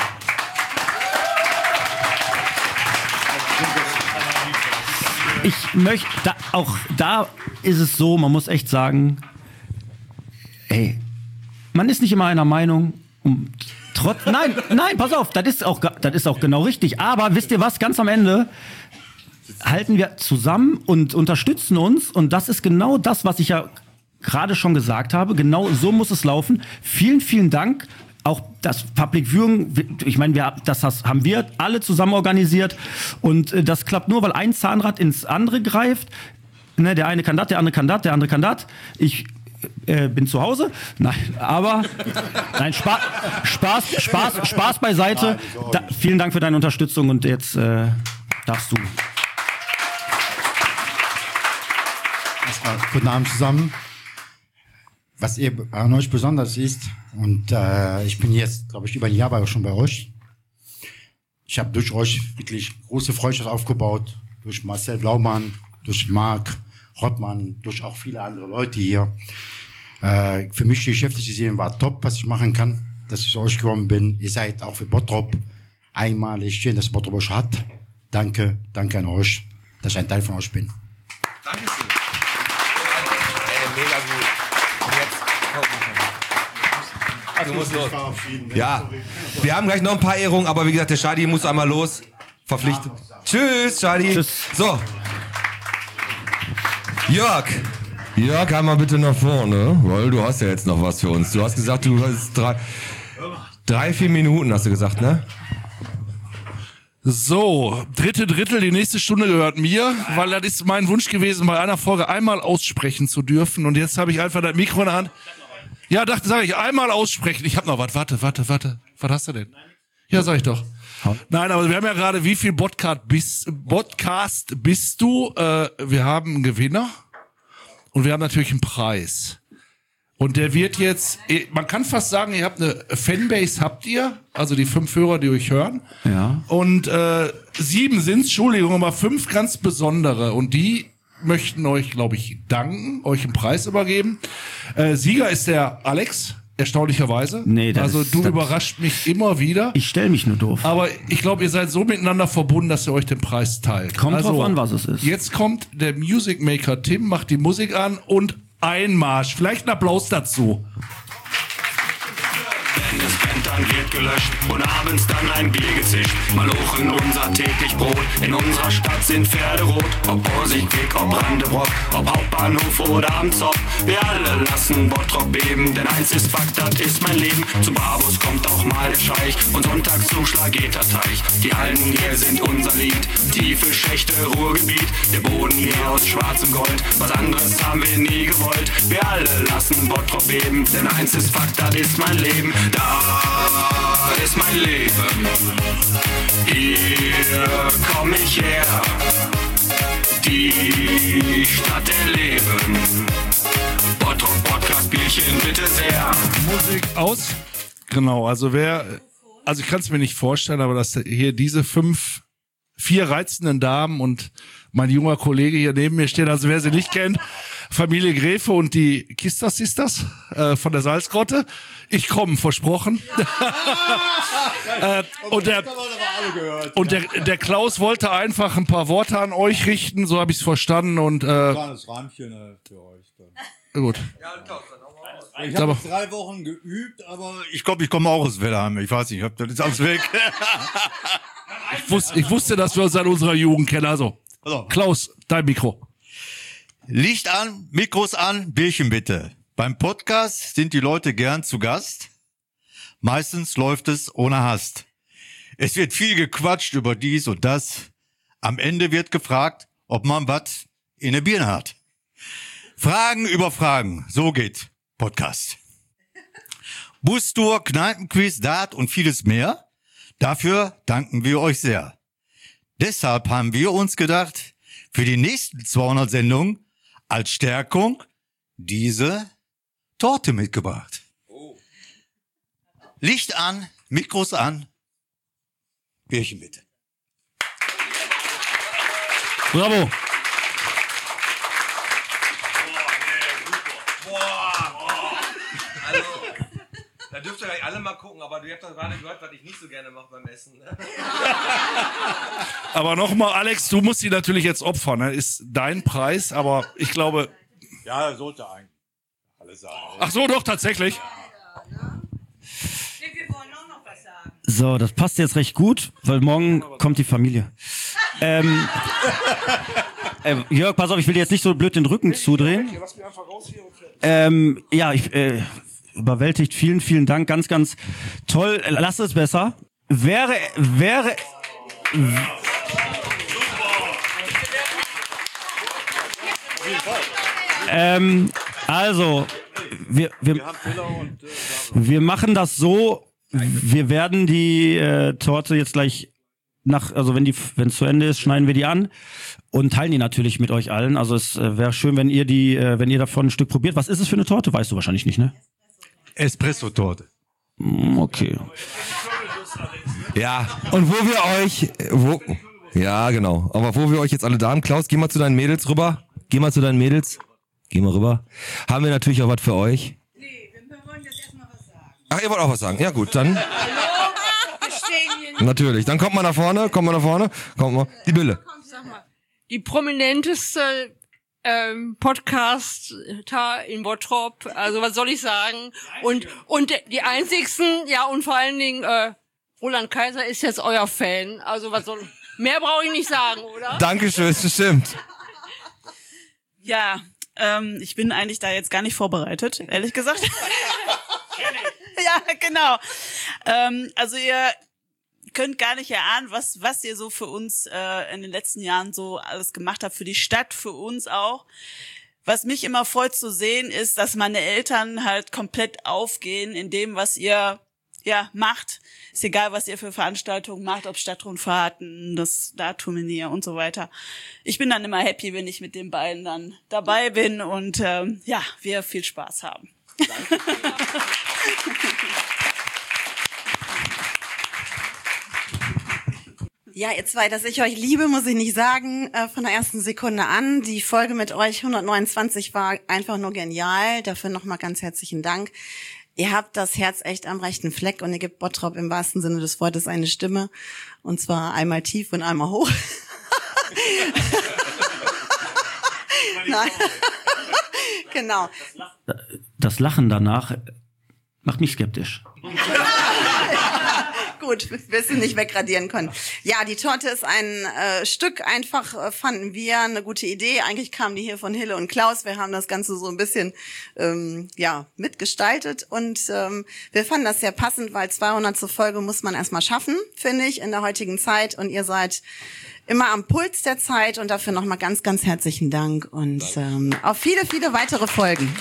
Ich möchte, da ist es so, man muss echt sagen, ey, man ist nicht immer einer Meinung. Nein, pass auf, das ist auch genau richtig. Aber wisst ihr was, ganz am Ende halten wir zusammen und unterstützen uns. Und das ist genau das, was ich ja gerade schon gesagt habe. Genau so muss es laufen. Vielen, vielen Dank. Auch das Public Viewing, ich meine, das haben wir alle zusammen organisiert. Und das klappt nur, weil ein Zahnrad ins andere greift. Ne, der eine kann das, der andere kann das, der andere kann das. Ich bin zu Hause. Nein, aber nein, Spaß beiseite. Vielen Dank für deine Unterstützung und jetzt darfst du. Erstmal guten Abend zusammen. Was an euch besonders ist, und ich bin jetzt, glaube ich, über ein Jahr schon bei euch. Ich habe durch euch wirklich große Freundschaft aufgebaut, durch Marcel Blaumann, durch Marc Rottmann, durch auch viele andere Leute hier. Für mich die geschäftliche Serie war top, was ich machen kann, dass ich zu euch gekommen bin. Ihr seid auch für Bottrop einmalig schön, dass Bottrop euch hat. Danke an euch, dass ich ein Teil von euch bin. Danke schön. Mega gut. Du musst los. Ja, wir haben gleich noch ein paar Ehrungen, aber wie gesagt, der Shadi muss einmal los. Verpflichtet. Ja. Tschüss, Shadi. Tschüss. So. Jörg, einmal bitte nach vorne, weil du hast ja jetzt noch was für uns. Du hast gesagt, du hast 3-4 Minuten, hast du gesagt, ne? So, dritte Drittel, die nächste Stunde gehört mir, weil das ist mein Wunsch gewesen, bei einer Folge einmal aussprechen zu dürfen. Und jetzt habe ich einfach das Mikro in der Hand. Ja, sag ich, einmal aussprechen. Ich habe noch was. Warte. Was hast du denn? Ja, sag ich doch. Nein, aber wir haben ja gerade, wie viel Podcast bist du? Wir haben einen Gewinner und wir haben natürlich einen Preis. Und der wird jetzt, man kann fast sagen, ihr habt eine Fanbase, also die 5 Hörer, die euch hören. Ja. Und 7 sind's, Entschuldigung, aber 5 ganz besondere. Und die möchten euch, glaube ich, danken, euch einen Preis übergeben. Sieger ist der Alex, erstaunlicherweise. Nee, also du überrascht mich immer wieder. Ich stelle mich nur doof. Aber ich glaube, ihr seid so miteinander verbunden, dass ihr euch den Preis teilt. Kommt drauf an, was es ist. Jetzt kommt der Music Maker Tim, macht die Musik an und Einmarsch. Vielleicht ein Applaus dazu. Wenn es brennt, dann wird gelöscht und abends dann ein Bier gezischt. Malochen unser täglich Brot, in unserer Stadt sind Pferde rot. Ob Borsigweg, ob Brandenburg, ob Hauptbahnhof oder am Zopp. Wir alle lassen Bottrop beben, denn eins ist Fakt, das ist mein Leben. Zum Barbus kommt auch mal der Scheich und sonntags zum Schlageterteich. Die Hallen hier sind unser Lied, tiefe Schächte, Ruhrgebiet. Der Boden hier aus schwarzem Gold, was anderes haben wir nie gewollt. Wir alle lassen Bottrop beben, denn eins ist Fakt, das ist mein Leben. Da ist mein Leben, hier komm ich her, die Stadt erleben. Bottrop Podcast Bierchen bitte sehr. Musik aus. Genau, also ich kann es mir nicht vorstellen, aber dass hier diese 4 reizenden Damen und mein junger Kollege hier neben mir stehen, also wer sie nicht kennt, Familie Gräfe und die Kistas Sisters von der Salzgrotte. Ich komme, versprochen. Und der Klaus wollte einfach ein paar Worte an euch richten, so habe ich es verstanden. Und kleines Reimchen für euch dann. Gut. Ich habe 3 Wochen geübt, aber ich glaube, ich komme auch aus Wellheim. Ich weiß nicht, das ist alles weg. Ich wusste, dass wir uns seit unserer Jugend kennen. Also, Klaus, dein Mikro. Licht an, Mikros an, Bierchen bitte. Beim Podcast sind die Leute gern zu Gast. Meistens läuft es ohne Hast. Es wird viel gequatscht über dies und das. Am Ende wird gefragt, ob man was in der Birne hat. Fragen über Fragen, so geht Podcast. Bustour, Kneipenquiz, Dart und vieles mehr. Dafür danken wir euch sehr. Deshalb haben wir uns gedacht, für die nächsten 200 Sendungen als Stärkung diese Torte mitgebracht. Licht an, Mikros an, Bierchen bitte. Bravo. Also, da dürft ihr gleich alle mal gucken, aber ihr habt doch gerade gehört, was ich nicht so gerne mache beim Essen. Ne? Aber nochmal, Alex, du musst sie natürlich jetzt opfern. Ne? Ist dein Preis, aber ich glaube... Ja, sollte eigentlich alles sein. Ach so, doch, tatsächlich. So, das passt jetzt recht gut, weil morgen kommt die Familie. Jörg, pass auf, ich will dir jetzt nicht so blöd den Rücken zudrehen. Überwältigt, vielen, vielen Dank, ganz, ganz toll. Lass es besser. Also, wir machen das so, wir werden die Torte jetzt gleich wenn es zu Ende ist, schneiden wir die an und teilen die natürlich mit euch allen. Also es wäre schön, wenn ihr davon ein Stück probiert. Was ist es für eine Torte? Weißt du wahrscheinlich nicht, ne? Espresso-Torte. Okay. Ja, und ja, genau. Aber wo wir euch jetzt alle da haben, Klaus, geh mal zu deinen Mädels rüber. Geh mal rüber. Haben wir natürlich auch was für euch. Nee, wir wollen jetzt erstmal was sagen. Ach, ihr wollt auch was sagen? Ja gut, dann... Natürlich, dann kommt mal nach vorne, kommt mal, die Bille. Die prominenteste Podcast in Bottrop, also was soll ich sagen? Und die einzigsten, ja, und vor allen Dingen, Roland Kaiser ist jetzt euer Fan, also mehr brauche ich nicht sagen, oder? Dankeschön, das stimmt. Ja, ich bin eigentlich da jetzt gar nicht vorbereitet, ehrlich gesagt. Ja, genau. Also ihr könnt gar nicht erahnen, was ihr so für uns in den letzten Jahren so alles gemacht habt, für die Stadt, für uns auch. Was mich immer freut zu sehen, ist, dass meine Eltern halt komplett aufgehen in dem, was ihr macht. Ist egal, was ihr für Veranstaltungen macht, ob Stadtrundfahrten, das Dartturnier und so weiter. Ich bin dann immer happy, wenn ich mit den beiden dann dabei bin und wir viel Spaß haben. Danke. Ja, ihr zwei, dass ich euch liebe, muss ich nicht sagen, von der ersten Sekunde an. Die Folge mit euch 129 war einfach nur genial. Dafür nochmal ganz herzlichen Dank. Ihr habt das Herz echt am rechten Fleck und ihr gebt Bottrop im wahrsten Sinne des Wortes eine Stimme. Und zwar einmal tief und einmal hoch. Nein. Genau. Das Lachen danach macht mich skeptisch. Gut, wirst du nicht wegradieren können. Ja, die Torte ist ein Stück, einfach fanden wir eine gute Idee. Eigentlich kam die hier von Hille und Klaus. Wir haben das Ganze so ein bisschen mitgestaltet und wir fanden das sehr passend, weil 200. Folge muss man erstmal schaffen, finde ich, in der heutigen Zeit. Und ihr seid immer am Puls der Zeit und dafür nochmal ganz, ganz herzlichen Dank und auf viele, viele weitere Folgen.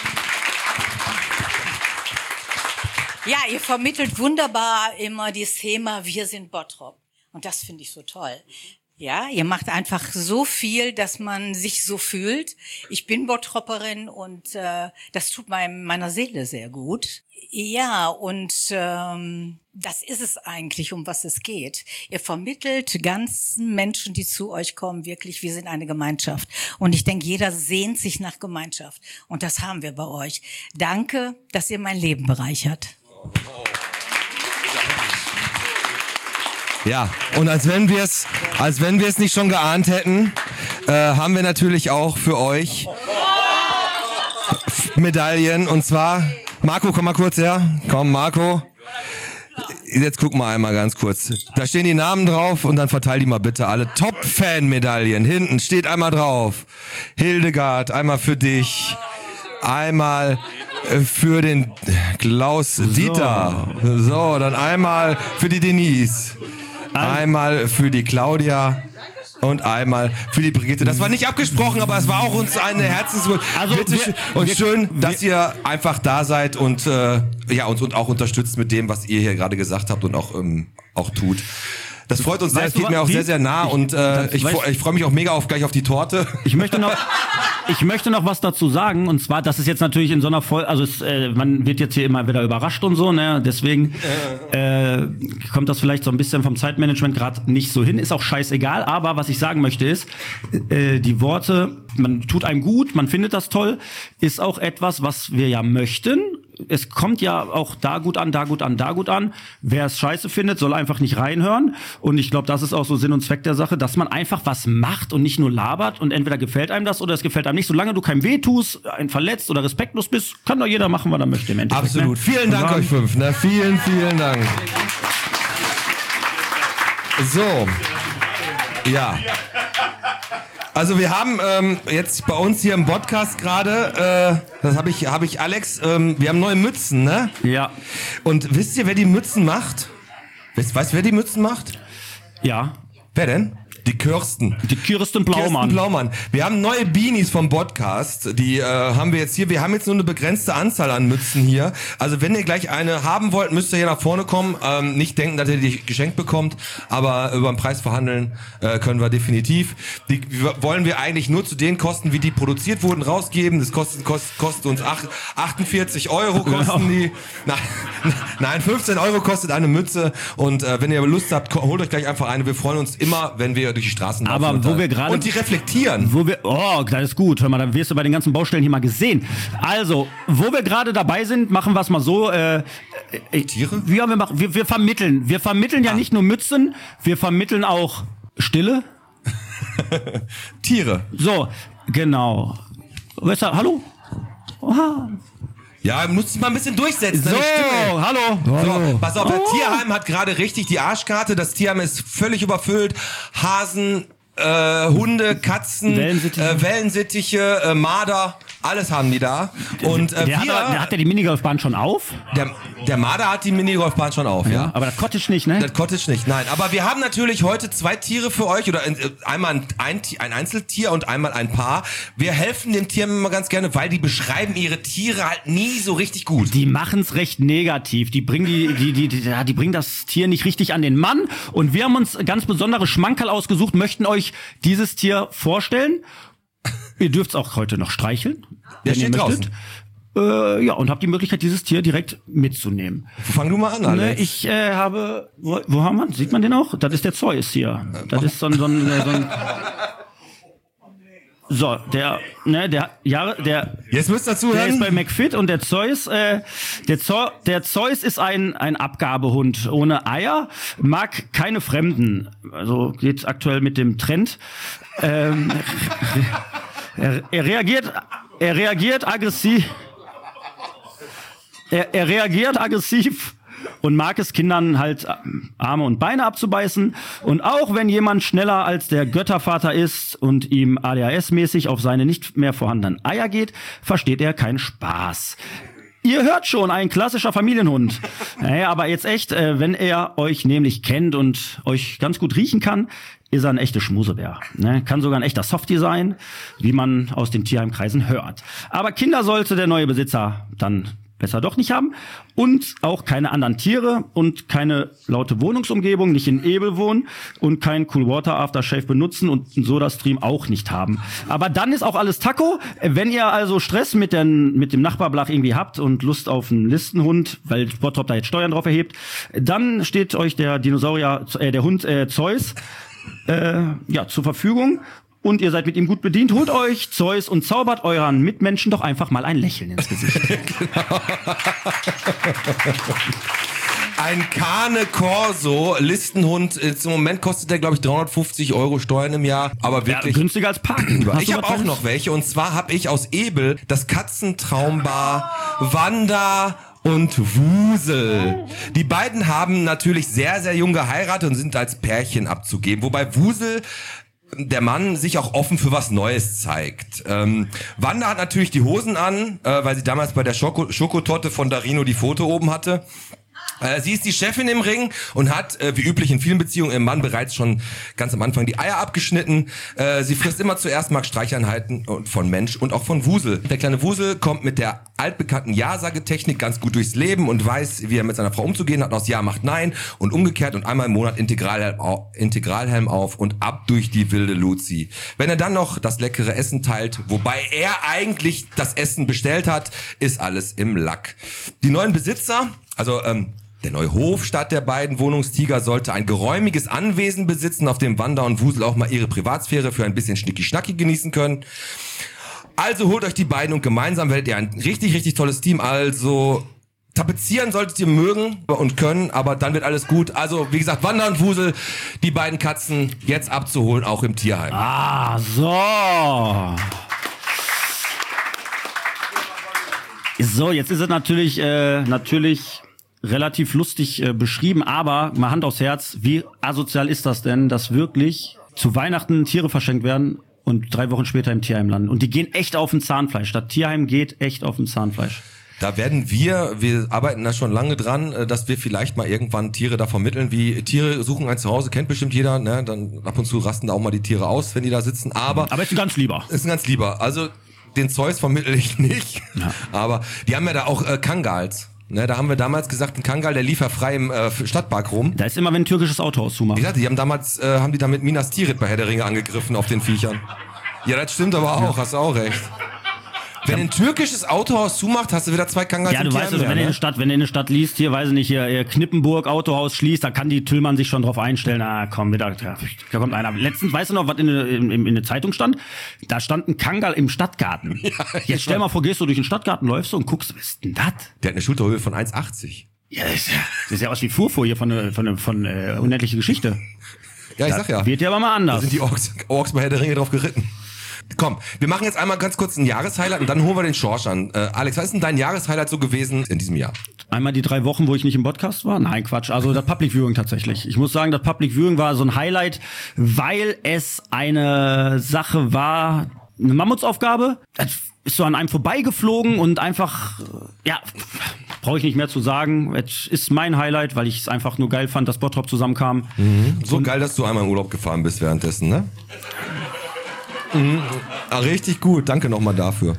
Ja, ihr vermittelt wunderbar immer dieses Thema, wir sind Bottrop. Und das finde ich so toll. Ja, ihr macht einfach so viel, dass man sich so fühlt. Ich bin Bottropperin und das tut meiner Seele sehr gut. Ja, und das ist es eigentlich, um was es geht. Ihr vermittelt ganzen Menschen, die zu euch kommen, wirklich, wir sind eine Gemeinschaft. Und ich denke, jeder sehnt sich nach Gemeinschaft. Und das haben wir bei euch. Danke, dass ihr mein Leben bereichert. Ja, und als wenn wir es nicht schon geahnt hätten, haben wir natürlich auch für euch Medaillen. Und zwar, Marco, komm mal kurz her. Komm, Marco. Jetzt guck mal einmal ganz kurz. Da stehen die Namen drauf und dann verteil die mal bitte alle. Top-Fan-Medaillen. Hinten steht einmal drauf. Hildegard, einmal für dich. Einmal für den Klaus Dieter. So, dann einmal für die Denise. Einmal für die Claudia. Und einmal für die Brigitte. Das war nicht abgesprochen, aber es war auch uns eine Herzenswunsch. Also schön, dass ihr einfach da seid und uns auch unterstützt mit dem, was ihr hier gerade gesagt habt und auch tut. Das freut uns sehr, es geht mir auch sehr, sehr nah und ich freue mich auch mega gleich auf die Torte. Ich möchte noch Ich möchte noch was dazu sagen, und zwar, das ist jetzt natürlich in so einer Folge, also man wird jetzt hier immer wieder überrascht und so, ne? Deswegen kommt das vielleicht so ein bisschen vom Zeitmanagement gerade nicht so hin, ist auch scheißegal, aber was ich sagen möchte ist, die Worte, man tut einem gut, man findet das toll, ist auch etwas, was wir ja möchten. Es kommt ja auch da gut an, da gut an, da gut an. Wer es scheiße findet, soll einfach nicht reinhören. Und ich glaube, das ist auch so Sinn und Zweck der Sache, dass man einfach was macht und nicht nur labert. Und entweder gefällt einem das oder es gefällt einem nicht. Solange du keinem weh tust, einen verletzt oder respektlos bist, kann doch jeder machen, was er möchte im Endeffekt. Absolut. Ne? Vielen Dank euch 5. Ne? Vielen, vielen Dank. So. Ja. Also wir haben jetzt bei uns hier im Podcast gerade, das habe ich Alex, wir haben neue Mützen, ne? Ja. Und wisst ihr, wer die Mützen macht? Weißt du, wer die Mützen macht? Ja. Wer denn? Die Kirsten. Die Kirsten Blaumann. Kirsten Blaumann. Wir haben neue Beanies vom Podcast. Die haben wir jetzt hier. Wir haben jetzt nur eine begrenzte Anzahl an Mützen hier. Also wenn ihr gleich eine haben wollt, müsst ihr hier nach vorne kommen. Nicht denken, dass ihr die geschenkt bekommt. Aber über den Preis verhandeln können wir definitiv. Die wollen wir eigentlich nur zu den Kosten, wie die produziert wurden, rausgeben. Das kostet uns 48 Euro kosten die. Nein, 15 Euro kostet eine Mütze. Und wenn ihr Lust habt, holt euch gleich einfach eine. Wir freuen uns immer, wenn wir durch die Straßen laufen. Aber wo wir gerade und die reflektieren. Das ist gut. Hör mal, dann wirst du bei den ganzen Baustellen hier mal gesehen. Also, wo wir gerade dabei sind, machen wir es mal so. Tiere? Ja, wir vermitteln. Wir vermitteln ja nicht nur Mützen, wir vermitteln auch Stille. Tiere. So, genau. Hallo? Oha. Ja, muss sich mal ein bisschen durchsetzen. So, hallo. So, pass auf, der Tierheim hat gerade richtig die Arschkarte. Das Tierheim ist völlig überfüllt. Hasen, Hunde, Katzen, Wellensittiche, Marder, alles haben die da. Und hat der die Minigolfbahn schon auf? Der Marder hat die Minigolfbahn schon auf, ja. Aber das Cottage nicht, ne? Das Cottage nicht, nein. Aber wir haben natürlich heute 2 Tiere für euch, oder einmal ein Einzeltier und einmal ein Paar. Wir helfen den Tieren immer ganz gerne, weil die beschreiben ihre Tiere halt nie so richtig gut. Die machen's recht negativ. Die bringen die bringen das Tier nicht richtig an den Mann. Und wir haben uns ganz besondere Schmankerl ausgesucht, möchten euch dieses Tier vorstellen. Ihr dürft es auch heute noch streicheln. Der steht draußen. Und habt die Möglichkeit, dieses Tier direkt mitzunehmen. Fang du mal an, Alex. Ich habe, wo haben wir? Sieht man den auch? Das ist der Zeus hier. Das ist so ein so, jetzt müsst ihr zuhören. Der ist bei McFit und der Zeus, der Zeus ist ein Abgabehund ohne Eier, mag keine Fremden. Also geht aktuell mit dem Trend. Er reagiert aggressiv. Er reagiert aggressiv und mag es Kindern halt Arme und Beine abzubeißen. Und auch wenn jemand schneller als der Göttervater ist und ihm ADHS-mäßig auf seine nicht mehr vorhandenen Eier geht, versteht er keinen Spaß. Ihr hört schon, ein klassischer Familienhund. Naja, aber jetzt echt, wenn er euch nämlich kennt und euch ganz gut riechen kann, ist er ein echter Schmusebär. Ne? Kann sogar ein echter Softie sein, wie man aus den Tierheimkreisen hört. Aber Kinder sollte der neue Besitzer dann besser doch nicht haben. Und auch keine anderen Tiere und keine laute Wohnungsumgebung, nicht in Ebel wohnen und kein Cool Water Aftershave benutzen und einen Soda-Stream auch nicht haben. Aber dann ist auch alles Taco. Wenn ihr also Stress mit dem Nachbarblach irgendwie habt und Lust auf einen Listenhund, weil Bottrop da jetzt Steuern drauf erhebt, dann steht euch der Hund Zeus zur Verfügung. Und ihr seid mit ihm gut bedient, holt euch Zeus und zaubert euren Mitmenschen doch einfach mal ein Lächeln ins Gesicht. Ein Cane Corso Listenhund. Im Moment kostet der, glaube ich, 350 Euro Steuern im Jahr. Aber wirklich günstiger als Parken. Ich habe auch noch welche. Und zwar habe ich aus Ebel das Katzentraumbar Wanda und Wusel. Die beiden haben natürlich sehr, sehr jung geheiratet und sind als Pärchen abzugeben. Wobei Wusel, der Mann, sich auch offen für was Neues zeigt. Wanda hat natürlich die Hosen an, weil sie damals bei der Schokotorte von Darino die Foto oben hatte. Sie ist die Chefin im Ring und hat, wie üblich in vielen Beziehungen, im Mann bereits schon ganz am Anfang die Eier abgeschnitten. Sie frisst immer zuerst Mark Streicheinheiten von Mensch und auch von Wusel. Der kleine Wusel kommt mit der altbekannten Ja-Sagetechnik ganz gut durchs Leben und weiß, wie er mit seiner Frau umzugehen hat. Aus Ja macht Nein und umgekehrt und einmal im Monat Integralhelm auf und ab durch die wilde Luzi. Wenn er dann noch das leckere Essen teilt, wobei er eigentlich das Essen bestellt hat, ist alles im Lack. Die neuen Besitzer, also der neue Hof statt der beiden Wohnungstiger sollte ein geräumiges Anwesen besitzen, auf dem Wanda und Wusel auch mal ihre Privatsphäre für ein bisschen Schnicki-Schnacki genießen können. Also holt euch die beiden und gemeinsam werdet ihr ein richtig, richtig tolles Team. Also tapezieren solltet ihr mögen und können, aber dann wird alles gut. Also wie gesagt, Wanda und Wusel, die beiden Katzen jetzt abzuholen, auch im Tierheim. Ah, so. So, jetzt ist es natürlich relativ lustig beschrieben, aber mal Hand aufs Herz, wie asozial ist das denn, dass wirklich zu Weihnachten Tiere verschenkt werden und 3 Wochen später im Tierheim landen? Und die gehen echt auf den Zahnfleisch. Das Tierheim geht echt auf den Zahnfleisch. Da werden wir arbeiten da schon lange dran, dass wir vielleicht mal irgendwann Tiere da vermitteln, wie Tiere suchen ein Zuhause, kennt bestimmt jeder, ne? Dann ab und zu rasten da auch mal die Tiere aus, wenn die da sitzen, aber ist ein ganz lieber. Ist ein ganz lieber. Also den Zeus vermittle ich nicht, ja. Aber die haben ja da auch Kangals. Ne, da haben wir damals gesagt, ein Kangal, der lief ja frei im Stadtpark rum. Da ist immer, wenn ein türkisches Autohaus zumacht. Wie gesagt, die haben damals, haben die da mit Minas Tirith bei Herr der Ringe angegriffen auf den Viechern. Ja, das stimmt aber auch, hast du auch recht. Wenn ein türkisches Autohaus zumacht, hast du wieder 2 Kangals. Ja, du weißt es, wenn du in der Stadt liest, hier, weiß ich nicht, hier Knippenburg Autohaus schließt, da kann die Tillmann sich schon drauf einstellen. Na komm, da kommt einer. Letztens, weißt du noch, was in der Zeitung stand? Da stand ein Kangal im Stadtgarten. Ja, jetzt stell mal vor, gehst du durch den Stadtgarten, läufst du und guckst, was ist denn das? Der hat eine Schulterhöhe von 1,80. Ja, das ist ja aus wie Furfur hier von Unendliche Geschichte. Ja, ich sag ja. Wird ja aber mal anders. Da sind die Orks bei Herr der Ringe drauf geritten. Komm, wir machen jetzt einmal ganz kurz ein Jahreshighlight und dann holen wir den Schorsch an. Alex, was ist denn dein Jahreshighlight so gewesen in diesem Jahr? Einmal die 3 Wochen, wo ich nicht im Podcast war? Nein, Quatsch. Also das Public Viewing tatsächlich. Ich muss sagen, das Public Viewing war so ein Highlight, weil es eine Sache war, eine Mammutsaufgabe. Das ist so an einem vorbeigeflogen und einfach, ja, brauche ich nicht mehr zu sagen. Es ist mein Highlight, weil ich es einfach nur geil fand, dass Bottrop zusammenkam. Mhm. So geil, dass du einmal in Urlaub gefahren bist währenddessen, ne? Mhm. Ah, richtig gut, danke nochmal dafür.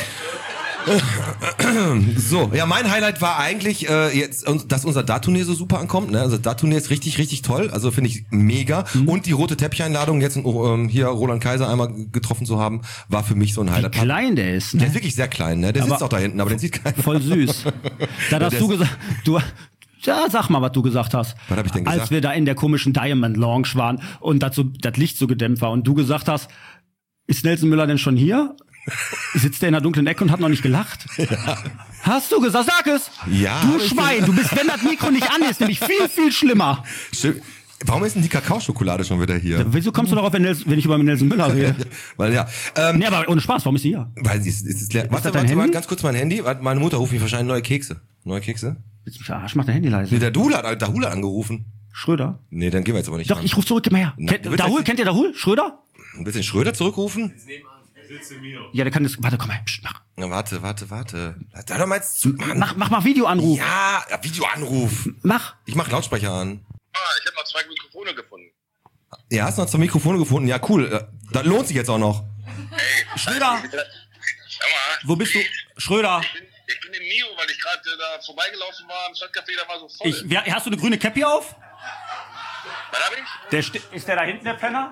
So, ja, mein Highlight war eigentlich jetzt, dass unser Dart-Turnier so super ankommt. Ne? Also Dart-Turnier ist richtig, richtig toll. Also finde ich mega. Und die rote Teppicheinladung, jetzt hier Roland Kaiser einmal getroffen zu haben, war für mich so ein Highlight. Wie klein der ist, ne? Der ist wirklich sehr klein, ne? Der sitzt auch da hinten, aber den sieht keiner. Voll süß. Da hast du gesagt, ja, sag mal, was du gesagt hast. Was hab ich denn gesagt? Als wir da in der komischen Diamond Lounge waren und das Licht so gedämmt war und du gesagt hast, ist Nelson Müller denn schon hier? Sitzt der in der dunklen Ecke und hat noch nicht gelacht? Ja. Hast du gesagt? Sag es! Ja. Du Schwein, du bist, wenn das Mikro nicht an ist, nämlich viel, viel schlimmer. Warum ist denn die Kakaoschokolade schon wieder hier? Wieso kommst du darauf, wenn ich über Nelson Müller rede? Weil ja. Nee, aber ohne Spaß, warum ist sie hier? Weil sie ist leer. Warte mal, ganz kurz mein Handy. Meine Mutter ruft mich wahrscheinlich neue Kekse. Neue Kekse? Willst du mich verarschen? Mach dein Handy leise. Nee, der Dahul hat angerufen. Schröder? Nee, dann gehen wir jetzt aber nicht. Doch, ich ruf zurück, gib mal her. Dahul, kennt ihr Dahul? Schröder? Willst du den Schröder zurückrufen? Ja, der kann das. Warte, komm mal. Psst, mach. Na, warte. Da doch mal jetzt zu. Mach mal Videoanruf. Ja, Videoanruf. Mach. Ich mach Lautsprecher an. Ich habe noch 2 Mikrofone gefunden. Ja, hast du noch 2 Mikrofone gefunden? Ja, cool. Das lohnt sich jetzt auch noch. Hey, Schröder! Wo bist du? Schröder! Ich bin im Mio, weil ich gerade da vorbeigelaufen war im Stadtcafé, da war so voll. Hast du eine grüne Cappy auf? Was hab ich? Ist der da hinten, der Penner?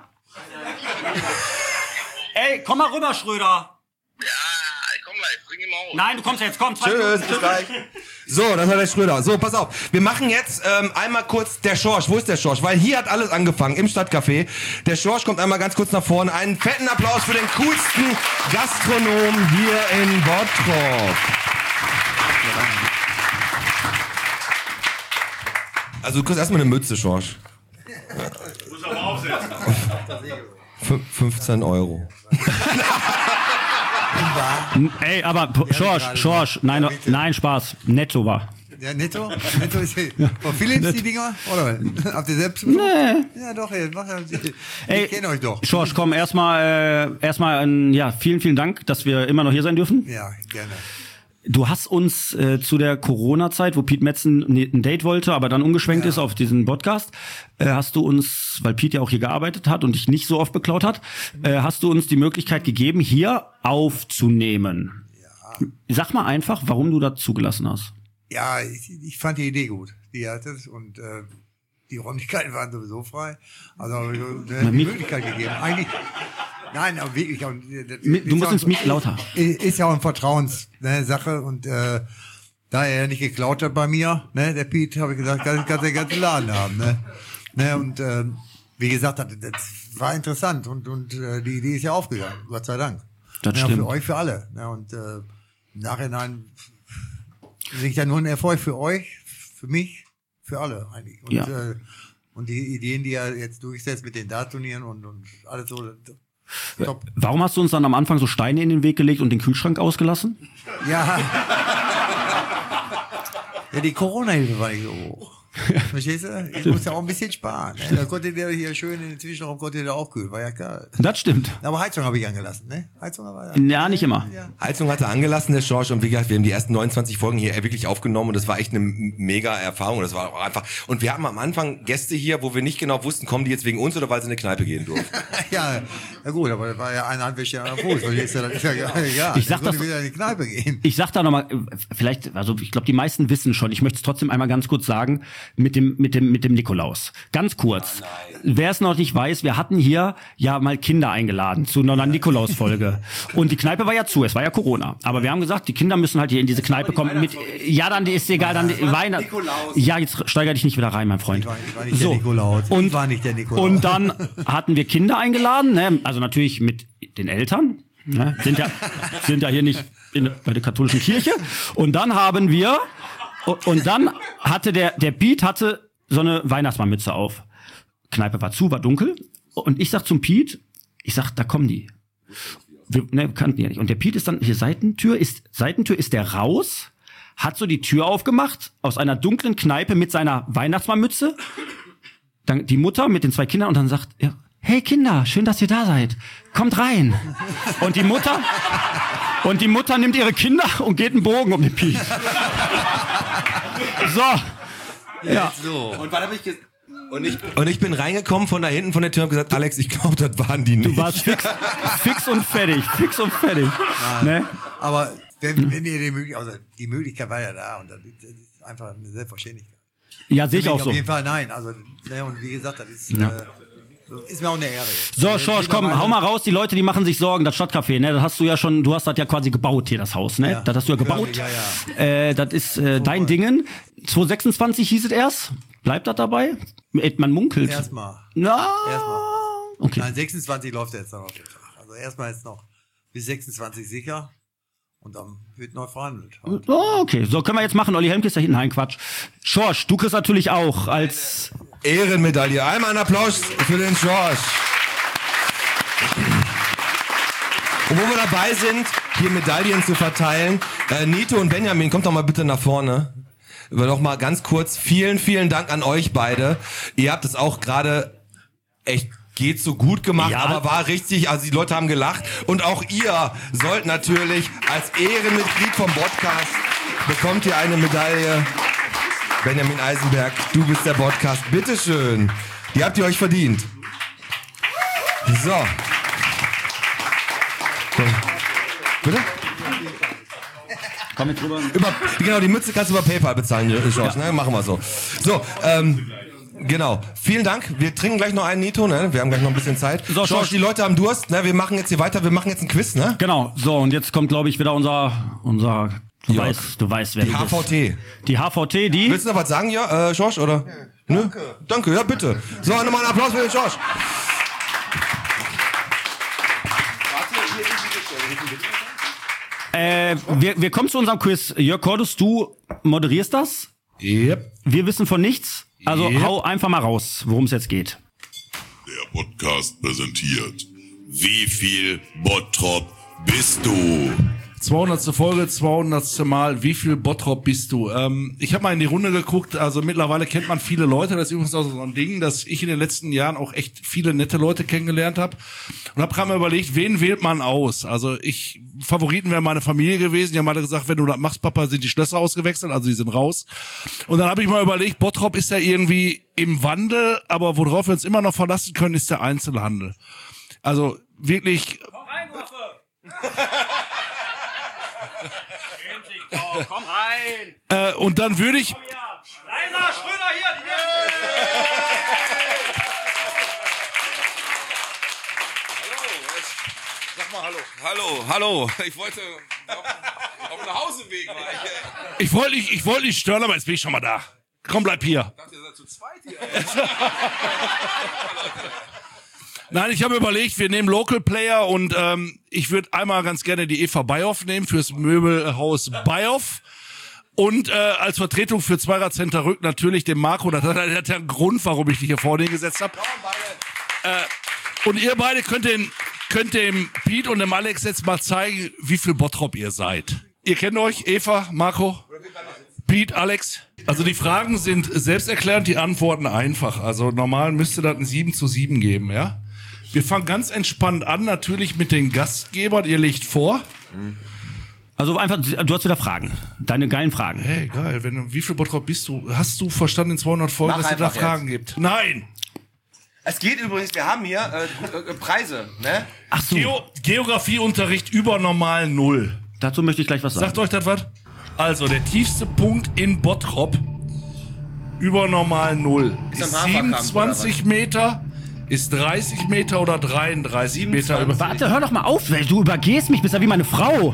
Ey, komm mal rüber, Schröder. Ja, ich komm gleich, bring ihn mal hoch. Nein, du kommst jetzt, komm. Tschüss, bis gleich. So, das war der Schröder. So, pass auf. Wir machen jetzt einmal kurz der Schorsch. Wo ist der Schorsch? Weil hier hat alles angefangen, im Stadtcafé. Der Schorsch kommt einmal ganz kurz nach vorne. Einen fetten Applaus für den coolsten Gastronom hier in Bottrop. Also du kriegst erstmal eine Mütze, Schorsch. Muss aber aufsetzen. 15 Euro. Ey, aber Schorsch, nein, Spaß. Netto war. Ja, netto? Netto ist von Philips die Dinger? Oder? Habt ihr selbst? Nee. Ja, doch, ich kenne euch doch. Schorsch, komm, erstmal, vielen, vielen Dank, dass wir immer noch hier sein dürfen. Ja, gerne. Du hast uns zu der Corona-Zeit, wo Piet Metzen ein Date wollte, aber dann umgeschwenkt ist auf diesen Podcast, hast du uns, weil Piet ja auch hier gearbeitet hat und dich nicht so oft beklaut hat, hast du uns die Möglichkeit gegeben, hier aufzunehmen. Ja. Sag mal einfach, warum du das zugelassen hast. Ja, ich fand die Idee gut, die ihr hattet, und die Räumlichkeiten waren sowieso frei. Also die Möglichkeit gegeben. Eigentlich, nein, aber wirklich. Du musst ins Mikro lauter. Ist ja auch eine Vertrauenssache, und da er ja nicht geklaut hat bei mir, ne, der Piet, habe ich gesagt, kann den ganzen Laden haben. Ne, und wie gesagt, das war interessant, und die Idee ist ja aufgegangen, Gott sei Dank. Das stimmt. Für euch, für alle. Ne, und im Nachhinein sehe ich da nur einen Erfolg für euch, für mich, für alle eigentlich. Und, und die Ideen, die er jetzt durchsetzt mit den Dartturnieren und alles so. Top. Warum hast du uns dann am Anfang so Steine in den Weg gelegt und den Kühlschrank ausgelassen? Ja. Ja, die Corona-Hilfe war nicht so hoch. Verstehst du? Ich muss ja auch ein bisschen sparen. Da konnte der hier schön in den Zwischenraum, konnte der auch kühlen, war ja klar. Das stimmt. Aber Heizung habe ich angelassen, ne? Heizung war ja nicht immer. Ja. Heizung hatte angelassen, der Schorsch, und wie gesagt, wir haben die ersten 29 Folgen hier wirklich aufgenommen, und das war echt eine mega Erfahrung. Das war auch einfach. Und wir hatten am Anfang Gäste hier, wo wir nicht genau wussten, kommen die jetzt wegen uns oder weil sie in eine Kneipe gehen durften. Ja gut, aber das war ja ein Handwäscher an der Fuß. Das ist ja egal. Ich sag das, wieder in die Kneipe gehen. Ich sag da nochmal, vielleicht, also ich glaube, die meisten wissen schon, ich möchte es trotzdem einmal ganz kurz sagen, mit dem Nikolaus. Ganz kurz. Wer es noch nicht weiß, wir hatten hier ja mal Kinder eingeladen zu einer Nikolaus-Folge. Und die Kneipe war ja zu, es war ja Corona. Aber wir haben gesagt, die Kinder müssen halt hier in diese Kneipe kommen. Ja, dann ist egal, dann Weihnachten. Ja, jetzt steiger dich nicht wieder rein, mein Freund. Ich war nicht der Nikolaus. Und, ich war nicht der Nikolaus. Und dann hatten wir Kinder eingeladen, ne? Also natürlich mit den Eltern. Ne? Sind ja hier nicht bei der katholischen Kirche. Und dann haben wir, und dann hatte der Piet hatte so eine Weihnachtsmannmütze auf. Kneipe war zu, war dunkel. Und ich sag zum Piet, da kommen die. Wir kannten die ja nicht. Und der Piet ist dann hier Seitentür ist der raus, hat so die Tür aufgemacht, aus einer dunklen Kneipe mit seiner Weihnachtsmannmütze. Dann die Mutter mit den 2 Kindern, und dann sagt er, hey Kinder, schön, dass ihr da seid. Kommt rein. Und die Mutter nimmt ihre Kinder und geht einen Bogen um den Piet. So. Ja. So. Und was habe ich gesagt? Und ich bin reingekommen von da hinten von der Tür und gesagt, Alex, ich glaube, das waren die nicht. Du warst fix und fertig. Ne? Aber wenn ihr die Möglichkeit war ja da, und das ist einfach eine Selbstverständlichkeit. Ja, sehe ich auch so. Auf jeden Fall nein. Also, ne, und wie gesagt, das ist, ist mir auch eine Ehre. So, Schorsch, komm, hau mal raus. Die Leute, die machen sich Sorgen. Das Stadtcafé, ne? Das hast du ja schon, du hast das ja quasi gebaut hier, das Haus, ne? Ja. Das hast du ja gebaut. Ja. Das ist dein Dingen. 2026 hieß es erst. Bleibt das dabei? Man munkelt. Erstmal. Na. Erstmal. Okay. Nein, 26 läuft jetzt noch auf den Tag. Also erstmal ist noch bis 26 sicher. Und dann wird neu verhandelt. Oh, okay. So, können wir jetzt machen. Olli Helmke ist da hinten. Nein, Quatsch. Schorsch, du kriegst natürlich auch als Ehrenmedaille. Einmal einen Applaus für den Schorsch. Und wo wir dabei sind, hier Medaillen zu verteilen, Nito und Benjamin, kommt doch mal bitte nach vorne. Noch mal ganz kurz, vielen, vielen Dank an euch beide. Ihr habt es auch gerade echt geht so gut gemacht, ja, aber war richtig, also die Leute haben gelacht. Und auch ihr sollt natürlich als Ehrenmitglied vom Podcast, bekommt ihr eine Medaille. Benjamin Eisenberg, du bist der Podcast. Bitteschön. Die habt ihr euch verdient. So. Bitte? Komm jetzt rüber. Genau, die Mütze kannst du über PayPal bezahlen, George, ja. Ne? Machen wir so. So, genau. Vielen Dank. Wir trinken gleich noch einen Nito, ne? Wir haben gleich noch ein bisschen Zeit. So, George, die Leute haben Durst, ne? Wir machen jetzt hier weiter, wir machen jetzt ein Quiz, ne? Genau. So, und jetzt kommt, glaube ich, wieder unser du weißt, wer die HVT. Bist. Die HVT, die... Willst du noch was sagen, ja, George, oder? Ja, ne? Danke, ja, bitte. So, nochmal einen Applaus für den George. Wir kommen zu unserem Quiz. Jörg Cordus, du moderierst das? Yep. Wir wissen von nichts. Also hau einfach mal raus, worum es jetzt geht. Der Podcast präsentiert. Wie viel Bottrop bist du? 200. Folge, 200. Mal. Wie viel Bottrop bist du? Ich habe mal in die Runde geguckt. Also mittlerweile kennt man viele Leute. Das ist übrigens auch so ein Ding, dass ich in den letzten Jahren auch echt viele nette Leute kennengelernt habe. Und habe gerade mal überlegt, wen wählt man aus? Also Favoriten wäre meine Familie gewesen. Die haben alle gesagt, wenn du das machst, Papa, sind die Schlösser ausgewechselt. Also die sind raus. Und dann habe ich mal überlegt, Bottrop ist ja irgendwie im Wandel. Aber worauf wir uns immer noch verlassen können, ist der Einzelhandel. Also wirklich... Komm rein! Und dann würde ich... Leisa, Schröder hier! Sag mal hallo. Ich wollte auf dem Nachhauseweg war ich. Ich wollte nicht stören, aber jetzt bin ich schon mal da. Komm, bleib hier. Ich dachte, ihr seid zu zweit hier. Nein, ich habe überlegt, wir nehmen Local Player und ich würde einmal ganz gerne die Eva Bayhoff nehmen fürs Möbelhaus Bayhoff und als Vertretung für Zweirad-Center Rück natürlich den Marco. Das hat ja einen Grund, warum ich dich hier vorne hingesetzt habe. Und ihr beide könnt dem Pete und dem Alex jetzt mal zeigen, wie viel Bottrop ihr seid. Ihr kennt euch, Eva, Marco, Pete, Alex. Also die Fragen sind selbsterklärend, die Antworten einfach. Also normal müsste das ein 7:7 geben, ja? Wir fangen ganz entspannt an, natürlich mit den Gastgebern. Ihr legt vor. Also einfach, du hast wieder Fragen. Deine geilen Fragen. Hey, geil. Wie viel Bottrop bist du? Hast du verstanden in 200 Folgen, dass es da Fragen gibt? Nein! Es geht übrigens, wir haben hier Preise, ne? Ach so. Geografieunterricht über normal 0. Dazu möchte ich gleich was sagen. Sagt euch das was? Also, der tiefste Punkt in Bottrop über normal 0 ist 27 Meter, ist 30 Meter oder 33 Meter über... Warte, hör doch mal auf, du übergehst mich, bist ja wie meine Frau.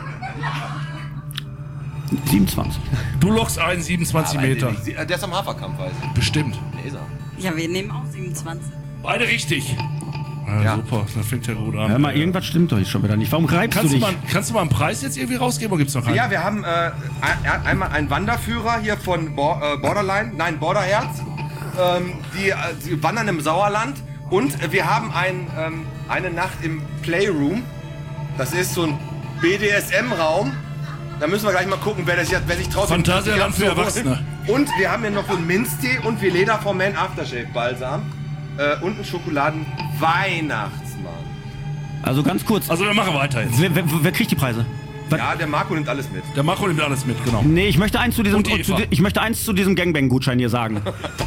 27. Du lockst ein 27 Meter. Der ist am Haferkampf, weiß ich. Bestimmt. Ja, wir nehmen auch 27. Beide richtig. Ja, super, das fängt ja gut an. Hör mal, irgendwas stimmt doch schon wieder nicht. Warum reibst du dich? Kannst du mal einen Preis jetzt irgendwie rausgeben oder gibt's noch einen? Ja, wir haben einmal einen Wanderführer hier von Borderherz. Die wandern im Sauerland. Und wir haben eine Nacht im Playroom. Das ist so ein BDSM-Raum. Da müssen wir gleich mal gucken, wer sich traut. Phantasialand für Erwachsene. Und wir haben hier noch so einen Minztee und Veleda vom Man Aftershave Balsam. Und einen Schokoladen-Weihnachtsmann. Also ganz kurz. Also wir machen weiter jetzt. Wer kriegt die Preise? Ja, der Marco nimmt alles mit. Der Marco nimmt alles mit, genau. Nee, ich möchte eins zu diesem Gangbang-Gutschein hier sagen.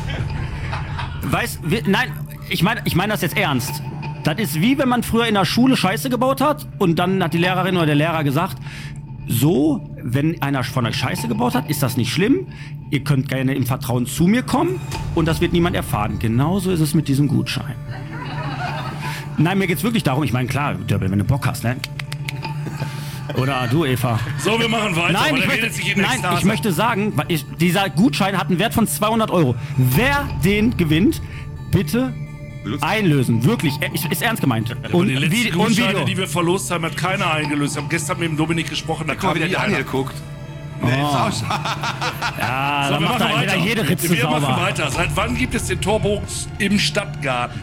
Nein, ich meine das jetzt ernst. Das ist wie wenn man früher in der Schule Scheiße gebaut hat und dann hat die Lehrerin oder der Lehrer gesagt, so, wenn einer von euch Scheiße gebaut hat, ist das nicht schlimm. Ihr könnt gerne im Vertrauen zu mir kommen und das wird niemand erfahren. Genauso ist es mit diesem Gutschein. Nein, mir geht's wirklich darum, ich meine, klar, wenn du Bock hast, ne? Oder du, Eva. So, wir machen weiter. Nein, ich möchte sagen, dieser Gutschein hat einen Wert von 200 Euro. Wer den gewinnt, bitte einlösen. Wirklich, ist ernst gemeint. Und die letzten Gutscheine, die wir verlost haben, hat keiner eingelöst. Ich habe gestern mit dem Dominik gesprochen, da kam wieder Daniel guckt. Nee, ja, so, dann macht er wieder jede Ritze sauber. Wir machen weiter. Seit wann gibt es den Torbogen im Stadtgarten?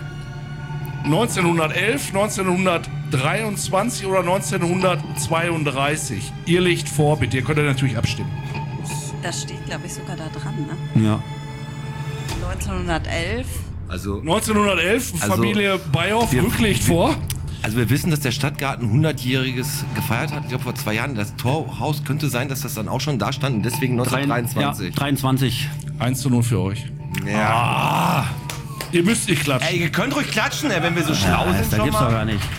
1911, 1923 oder 1932? Ihr legt vor, bitte. Ihr könnt natürlich abstimmen. Das steht, glaube ich, sogar da dran, ne? Ja. 1911. Also 1911, Familie Bayhoff, Rücklicht vor. Also wir wissen, dass der Stadtgarten 100-jähriges gefeiert hat. Ich glaube vor 2 Jahren. Das Torhaus könnte sein, dass das dann auch schon da stand und deswegen 1923. Ja, 23. 1:0 für euch. Ja. Ihr müsst nicht klatschen. Ey, ihr könnt ruhig klatschen, ey, wenn wir so schlau sind. Das gibt's doch gar nicht.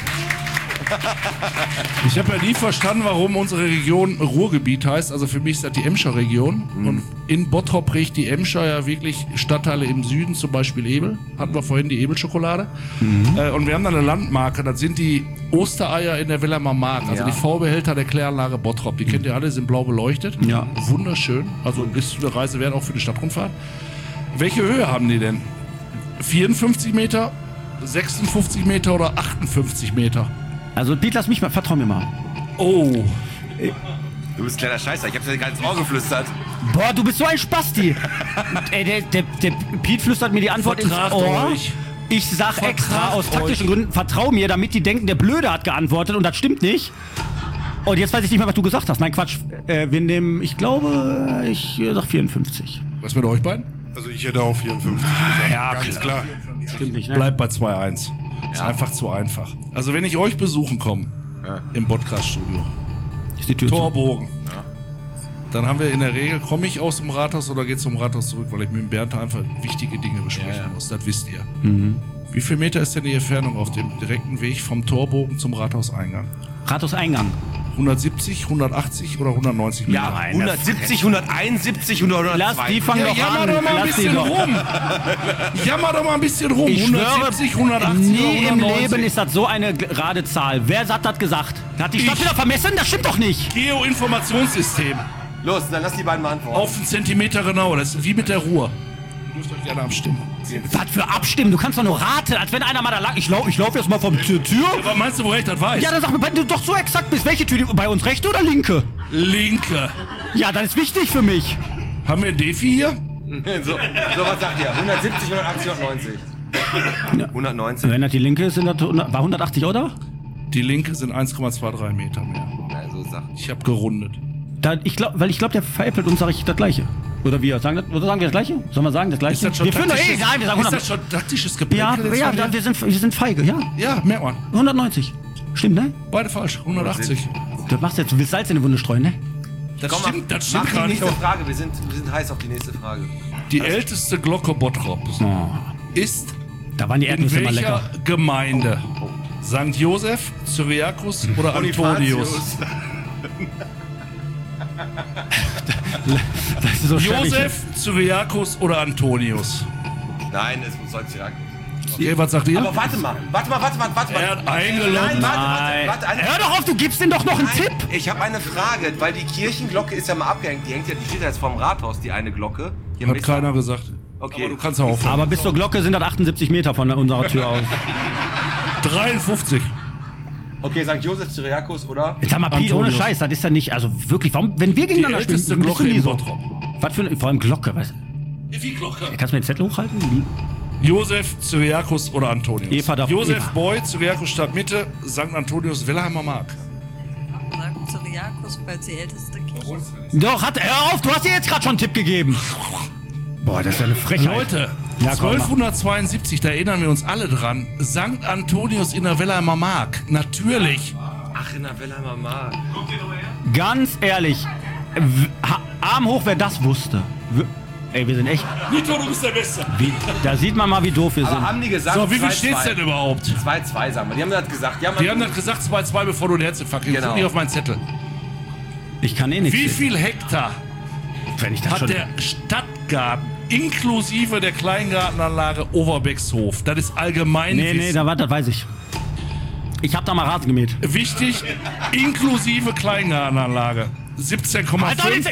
Ich habe ja nie verstanden, warum unsere Region Ruhrgebiet heißt. Also für mich ist das die Emscher Region. Und in Bottrop prägt die Emscher ja wirklich Stadtteile im Süden, zum Beispiel Ebel. Hatten wir vorhin die Ebel-Schokolade. Und wir haben da eine Landmarke. Das sind die Ostereier in der Wilhelmer Mark. Also die V-Behälter der Kläranlage Bottrop. Die kennt ihr alle, sind blau beleuchtet. Ja. Wunderschön. Also ist eine Reise wert, auch für die Stadtrundfahrt. Welche Höhe haben die denn? 54 Meter, 56 Meter oder 58 Meter? Also Piet, lass mich mal, vertrau mir mal. Oh. Du bist ein kleiner Scheißer, ich hab's dir gerade ins Ohr geflüstert. Boah, du bist so ein Spasti. Ey, der Piet flüstert mir die Antwort ins Ohr. Euch. Ich sag extra aus taktischen Gründen, vertrau mir, damit die denken, der Blöde hat geantwortet und das stimmt nicht. Und jetzt weiß ich nicht mehr, was du gesagt hast. Nein, Quatsch. Wir nehmen, ich glaube, ich sag 54. Was mit euch beiden? Also ich hätte auch 54 gesagt. Ja, ganz klar. Stimmt nicht, ne? Bleibt bei 2-1. Ist einfach zu einfach. Also wenn ich euch besuchen komme, im Podcast-Studio, ist die Tür Torbogen, dann haben wir in der Regel, komme ich aus dem Rathaus oder gehe zum Rathaus zurück, weil ich mit dem Bernd einfach wichtige Dinge besprechen muss. Das wisst ihr. Mhm. Wie viel Meter ist denn die Entfernung auf dem direkten Weg vom Torbogen zum Rathauseingang? Rathauseingang. 170, 180 oder 190 Meter? Ja, 170, 171 oder 102. Lass die fangen doch jammer an. doch mal ein Lass die bisschen doch. rum. Jammer doch mal ein bisschen rum. Ich 170, schwöre, 180 nie oder im 190. Leben ist das so eine gerade Zahl. Wer hat das gesagt? Hat die Stadt wieder vermessen? Das stimmt doch nicht. Geoinformationssystem. Los, dann lass die beiden mal antworten. Auf einen Zentimeter genau. Das ist wie mit der Ruhr. Ihr dürft euch gerne abstimmen. Was für abstimmen? Du kannst doch nur raten, als wenn einer mal da lang... Ich lauf jetzt mal vom Tür. Was meinst du, woher ich das weiß? Ja, dann sag mir, wenn du doch so exakt bist. Welche Tür? Bei uns rechte oder linke? Linke. Ja, das ist wichtig für mich. Haben wir ein Defi hier? so, was sagt ihr? 170, 180, 190. 190. Wenn das die linke ist, war 180, oder? Die linke sind 1,23 Meter mehr. Ja, so sagt. Ich habe gerundet. Ich glaube, der veräppelt uns, sag ich das Gleiche. Oder wir? Sagen wir das Gleiche? Sollen wir sagen das Gleiche? Ist das schon wir führen doch taktisches- nein, wir sagen ist 100. das schon taktisches Gepäck? Ja, wir sind feige, ja. Ja, merkt man. 190. Stimmt, ne? Beide falsch. 180. Du machst jetzt, du willst Salz in die Wunde streuen, ne? Das Komm, stimmt mach gar die nicht. nächste Frage. Wir sind heiß auf die nächste Frage. Die älteste Glocke Bottrops ist da waren die in Erdnüsse mal welcher lecker. Gemeinde? St. Josef, Cyriakus oder Antonius? Das ist so schwierig. Josef, Cyriakus oder Antonius? Nein, es muss Cyriakus. Okay, was sagt ihr? Aber warte mal. Er hat eingeloggt. Nein, Nein. warte. Hör doch auf, du gibst denen doch noch einen Tipp. Ich habe eine Frage, weil die Kirchenglocke ist ja mal abgehängt. Die steht ja jetzt vorm Rathaus, die eine Glocke. Hier Hat im keiner gesagt. Okay. Aber du kannst ja aufhören. Aber bis zur Glocke sind das 78 Meter von unserer Tür aus. 53. Okay, St. Josef, Cyriakus oder? Jetzt sag mal, Piet, ohne Scheiß, das ist ja nicht, also wirklich, warum, wenn wir gegeneinander spielen, älteste bist Glocke du nie in so. Bottrop. Was für eine, vor allem Glocke, weißt Wie Glocke? du? Kannst du mir den Zettel hochhalten? Josef, Cyriakus oder Antonius? Eva darf- Josef Eva. Boy, Cyriakus Stadtmitte, St. Antonius Wilhelmer Mark. Sagen Cyriakus, weil es die älteste Kirche ist. Doch, hör auf, du hast dir jetzt gerade schon einen Tipp gegeben. Boah, das ist ja eine Frechheit. Leute, Ja, komm, 1272, da erinnern wir uns alle dran. St. Antonius in der Wilhelmer Mark. Natürlich. Ach, in der Wilhelmer Mark. Ganz ehrlich, Arm hoch, wer das wusste. Ey, wir sind echt, Nito, du bist der Beste. da sieht man mal, wie doof wir Aber sind. haben die gesagt, So, wie viel 2-2? steht's denn überhaupt? 2-2, sagen wir. Die haben das gesagt. Die haben das gesagt 2-2, bevor du den Herzinfarkt kriegst. Genau. Guck nicht auf meinen Zettel. Ich kann eh nichts. Wie viel Hektar Wenn ich das hat schon... der Stadtgarten inklusive der Kleingartenanlage Overbeckshof? Das ist allgemein Nee, das weiß ich. Ich hab da mal Rasen gemäht. Wichtig, inklusive Kleingartenanlage. 17,5. Halt doch den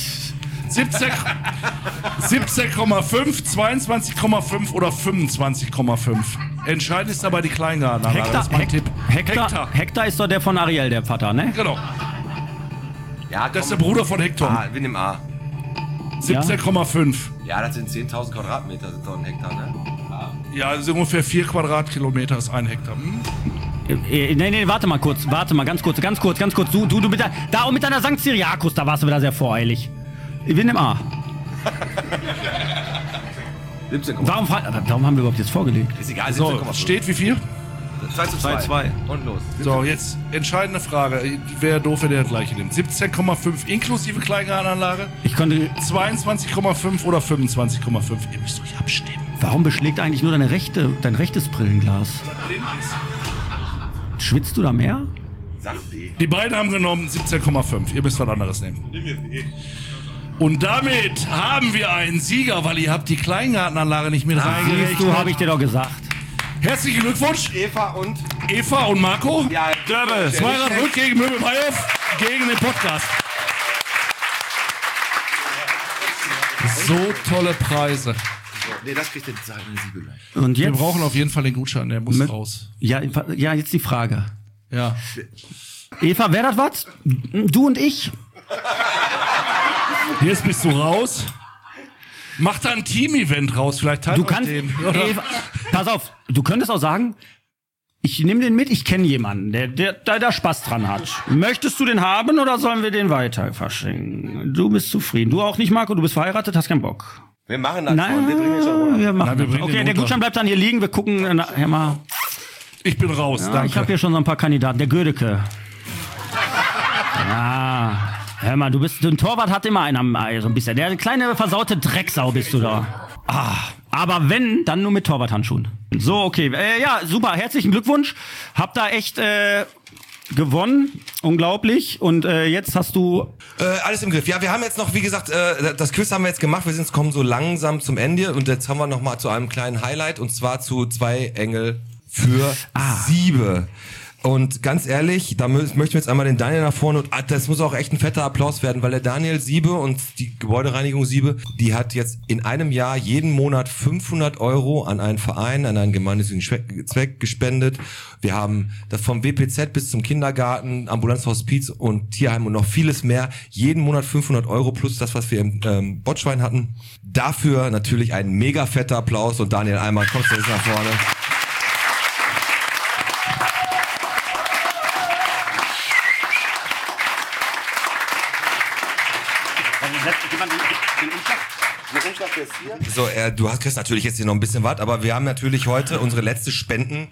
17,5, 22,5 oder 25,5. Entscheidend ist dabei die Kleingartenanlage. Das ist mein Tipp. Hektar ist doch der von Ariel, der Vater, ne? Genau. Ja, Das ist der Bruder von Hektor. wir nehmen A. 17,5. Ja, das sind 10.000 Quadratmeter, sind doch ein Hektar, ne? Ja, das sind ungefähr 4 Quadratkilometer ist ein Hektar. Nee, warte mal, ganz kurz. Du mit da und mit deiner St. Cyriakus, da warst du wieder sehr voreilig. Wir nehmen A. 17,5. Warum haben wir überhaupt jetzt vorgelegt? Ist egal, So, 17,5. steht wie viel? 2-2. Und los. So, jetzt entscheidende Frage. Wäre doof, wenn der das gleiche nimmt. 17,5 inklusive Kleingartenanlage? Ich konnte... 22,5 oder 25,5? Ihr müsst euch abstimmen. Warum beschlägt eigentlich nur dein rechtes Brillenglas? Schwitzt du da mehr? Sag B. Die beiden haben genommen 17,5. Ihr müsst was anderes nehmen. Und damit haben wir einen Sieger, weil ihr habt die Kleingartenanlage nicht mit reingerechnet. Siehst du, habe ich dir doch gesagt. Herzlichen Glückwunsch. Eva und Marco. Ja, Döbel. Zweirad Rück gegen Möbel Bayhoff gegen den Podcast. So tolle Preise. Nee, das kriegt der seine Siegel. Und Wir jetzt, brauchen auf jeden Fall den Gutschein, der muss raus. ja, jetzt die Frage. Ja. Eva, wer das was? Du und ich? Jetzt bist du raus. Mach da ein Team-Event raus, vielleicht teilt Du euch kannst, den. Eva, pass auf, du könntest auch sagen, Ich nehme den mit, ich kenne jemanden, der da Spaß dran hat. Möchtest du den haben oder sollen wir den weiter verschenken? Du bist zufrieden. Du auch nicht, Marco? Du bist verheiratet, hast keinen Bock. Wir machen das. Nein, wir bringen den schon runter. wir machen Nein, wir bringen okay, den der runter. Gutschein bleibt dann hier liegen. Wir gucken mal. Ich bin raus, Ja, danke. ich habe hier schon so ein paar Kandidaten. Der Gödeke. Ja, hör mal, ein Torwart hat immer einen am Ei, so ein bisschen. Der kleine versaute Drecksau bist du da. Aber wenn, dann nur mit Torwarthandschuhen. So, okay. Ja, super. Herzlichen Glückwunsch. Habt da echt gewonnen. Unglaublich. Und jetzt hast du... Alles im Griff. Ja, wir haben jetzt noch, wie gesagt, das Quiz haben wir jetzt gemacht. Wir kommen so langsam zum Ende. Und jetzt haben wir noch mal zu einem kleinen Highlight. Und zwar zu 2 Engel für Siebe. Und ganz ehrlich, da möchten wir jetzt einmal den Daniel nach vorne und das muss auch echt ein fetter Applaus werden, weil der Daniel Siebe und die Gebäudereinigung Siebe, die hat jetzt in einem Jahr jeden Monat 500 € an einen Verein, an einen gemeinnützigen Zweck gespendet. Wir haben das vom WPZ bis zum Kindergarten, Ambulanz, Hospiz und Tierheim und noch vieles mehr. Jeden Monat 500 € plus das, was wir im Botschwein hatten. Dafür natürlich ein mega fetter Applaus und Daniel, einmal kommst du jetzt nach vorne. So, du kriegst natürlich jetzt hier noch ein bisschen was, aber wir haben natürlich heute unsere letzte Spenden.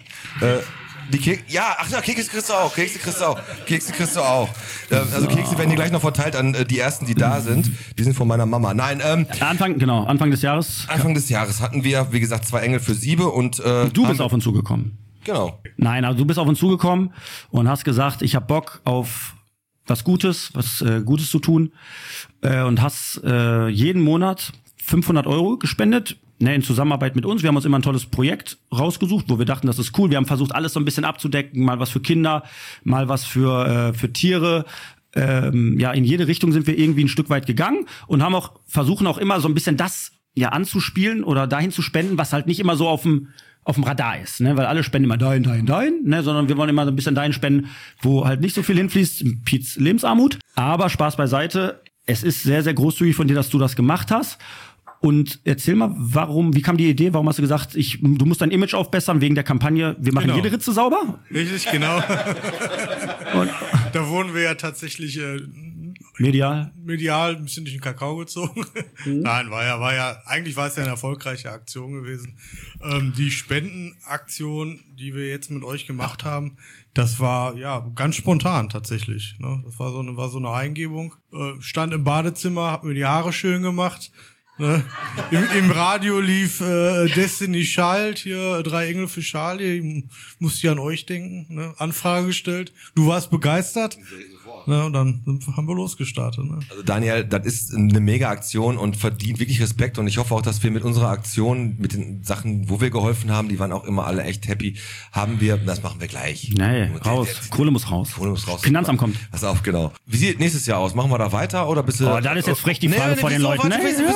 Kekse kriegst du auch. Kekse kriegst du auch. Also Kekse werden hier gleich noch verteilt an die ersten, die da sind. Die sind von meiner Mama. Nein, Anfang des Jahres. Anfang des Jahres hatten wir, wie gesagt, 2 Engel für Siebe und du bist auf uns zugekommen. Genau. Nein, also du bist auf uns zugekommen und hast gesagt, ich habe Bock auf was Gutes zu tun und hast jeden Monat 500 € gespendet, in Zusammenarbeit mit uns. Wir haben uns immer ein tolles Projekt rausgesucht, wo wir dachten, das ist cool. Wir haben versucht, alles so ein bisschen abzudecken, mal was für Kinder, mal was für Tiere. In jede Richtung sind wir irgendwie ein Stück weit gegangen und versuchen auch immer so ein bisschen das anzuspielen oder dahin zu spenden, was halt nicht immer so auf dem Radar ist, ne? Weil alle spenden immer dahin, ne? Sondern wir wollen immer so ein bisschen dahin spenden, wo halt nicht so viel hinfließt. Piets Lebensarmut. Aber Spaß beiseite. Es ist sehr, sehr großzügig von dir, dass du das gemacht hast. Und erzähl mal, wie kam die Idee? Warum hast du gesagt, du musst dein Image aufbessern wegen der Kampagne, wir machen jede Ritze sauber? Richtig, genau. Und da wurden wir ja tatsächlich medial ein bisschen durch den Kakao gezogen. Nein, eigentlich war es ja eine erfolgreiche Aktion gewesen. Die Spendenaktion, die wir jetzt mit euch gemacht haben, das war ganz spontan tatsächlich. Ne? Das war so eine Eingebung. Stand im Badezimmer, hab mir die Haare schön gemacht. Ne? Im Radio lief Destiny Child, hier 3 Engel für Charlie, ich musste ja an euch denken, ne? Anfrage gestellt, du warst begeistert, ne? Und dann haben wir losgestartet. Ne? Also Daniel, das ist eine mega Aktion und verdient wirklich Respekt und ich hoffe auch, dass wir mit unserer Aktion, mit den Sachen, wo wir geholfen haben, die waren auch immer alle echt happy, das machen wir gleich. Nee, raus, Kohle muss raus. Finanzamt kommt. Pass auf, genau. Wie sieht nächstes Jahr aus? Machen wir da weiter oder bist du... Oh, das ist jetzt frech die Frage vor den Leuten.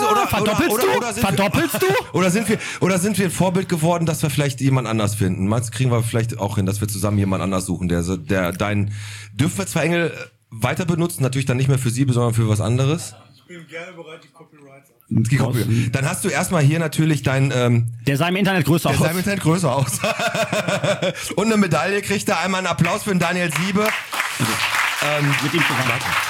Verdoppelst du? Oder sind wir ein Vorbild geworden, dass wir vielleicht jemand anders finden? Meinst du, kriegen wir vielleicht auch hin, dass wir zusammen jemand anders suchen, dürfen wir 2 Engel weiter benutzen, natürlich dann nicht mehr für Siebe, sondern für was anderes? Ich bin gerne bereit, die Copyrights Dann hast du erstmal hier natürlich dein... der sah im Internet größer aus. Und eine Medaille kriegt er. Einmal einen Applaus für den Daniel Siebe. Mit ihm zusammen.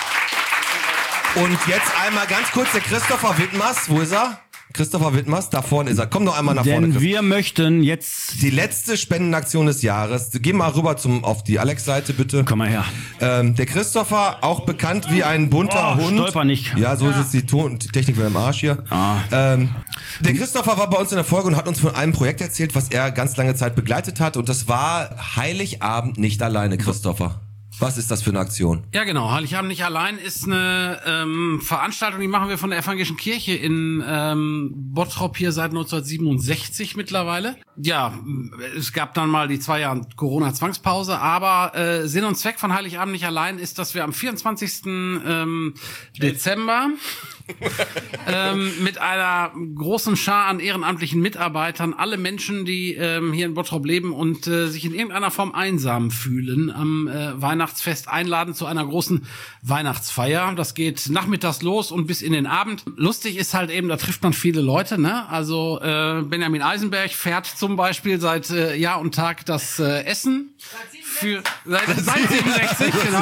Und jetzt einmal ganz kurz der Christopher Wittmers. Wo ist er? Christopher Wittmers, da vorne ist er. Komm noch einmal nach vorne. Denn wir möchten jetzt... Die letzte Spendenaktion des Jahres. Geh mal rüber auf die Alex-Seite, bitte. Komm mal her. Der Christopher, auch bekannt wie ein bunter Hund. Stolper nicht. Ja, so ist es, die Technik wieder im Arsch hier. Der Christopher war bei uns in der Folge und hat uns von einem Projekt erzählt, was er ganz lange Zeit begleitet hat. Und das war Heiligabend nicht alleine, Christopher. Was ist das für eine Aktion? Ja, genau. Heiligabend nicht allein ist eine Veranstaltung, die machen wir von der Evangelischen Kirche in Bottrop hier seit 1967 mittlerweile. Ja, es gab dann mal die 2 Jahre Corona-Zwangspause, aber Sinn und Zweck von Heiligabend nicht allein ist, dass wir am 24. Dezember mit einer großen Schar an ehrenamtlichen Mitarbeitern, alle Menschen, die hier in Bottrop leben und sich in irgendeiner Form einsam fühlen, am Weihnachtsfest einladen zu einer großen Weihnachtsfeier. Das geht nachmittags los und bis in den Abend. Lustig ist halt eben, da trifft man viele Leute, ne? Also Benjamin Eisenberg fährt zum Beispiel seit Jahr und Tag das Essen seit 67, genau.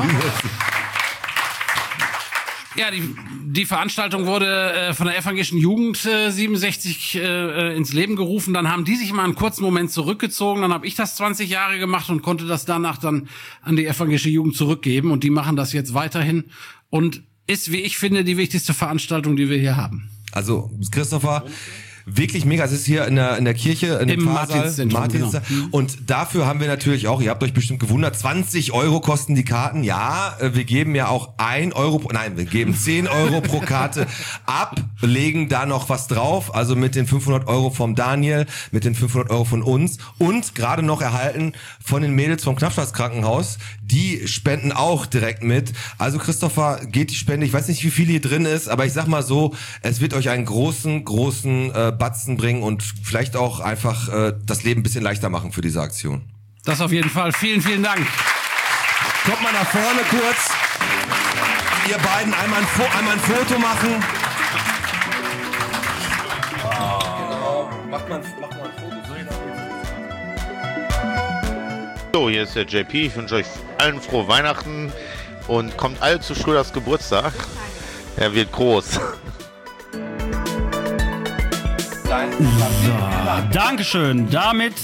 Ja, die Veranstaltung wurde von der evangelischen Jugend 67 ins Leben gerufen. Dann haben die sich mal einen kurzen Moment zurückgezogen. Dann habe ich das 20 Jahre gemacht und konnte das danach dann an die evangelische Jugend zurückgeben. Und die machen das jetzt weiterhin und ist, wie ich finde, die wichtigste Veranstaltung, die wir hier haben. Also, Christopher, wirklich mega. Es ist hier in der Kirche, in dem Pfarrsaal, Martinszentrum. Genau. Und dafür haben wir natürlich auch, ihr habt euch bestimmt gewundert, 20 € kosten die Karten. Ja, wir geben ja auch 1 Euro, wir geben 10 € pro Karte ab, legen da noch was drauf, also mit den 500 € vom Daniel, mit den 500 € von uns und gerade noch erhalten von den Mädels vom Knappschaftskrankenhaus. Die spenden auch direkt mit. Also Christopher, geht die Spende, ich weiß nicht, wie viel hier drin ist, aber ich sag mal so, es wird euch einen großen Batzen bringen und vielleicht auch einfach das Leben ein bisschen leichter machen für diese Aktion. Das auf jeden Fall. Vielen, vielen Dank. Kommt mal nach vorne kurz. Ihr beiden einmal ein Foto machen. Genau. Macht mal ein Foto. So, hier ist der JP. Ich wünsche euch allen frohe Weihnachten und kommt alle zu Schröders Geburtstag. Er wird groß. So, Dankeschön. Damit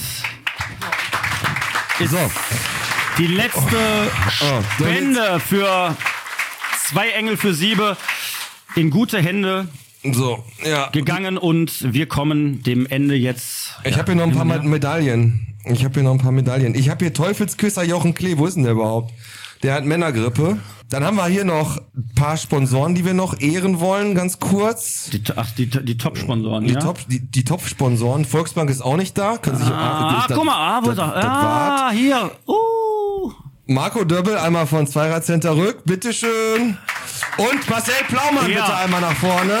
ist die letzte Spende für 2 Engel für Siebe in gute Hände gegangen und wir kommen dem Ende jetzt. Ich habe hier noch ein paar Medaillen. Ich habe hier Teufelsküsser Jochen Klee. Wo ist denn der überhaupt? Der hat Männergrippe. Dann haben wir hier noch ein paar Sponsoren, die wir noch ehren wollen, ganz kurz. Die Top-Sponsoren, ja? Die Top-Sponsoren. Volksbank ist auch nicht da. Können sich guck mal, wo ist er? Hier. Marco Döbbel einmal von Zweirad-Center Rück, bitteschön. Und Marcel Plaumann bitte einmal nach vorne.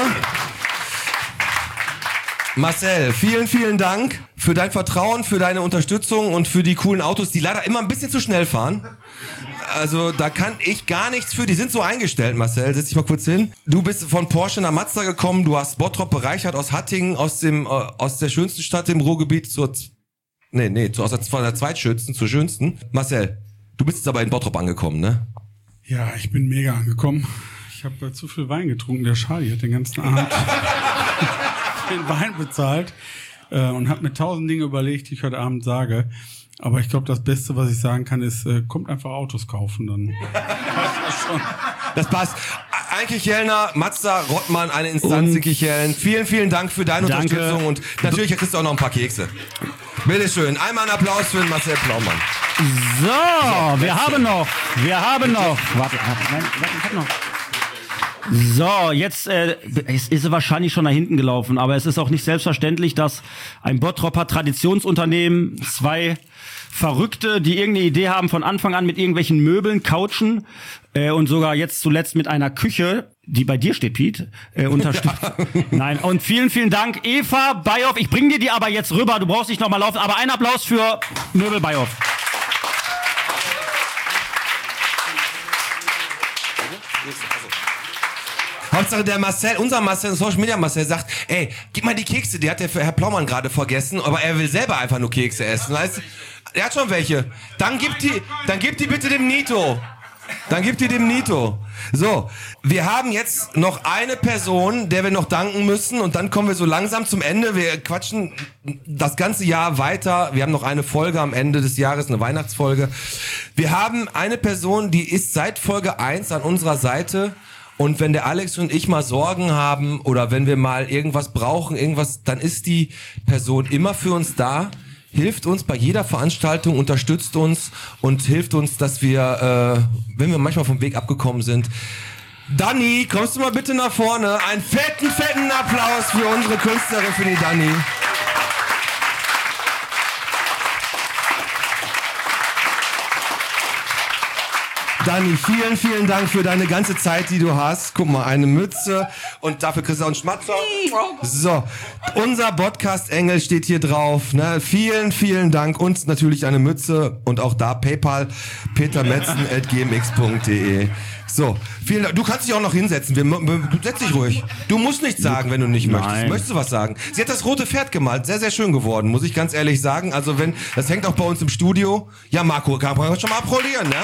Marcel, vielen, vielen Dank für dein Vertrauen, für deine Unterstützung und für die coolen Autos, die leider immer ein bisschen zu schnell fahren. Also da kann ich gar nichts für. Die sind so eingestellt, Marcel. Setz dich mal kurz hin. Du bist von Porsche nach Mazda gekommen. Du hast Bottrop bereichert aus Hattingen, aus der schönsten Stadt im Ruhrgebiet von der zweitschönsten zur schönsten. Marcel, du bist jetzt aber in Bottrop angekommen, ne? Ja, ich bin mega angekommen. Ich habe zu viel Wein getrunken. Der Charlie hat den ganzen Abend den Wein bezahlt und habe mir 1000 Dinge überlegt, die ich heute Abend sage. Aber ich glaube, das Beste, was ich sagen kann, ist, kommt einfach Autos kaufen, dann passt das schon. Das passt. Einkirchhellner, Mazda, Rottmann, eine Instanz in Kirchhellen. Vielen, vielen Dank für deine Unterstützung und natürlich kriegst du auch noch ein paar Kekse. Bitteschön. Einmal einen Applaus für den Marcel Plaumann. So, wir haben noch. Warte, ich hab noch. So, jetzt ist sie wahrscheinlich schon nach hinten gelaufen, aber es ist auch nicht selbstverständlich, dass ein Bottropper Traditionsunternehmen 2 Verrückte, die irgendeine Idee haben von Anfang an mit irgendwelchen Möbeln, Couchen und sogar jetzt zuletzt mit einer Küche, die bei dir steht, Piet, unterstützt. Nein, und vielen, vielen Dank, Eva Bayhoff. Ich bring dir die aber jetzt rüber, du brauchst nicht nochmal laufen, aber ein Applaus für Möbel Bayhoff. Hauptsache der Marcel, unser Social Media Marcel sagt, ey, gib mal die Kekse, die hat der Herr Plaumann gerade vergessen, aber er will selber einfach nur Kekse essen, weißt du? Er hat schon welche. Dann gib die bitte dem Nito. So, wir haben jetzt noch eine Person, der wir noch danken müssen und dann kommen wir so langsam zum Ende. Wir quatschen das ganze Jahr weiter. Wir haben noch eine Folge am Ende des Jahres, eine Weihnachtsfolge. Wir haben eine Person, die ist seit Folge 1 an unserer Seite. Und wenn der Alex und ich mal Sorgen haben oder wenn wir mal irgendwas brauchen, dann ist die Person immer für uns da, hilft uns bei jeder Veranstaltung, unterstützt uns und hilft uns, dass wir, wenn wir manchmal vom Weg abgekommen sind. Dani, kommst du mal bitte nach vorne? Einen fetten Applaus für unsere Künstlerin, für die Dani. Dani, vielen, vielen Dank für deine ganze Zeit, die du hast. Guck mal, eine Mütze und dafür kriegst du auch einen Schmatzer. So, unser Podcast-Engel steht hier drauf. Ne? Vielen, vielen Dank und natürlich eine Mütze und auch da PayPal petermetzen@gmx.de. So, vielen Dank. Du kannst dich auch noch hinsetzen. Setz dich ruhig. Du musst nichts sagen, wenn du nicht möchtest. Möchtest du was sagen? Sie hat das rote Pferd gemalt. Sehr, sehr schön geworden, muss ich ganz ehrlich sagen. Also das hängt auch bei uns im Studio. Ja, Marco, kann man schon mal applaudieren, ne?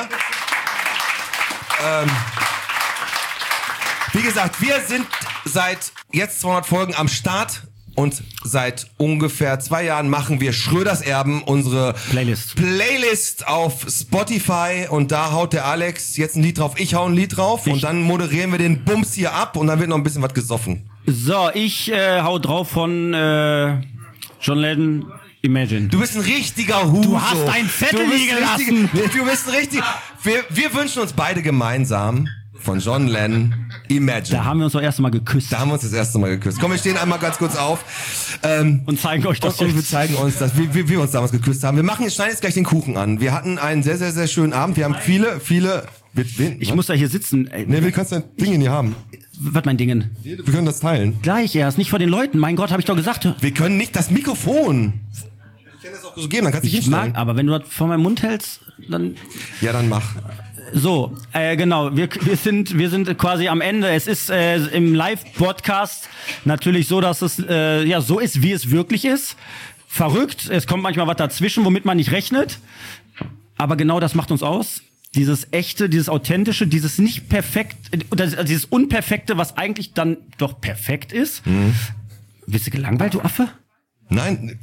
Wie gesagt, wir sind seit jetzt 200 Folgen am Start. Und seit ungefähr 2 Jahren machen wir Schröders Erben, unsere Playlist auf Spotify. Und da haut der Alex jetzt ein Lied drauf, ich hau ein Lied drauf. Und dann moderieren wir den Bums hier ab und dann wird noch ein bisschen was gesoffen. So, ich hau drauf von John Lennon, Imagine. Du bist ein richtiger Huso. Du hast ein Zettel liegen lassen. Du bist ein richtig... Wir wünschen uns beide gemeinsam... Von John Lennon, Imagine. Da haben wir uns das erste Mal geküsst. Komm, wir stehen einmal ganz kurz auf. Und zeigen euch das und wir zeigen uns, wie wir uns damals geküsst haben. Schneiden jetzt gleich den Kuchen an. Wir hatten einen sehr, sehr, sehr schönen Abend. Wir haben viele... Ich muss da hier sitzen. Nee, wie kannst du dein Ding hier haben? Was mein Dingen? Wir können das teilen. Gleich erst, nicht vor den Leuten. Mein Gott, habe ich doch gesagt. Wir können nicht das Mikrofon. Ich kann das auch so geben, dann kannst du dich hinstellen. Aber wenn du das vor meinem Mund hältst, dann... Ja, dann mach. So, genau, wir sind quasi am Ende. Es ist im Live-Podcast natürlich so, dass es so ist, wie es wirklich ist. Verrückt, es kommt manchmal was dazwischen, womit man nicht rechnet. Aber genau das macht uns aus. Dieses Echte, dieses Authentische, dieses nicht perfekt, dieses Unperfekte, was eigentlich dann doch perfekt ist. Mhm. Bist du gelangweilt, du Affe? Nein,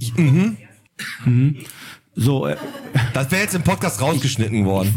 So, das wäre jetzt im Podcast rausgeschnitten worden.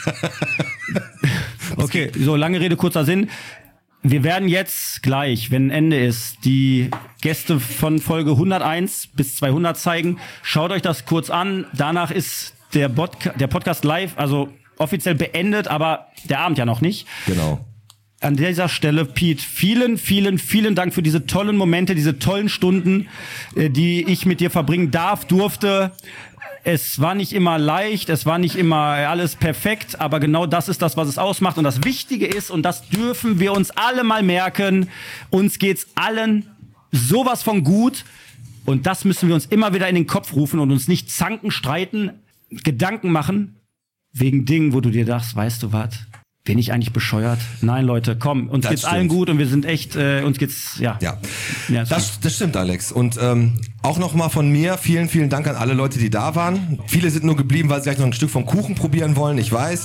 Okay, so lange Rede, kurzer Sinn. Wir werden jetzt gleich, wenn Ende ist, die Gäste von Folge 101 bis 200 zeigen. Schaut euch das kurz an. Danach ist der Podcast live, also offiziell beendet, aber der Abend ja noch nicht. Genau. An dieser Stelle, Pete, vielen, vielen, vielen Dank für diese tollen Momente, diese tollen Stunden, die ich mit dir verbringen durfte. Es war nicht immer leicht, es war nicht immer alles perfekt, aber genau das ist das, was es ausmacht. Und das Wichtige ist, und das dürfen wir uns alle mal merken, uns geht's allen sowas von gut. Und das müssen wir uns immer wieder in den Kopf rufen und uns nicht zanken, streiten, Gedanken machen, wegen Dingen, wo du dir dachtest, weißt du was? Bin ich eigentlich bescheuert? Nein, Leute, komm, uns geht's allen gut und wir sind echt, uns geht's, ja. Das stimmt, Alex. Und auch nochmal von mir, vielen, vielen Dank an alle Leute, die da waren. Viele sind nur geblieben, weil sie gleich noch ein Stück vom Kuchen probieren wollen, ich weiß.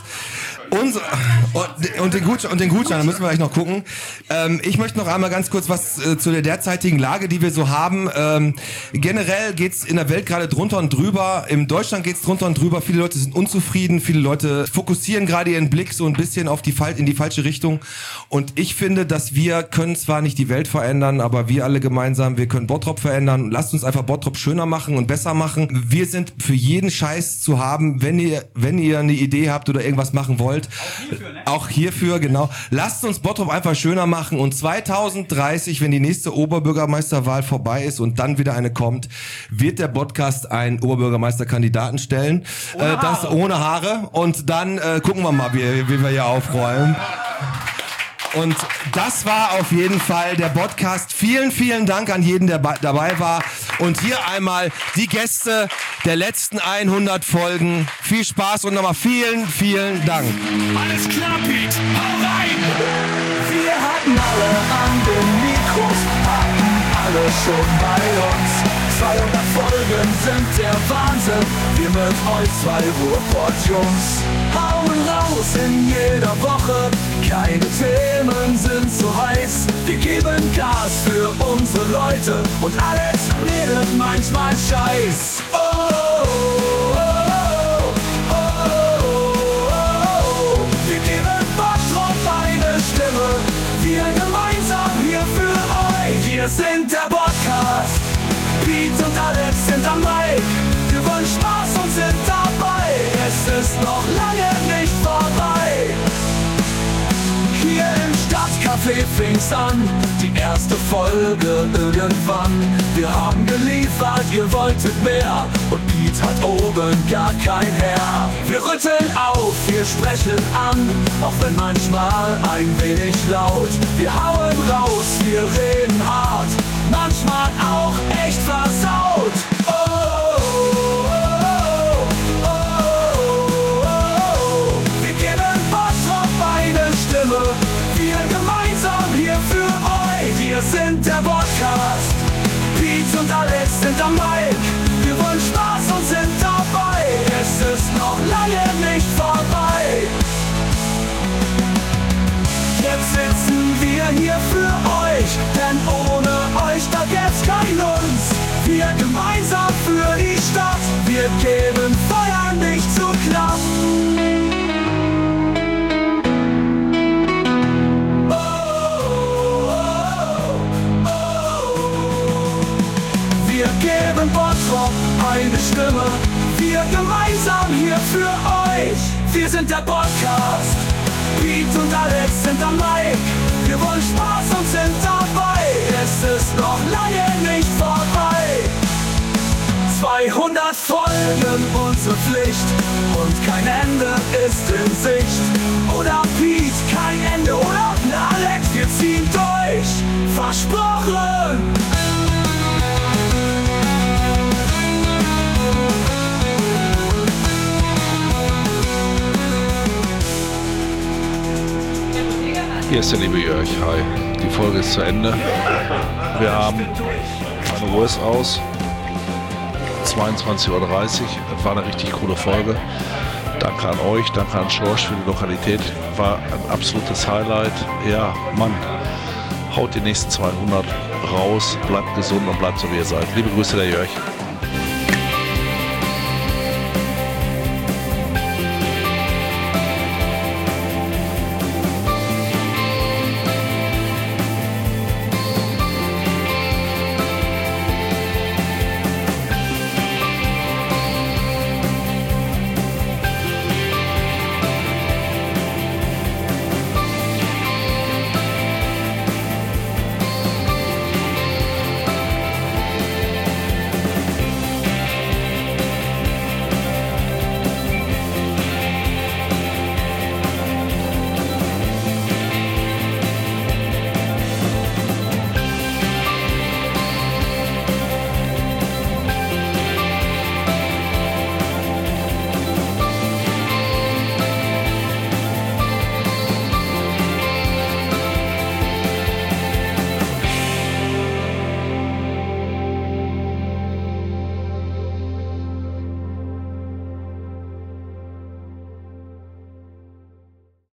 Und den Gutschein, da müssen wir gleich noch gucken. Ich möchte noch einmal ganz kurz was zu der derzeitigen Lage, die wir so haben. Generell geht's in der Welt gerade drunter und drüber. In Deutschland geht's drunter und drüber. Viele Leute sind unzufrieden. Viele Leute fokussieren gerade ihren Blick so ein bisschen in die falsche Richtung. Und ich finde, dass wir können zwar nicht die Welt verändern, aber wir alle gemeinsam, wir können Bottrop verändern. Lasst uns einfach Bottrop schöner machen und besser machen. Wir sind für jeden Scheiß zu haben, wenn ihr eine Idee habt oder irgendwas machen wollt. Auch hierfür, genau. Lasst uns Bottrop einfach schöner machen und 2030, wenn die nächste Oberbürgermeisterwahl vorbei ist und dann wieder eine kommt, wird der Podcast einen Oberbürgermeisterkandidaten stellen. Das ohne Haare. Und dann gucken wir mal, wie wir hier aufräumen. Und das war auf jeden Fall der Podcast. Vielen, vielen Dank an jeden, der dabei war. Und hier einmal die Gäste der letzten 100 Folgen. Viel Spaß und nochmal vielen, vielen Dank. Alles klar, Pete, hau rein! Wir hatten alle an den Mikros, hatten alle schon bei uns. 200 Folgen sind der Wahnsinn, wir mit euch 2 Ruhrpott-Jungs. Hauen raus in jeder Woche, keine Themen sind so heiß. Wir geben Gas für unsere Leute und Alex redet manchmal Scheiß. Oh, oh, oh, oh, oh, oh. Wir geben Bottrop eine Stimme, wir gemeinsam hier für euch. Wir sind der Podcast, Pete und Alex sind am Mic. Wir wollen Spaß und sind dabei, es ist noch lange nicht vorbei. Hier im Stadtcafé Café fing's an, die erste Folge irgendwann. Wir haben geliefert, ihr wolltet mehr und Piet hat oben gar kein Herr. Wir rütteln auf, wir sprechen an, auch wenn manchmal ein wenig laut. Wir hauen raus, wir reden hart, manchmal auch echt versaut. Oh, oh, oh, oh, oh, oh. Wir geben Bottrop eine Stimme, wir gemeinsam hier für euch. Wir sind der Podcast, Piet und Alex sind am Mic. Wir wollen Spaß und sind dabei, es ist noch lange nicht vorbei. Jetzt sitzen wir hier für euch, denn ohne euch da gäb's kein uns. Wir gemeinsam für die Stadt, wir geben Feuer nicht zu knapp. Wir geben Bottrop eine Stimme, wir gemeinsam hier für euch. Wir sind der Podcast, Piet und Alex sind am Mic. Wir wollen Spaß und sind dabei, es ist noch lange nicht vorbei. 200 Folgen, unsere Pflicht und kein Ende ist in Sicht. Oder Piet, kein Ende, oder Alex, wir ziehen durch, versprochen. Hier ist der liebe Jörg, hi. Die Folge ist zu Ende. Wir haben eine Wurst aus. 22:30 Uhr. Das war eine richtig coole Folge. Danke an euch, danke an Schorsch für die Lokalität. War ein absolutes Highlight. Ja, Mann, haut die nächsten 200 raus, bleibt gesund und bleibt so wie ihr seid. Liebe Grüße, der Jörg.